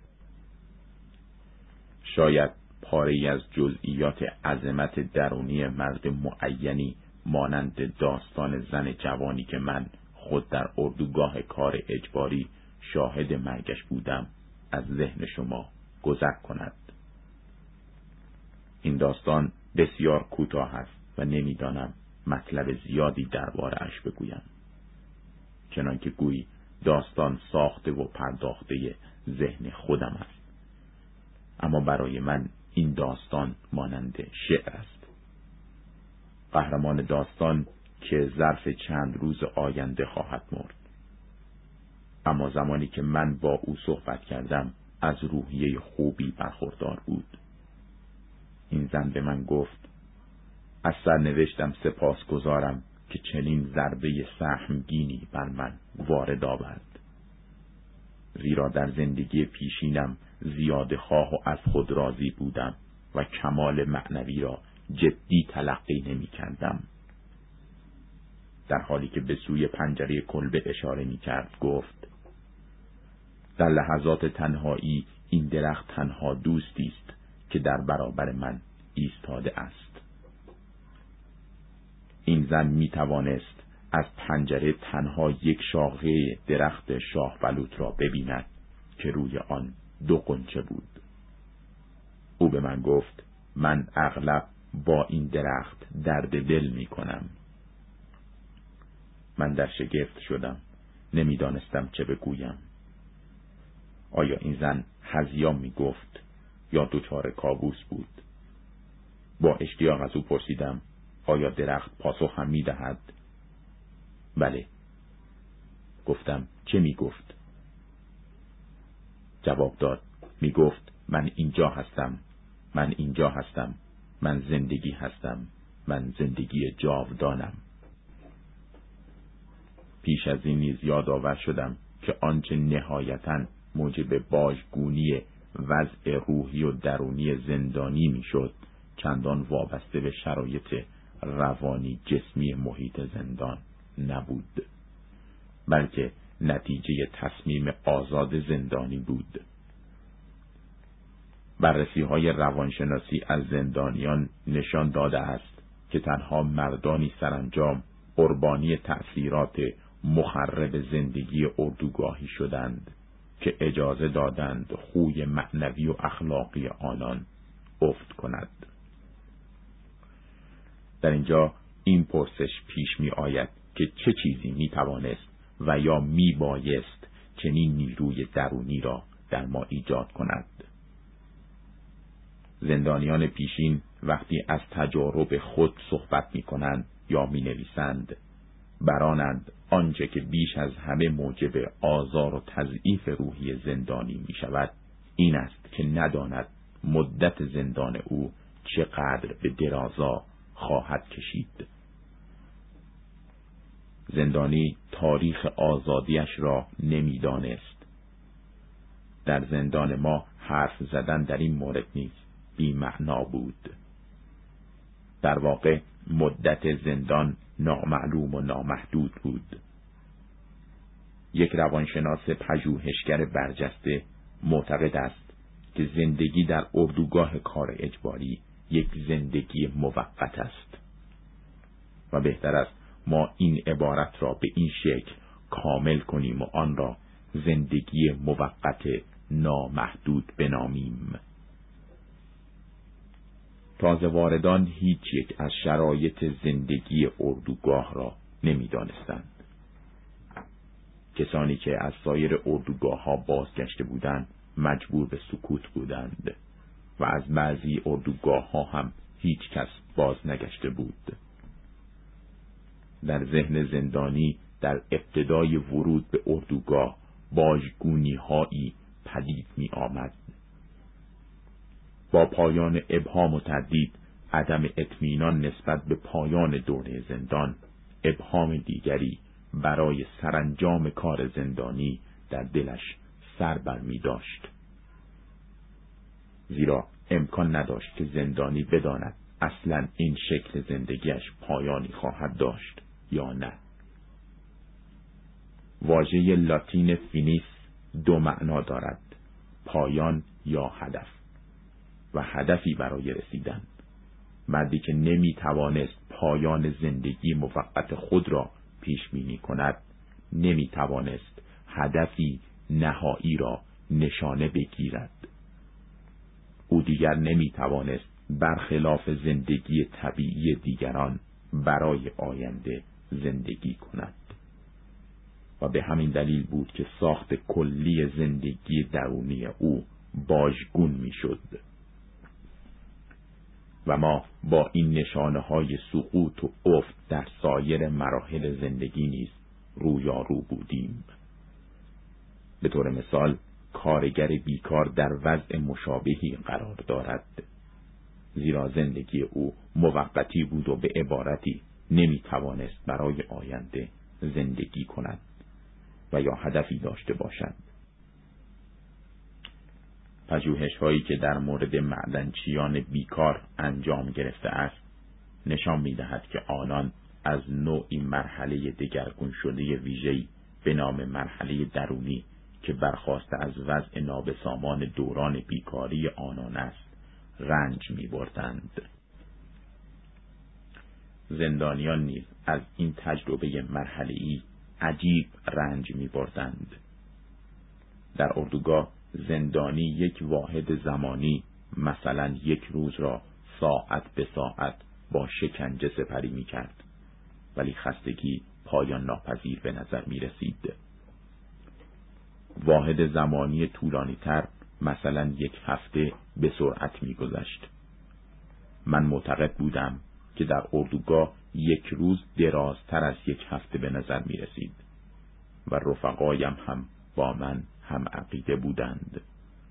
شاید پاره‌ای از جزئیات عظمت درونی مرد معینی مانند داستان زن جوانی که من خود در اردوگاه کار اجباری شاهد مرگش بودم از ذهن شما گذر کند. این داستان بسیار کوتاه است و نمیدانم مطلب زیادی درباره‌اش بگویم، چنانکه گویی داستان ساخته و پرداخته ذهن خودم است. اما برای من این داستان مانند شعر است. قهرمان داستان که ظرف چند روز آینده خواهد مرد، اما زمانی که من با او صحبت کردم از روحیه خوبی برخوردار بود. این زن به من گفت: از سرنوشتم سپاسگزارم که چنین ضربه سهمگینی بر من وارد آورد، زیرا در زندگی پیشینم زیاده خواه و از خود راضی بودم و کمال معنوی را جدی تلقی نمی کردم. در حالی که به سوی پنجره کلبه اشاره می کرد گفت: در لحظات تنهایی این درخت تنها دوستی است که در برابر من ایستاده است. این زن می توانست از پنجره تنها یک شاخه درخت شاه بلوط را ببیند که روی آن 2 غنچه بود. او به من گفت: من اغلب با این درخت درد دل می کنم. من در شگفت شدم، نمیدانستم چه بگویم. آیا این زن هذیان می گفت یا دچار کابوس بود؟ با اشتیاق از او پرسیدم: آیا درخت پاسخ هم می دهد؟ بله. گفتم: چه می گفت؟ جواب داد: می گفت من اینجا هستم، من اینجا هستم، من زندگی هستم، من زندگی جاودانم. پیش از این نیز یادآور شدم که آنچه نهایتاً موجب باژگونی وضع روحی و درونی زندانی میشد چندان وابسته به شرایط روانی جسمی محیط زندان نبود، بلکه نتیجه تصمیم آزاد زندانی بود. بررسی‌های روانشناسی از زندانیان نشان داده است که تنها مردانی سرانجام قربانی تأثیرات مخرب زندگی اردوگاهی شدند که اجازه دادند خوی معنوی و اخلاقی آنان افت کند. در اینجا این پرسش پیش می آید که چه چیزی می توانست و یا می بایست چنین نیروی درونی را در ما ایجاد کند. زندانیان پیشین وقتی از تجارب خود صحبت می کنند یا می نویسند، برانند آنچه که بیش از همه موجب آزار و تضعیف روحی زندانی می شود این است که نداند مدت زندان او چقدر به درازا خواهد کشید. زندانی تاریخ آزادیش را نمی دانست. در زندان ما حرف زدن در این مورد نیز بی معنا بود. در واقع مدت زندان نامعلوم و نامحدود بود. یک روانشناس پژوهشگر برجسته معتقد است که زندگی در اردوگاه کار اجباری یک زندگی موقت است و بهتر است ما این عبارت را به این شکل کامل کنیم و آن را زندگی موقت نامحدود بنامیم. تازه واردان هیچ یک از شرایط زندگی اردوگاه را نمی دانستند. کسانی که از سایر اردوگاه ها بازگشته بودند مجبور به سکوت بودند و از بعضی اردوگاه ها هم هیچ کس باز نگشته بود. در ذهن زندانی در ابتدای ورود به اردوگاه واژگونی هایی پدید می آمد. با پایان ابهام و تردید، عدم اطمینان نسبت به پایان دوره زندان، ابهام دیگری برای سرانجام کار زندانی در دلش سر بر می داشت. زیرا امکان نداشت که زندانی بداند اصلا این شکل زندگیش پایانی خواهد داشت یا نه. واژه لاتین فینیس دو معنا دارد: پایان یا هدف، و هدفی برای رسیدن. مردی که نمی توانست پایان زندگی موقت خود را پیش بینی کند، نمی توانست هدفی نهایی را نشانه بگیرد. او دیگر نمی توانست برخلاف زندگی طبیعی دیگران برای آینده زندگی کند. و به همین دلیل بود که ساخت کلی زندگی درونی او واژگون می شد. و ما با این نشانه های سقوط و افت در سایر مراحل زندگی نیز رویارو بودیم. به طور مثال کارگر بیکار در وضع مشابهی قرار دارد، زیرا زندگی او موقتی بود و به عبارتی نمی توانست برای آینده زندگی کند و یا هدفی داشته باشد. پژوهش‌هایی که در مورد معدنچیان بیکار انجام گرفته است نشان می‌دهد که آنان از نوعی مرحله دگرگون شده ویژه‌ای به نام مرحله درونی که برخواسته از وضع نابسامان دوران بیکاری آنان است رنج می‌بردند. زندانیان نیز از این تجربه مرحله‌ای عجیب رنج می‌بردند. در اردوگاه زندانی یک واحد زمانی، مثلا یک روز را ساعت به ساعت با شکنجه سپری می کرد، ولی خستگی پایان ناپذیر به نظر می رسید. واحد زمانی طولانی تر، مثلا یک هفته، به سرعت می گذشت. من معتقد بودم که در اردوگاه یک روز درازتر از یک هفته به نظر می رسید و رفقایم هم با من هم عقیده بودند.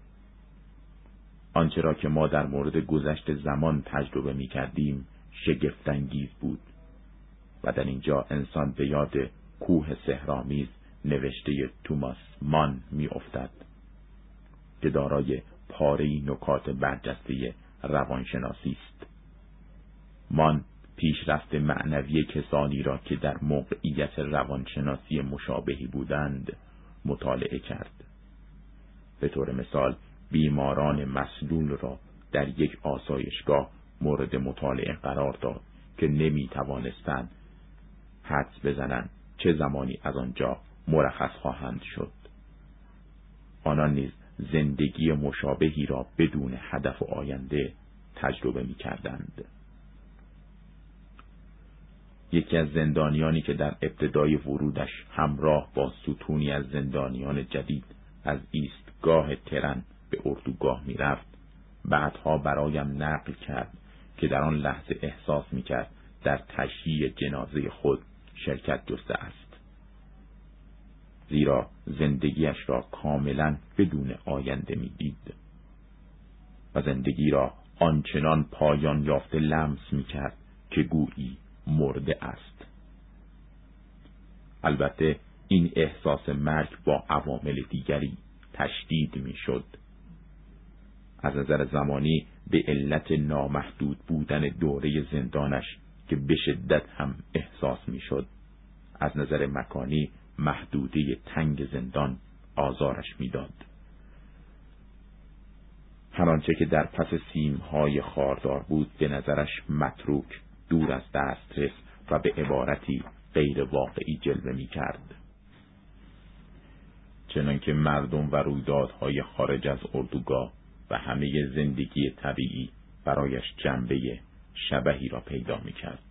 آنچه را که ما در مورد گذشت زمان تجربه می کردیم شگفت‌انگیز بود و در اینجا انسان به یاد کوه سحرآمیز نوشته توماس مان می افتد که دارای پاره‌ای نکات برجسته روانشناسی است. مان پیشرفت معنوی کسانی را که در موقعیت روانشناسی مشابهی بودند مطالعه کرد. به طور مثال بیماران مسلول را در یک آسایشگاه مورد مطالعه قرار داد که نمی توانستند حدس بزنند چه زمانی از آنجا مرخص خواهند شد. آنان نیز زندگی مشابهی را بدون هدف و آینده تجربه می کردند. یکی از زندانیانی که در ابتدای ورودش همراه با ستونی از زندانیان جدید از ایستگاه ترن به اردوگاه می رفت، بعدها برایم نقل کرد که در آن لحظه احساس می کرد در تشییع جنازه خود شرکت جسته است، زیرا زندگیش را کاملا بدون آینده می دید و زندگی را آنچنان پایان یافته لمس می کرد که گویی مرده است. البته این احساس مرگ با عوامل دیگری تشدید می شد. از نظر زمانی به علت نامحدود بودن دوره زندانش که به شدت هم احساس می شد. از نظر مکانی محدوده تنگ زندان آزارش می داد. هر آنچه که در پس سیمهای خاردار بود به نظرش متروک، دور از دسترس و به عبارتی غیر واقعی جلوه می کرد. چنانکه مردم و رویدادهای خارج از اردوگاه و همه زندگی طبیعی برایش جنبه شبحی را پیدا می کرد.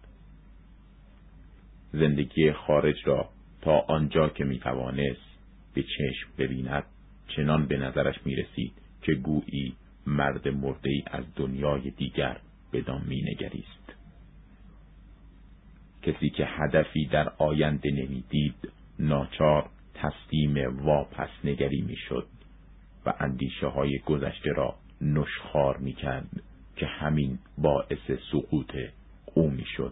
زندگی خارج را تا آنجا که می توانست به چشم ببیند چنان به نظرش می رسید که گویی مرد مرده‌ای از دنیای دیگر بدان می نگریست. کسی که هدفی در آینده نمی دید ناچار تسلیم واپس نگری می شد و اندیشه های گذشته را نشخوار می کرد که همین باعث سقوط او می شد.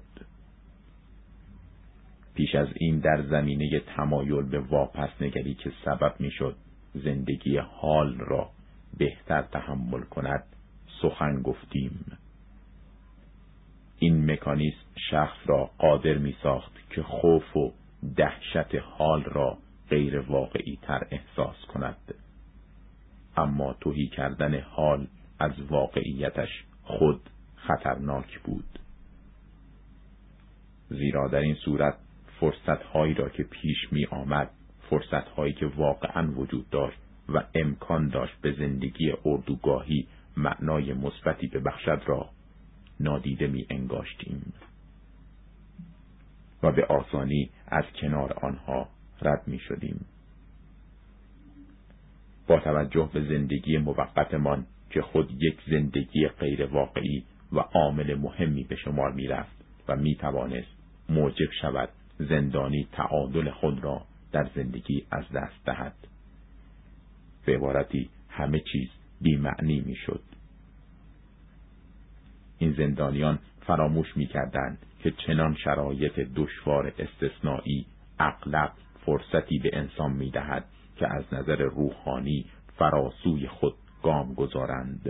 پیش از این در زمینه تمایل به واپس نگری که سبب می شد زندگی حال را بهتر تحمل کند سخن گفتیم. این مکانیزم شخص را قادر می ساخت که خوف و دهشت حال را غیر واقعی تر احساس کند، اما تهی کردن حال از واقعیتش خود خطرناک بود، زیرا در این صورت فرصت‌هایی را که پیش می آمد، فرصت‌هایی که واقعاً وجود داشت و امکان داشت به زندگی اردوگاهی معنای مثبتی ببخشد را نادیده می انگاشتیم و به آسانی از کنار آنها رد می شدیم. با توجه به زندگی موقتمان که خود یک زندگی غیر واقعی و عامل مهمی به شمار می رفت و می توانست موجب شود زندانی تعادل خود را در زندگی از دست دهد. به عبارتی همه چیز بی معنی می شد. این زندانیان فراموش می کردند که چنان شرایط دشوار استثنایی اغلب فرصتی به انسان می دهد که از نظر روحانی فراسوی خود گام گذارند.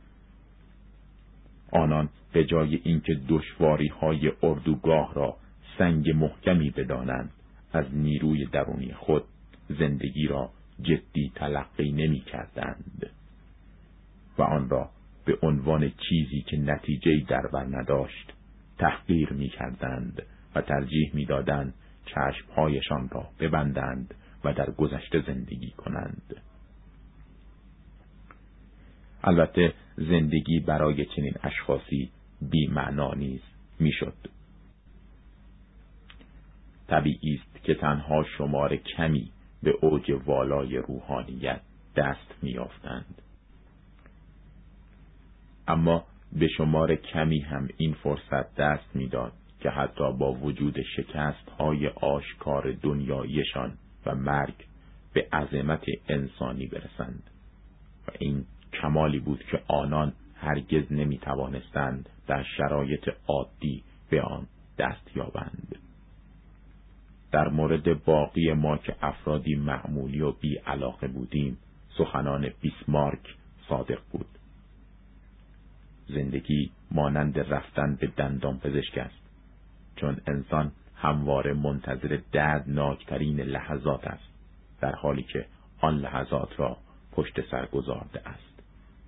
آنان به جای اینکه دشواری های اردوگاه را سنگ محکمی بدانند، از نیروی درونی خود زندگی را جدی تلقی نمی کردند و آن را به عنوان چیزی که نتیجه‌ای در بر نداشت تحقیر می کردند و ترجیح می دادند چشمهایشان را ببندند و در گذشته زندگی کنند. البته زندگی برای چنین اشخاصی بی معنا نیز می شد. طبیعی است که تنها شمار کمی به اوج والای روحانیت دست می یافتند، اما به شمار کمی هم این فرصت دست می داد که حتی با وجود شکست های آشکار دنیایشان و مرگ به عظمت انسانی برسند و این کمالی بود که آنان هرگز نمی توانستند در شرایط عادی به آن دست یابند. در مورد باقی ما که افرادی معمولی و بی علاقه بودیم سخنان بیسمارک صادق بود. زندگی مانند رفتن به دندان پزشک است، چون انسان همواره منتظر دردناکترین لحظات است، در حالی که آن لحظات را پشت سر گذارده است.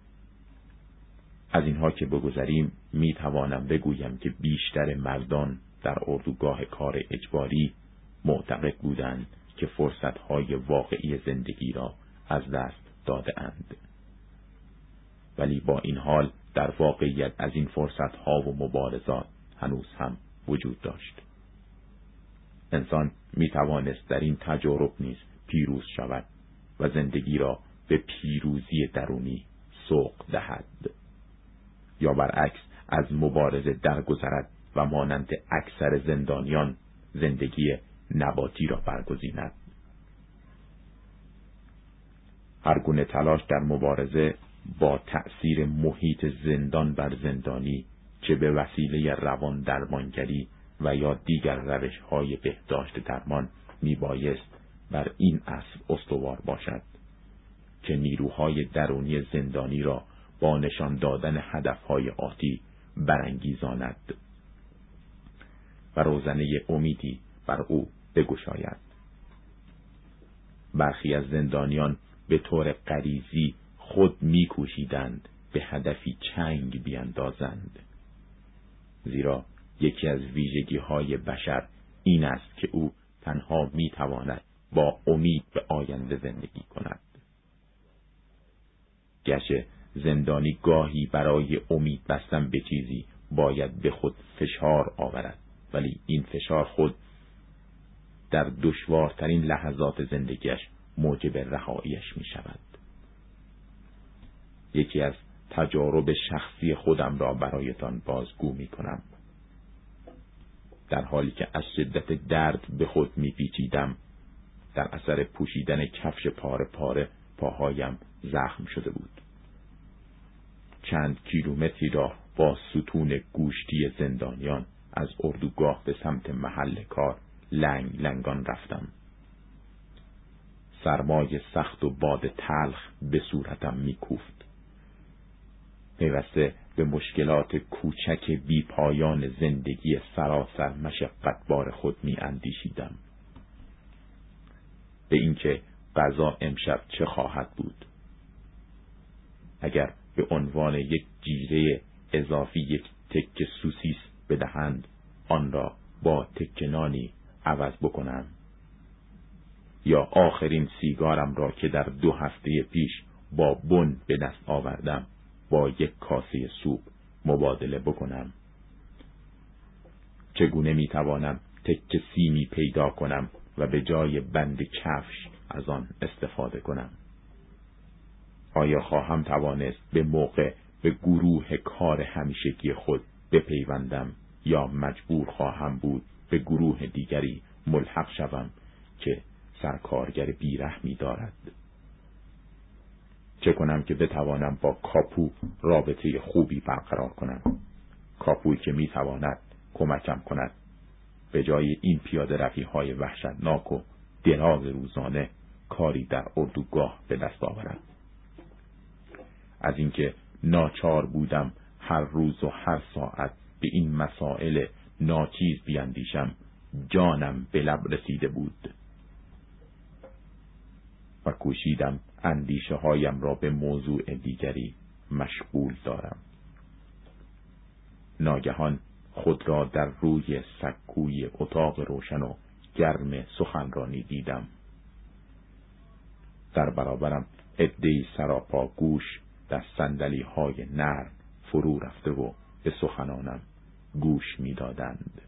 از اینها که بگذریم می توانم بگویم که بیشتر مردان در اردوگاه کار اجباری معتقد بودند که فرصتهای واقعی زندگی را از دست داده اند. ولی با این حال در واقعیت از این فرصتها و مبارزات هنوز هم وجود داشت. انسان می توانست در این تجارب نیز پیروز شود و زندگی را به پیروزی درونی سوق دهد، یا برعکس از مبارزه درگذرد و مانند اکثر زندانیان زندگی نباتی را برگزیند. هر گونه تلاش در مبارزه با تأثیر محیط زندان بر زندانی، چه به وسیله روان درمانگری و یا دیگر روش‌های بهداشت درمان، میبایست بر این اصل استوار باشد که نیروهای درونی زندانی را با نشان دادن هدفهای آتی برانگیزاند و روزنه امیدی بر او بگشاید. برخی از زندانیان به طور غریزی خود می‌کوشیدند به هدفی چنگ بیندازند، زیرا یکی از ویژگی‌های بشر این است که او تنها می‌تواند با امید به آینده زندگی کند. گرچه زندانی گاهی برای امید بستن به چیزی باید به خود فشار آورد، ولی این فشار خود در دشوارترین لحظات زندگیش موجب رهاییش می شود. یکی از تجارب شخصی خودم را برایتان بازگو می کنم. در حالی که از شدت درد به خود می پیچیدم، در اثر پوشیدن کفش پاره پاره پاهایم زخم شده بود. چند کیلومتری را با ستون گوشتی زندانیان از اردوگاه به سمت محل کار لنگ لنگان رفتم. سرمای سخت و باد تلخ به صورتم میکوفت. پیوسته به مشکلات کوچک بی پایان زندگی سراسر مشقت بار خود می اندیشیدم. به اینکه غذا امشب چه خواهد بود. اگر به عنوان یک جیره اضافی یک تکه سوسیس بدهند، آن را با تکه نانی عوض بکنم، یا آخرین سیگارم را که در 2 هفته پیش با بن به دست آوردم با یک کاسه سوپ مبادله بکنم. چگونه میتوانم تکه سیمی پیدا کنم و به جای بند کفش از آن استفاده کنم؟ آیا خواهم توانست به موقع به گروه کار همیشگی خود بپیوندم، یا مجبور خواهم بود به گروه دیگری ملحق شوم که سرکارگر بیرحمی دارد؟ چه کنم که بتوانم با کاپو رابطه خوبی برقرار کنم؟ کاپویی که میتواند کمکم کند به جای این پیاده روی‌های وحشتناک و دراز روزانه کاری در اردوگاه به دست آورم. از اینکه ناچار بودم هر روز و هر ساعت به این مسائل ناچیز بیاندیشم، جانم به لب رسیده بود و کوشیدم اندیشه هایم را به موضوع دیگری مشغول دارم. ناگهان خود را در روی سکوی اتاق روشن و گرم سخنرانی دیدم. در برابرم عده‌ای سراپا گوش در صندلی های نرم فرو رفته و به سخنانم گوش می دادند.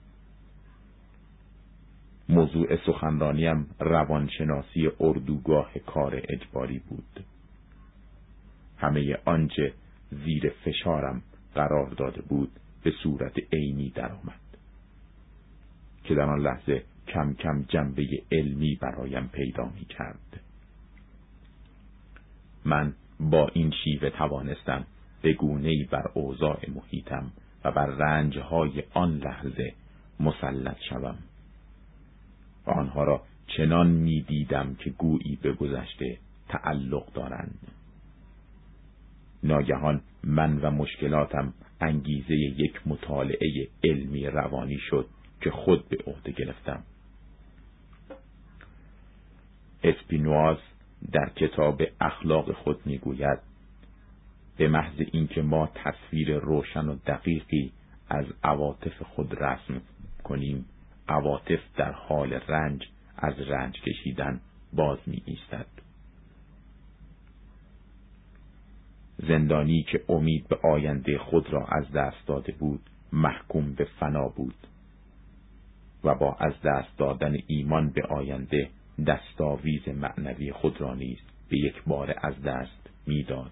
موضوع سخنرانیم روانشناسی اردوگاه کار اجباری بود. همه آنچه زیر فشارم قرار داده بود به صورت عینی درآمد که در آن لحظه کم کم جنبه علمی برایم پیدا می کرد. من با این شیوه توانستم به گونه‌ای بر اوضاع محیطم و بر رنجهای آن لحظه مسلط شوم و آنها را چنان می دیدم که گویی به گذشته تعلق دارند. ناگهان من و مشکلاتم انگیزه یک مطالعه علمی روانی شد که خود به عهده گرفتم. اسپینواز در کتاب اخلاق خود میگوید به محض اینکه ما تصویر روشن و دقیقی از عواطف خود رسم کنیم، عواطف در حال رنج از رنج کشیدن باز می ایستد. زندانی که امید به آینده خود را از دست داده بود محکوم به فنا بود و با از دست دادن ایمان به آینده دستاویز معنوی خود را نیز به یک بار از دست می‌داد.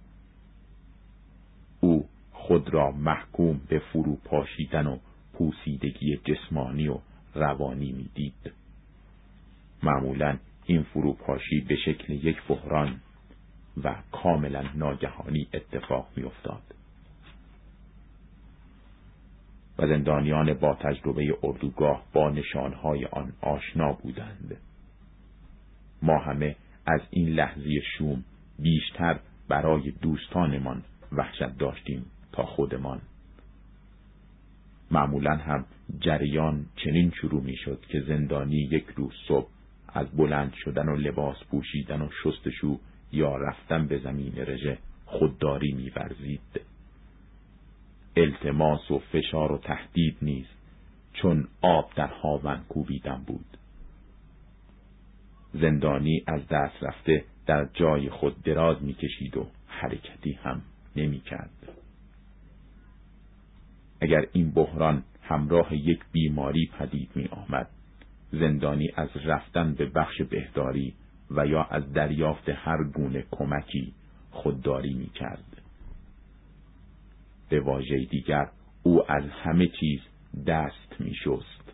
او خود را محکوم به فرو پاشیدن و پوسیدگی جسمانی و روانی می‌دید. معمولاً این فروپاشی به شکل یک بحران و کاملا ناگهانی اتفاق می‌افتاد. و زندانیان با تجربه اردوگاه با نشانهای آن آشنا بودند. ما همه از این لحظه شوم بیشتر برای دوستانمان وحشت داشتیم تا خودمان. معمولاً هم جریان چنین شروع می‌شد که زندانی یک روز صبح از بلند شدن و لباس پوشیدن و شستشو یا رفتن به زمین رژه خودداری می‌ورزید. التماس و فشار و تهدید نیز چون آب در هاون کوبیدن بود. زندانی از دست رفته در جای خود دراز می‌کشید و حرکتی هم نمی‌کرد. اگر این بحران همراه یک بیماری پدید می‌آمد، زندانی از رفتن به بخش بهداری و یا از دریافت هر گونه کمکی خودداری می‌کرد. به واژه دیگر او از همه چیز دست می‌شست.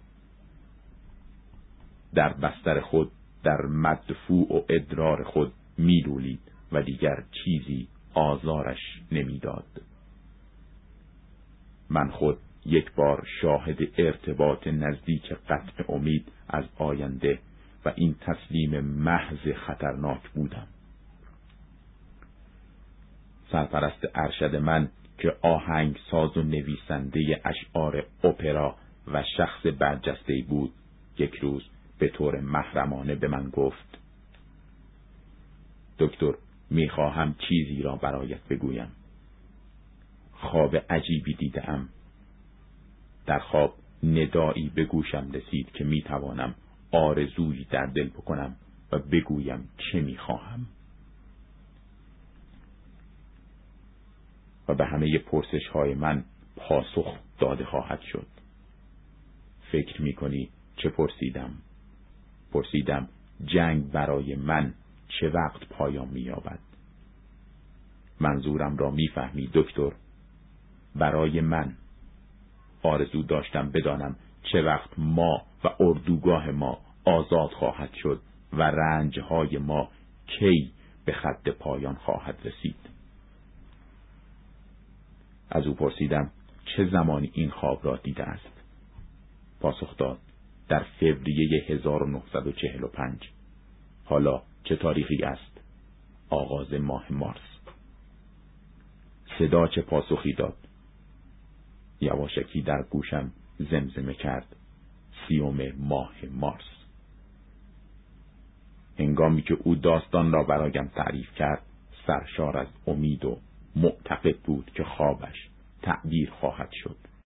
در بستر خود در مدفوع و ادرار خود می‌لولید و دیگر چیزی آزارش نمی‌داد. من خود یک بار شاهد ارتباط نزدیک قطع امید از آینده و این تسلیم محض خطرناک بودم. سرپرست ارشد من که آهنگ ساز و نویسنده اشعار اپرا و شخص برجسته‌ای بود، یک روز به طور محرمانه به من گفت: دکتر، میخواهم چیزی را برایت بگویم. خواب عجیبی دیدم. در خواب ندایی به گوشم رسید که میتوانم آرزویی در دل بکنم و بگویم چه میخواهم. و به همه پرسش های من پاسخ داده خواهد شد. فکر میکنی چه پرسیدم؟ پرسیدم جنگ برای من چه وقت پایان می‌یابد؟ منظورم را میفهمی دکتر؟ برای من آرزو داشتم بدانم چه وقت ما و اردوگاه ما آزاد خواهد شد و رنجهای ما کی به خط پایان خواهد رسید. از او پرسیدم چه زمانی این خواب را دیده است؟ پاسخ داد در فوریه 1945. حالا چه تاریخی است؟ آغاز ماه مارس. صدا چه پاسخی داد؟ یواشکی در گوشم زمزمه کرد 30 ماه مارس. هنگامی که او داستان را برایم تعریف کرد، سرشار از امید و معتقد بود که خوابش تعبیر خواهد شد.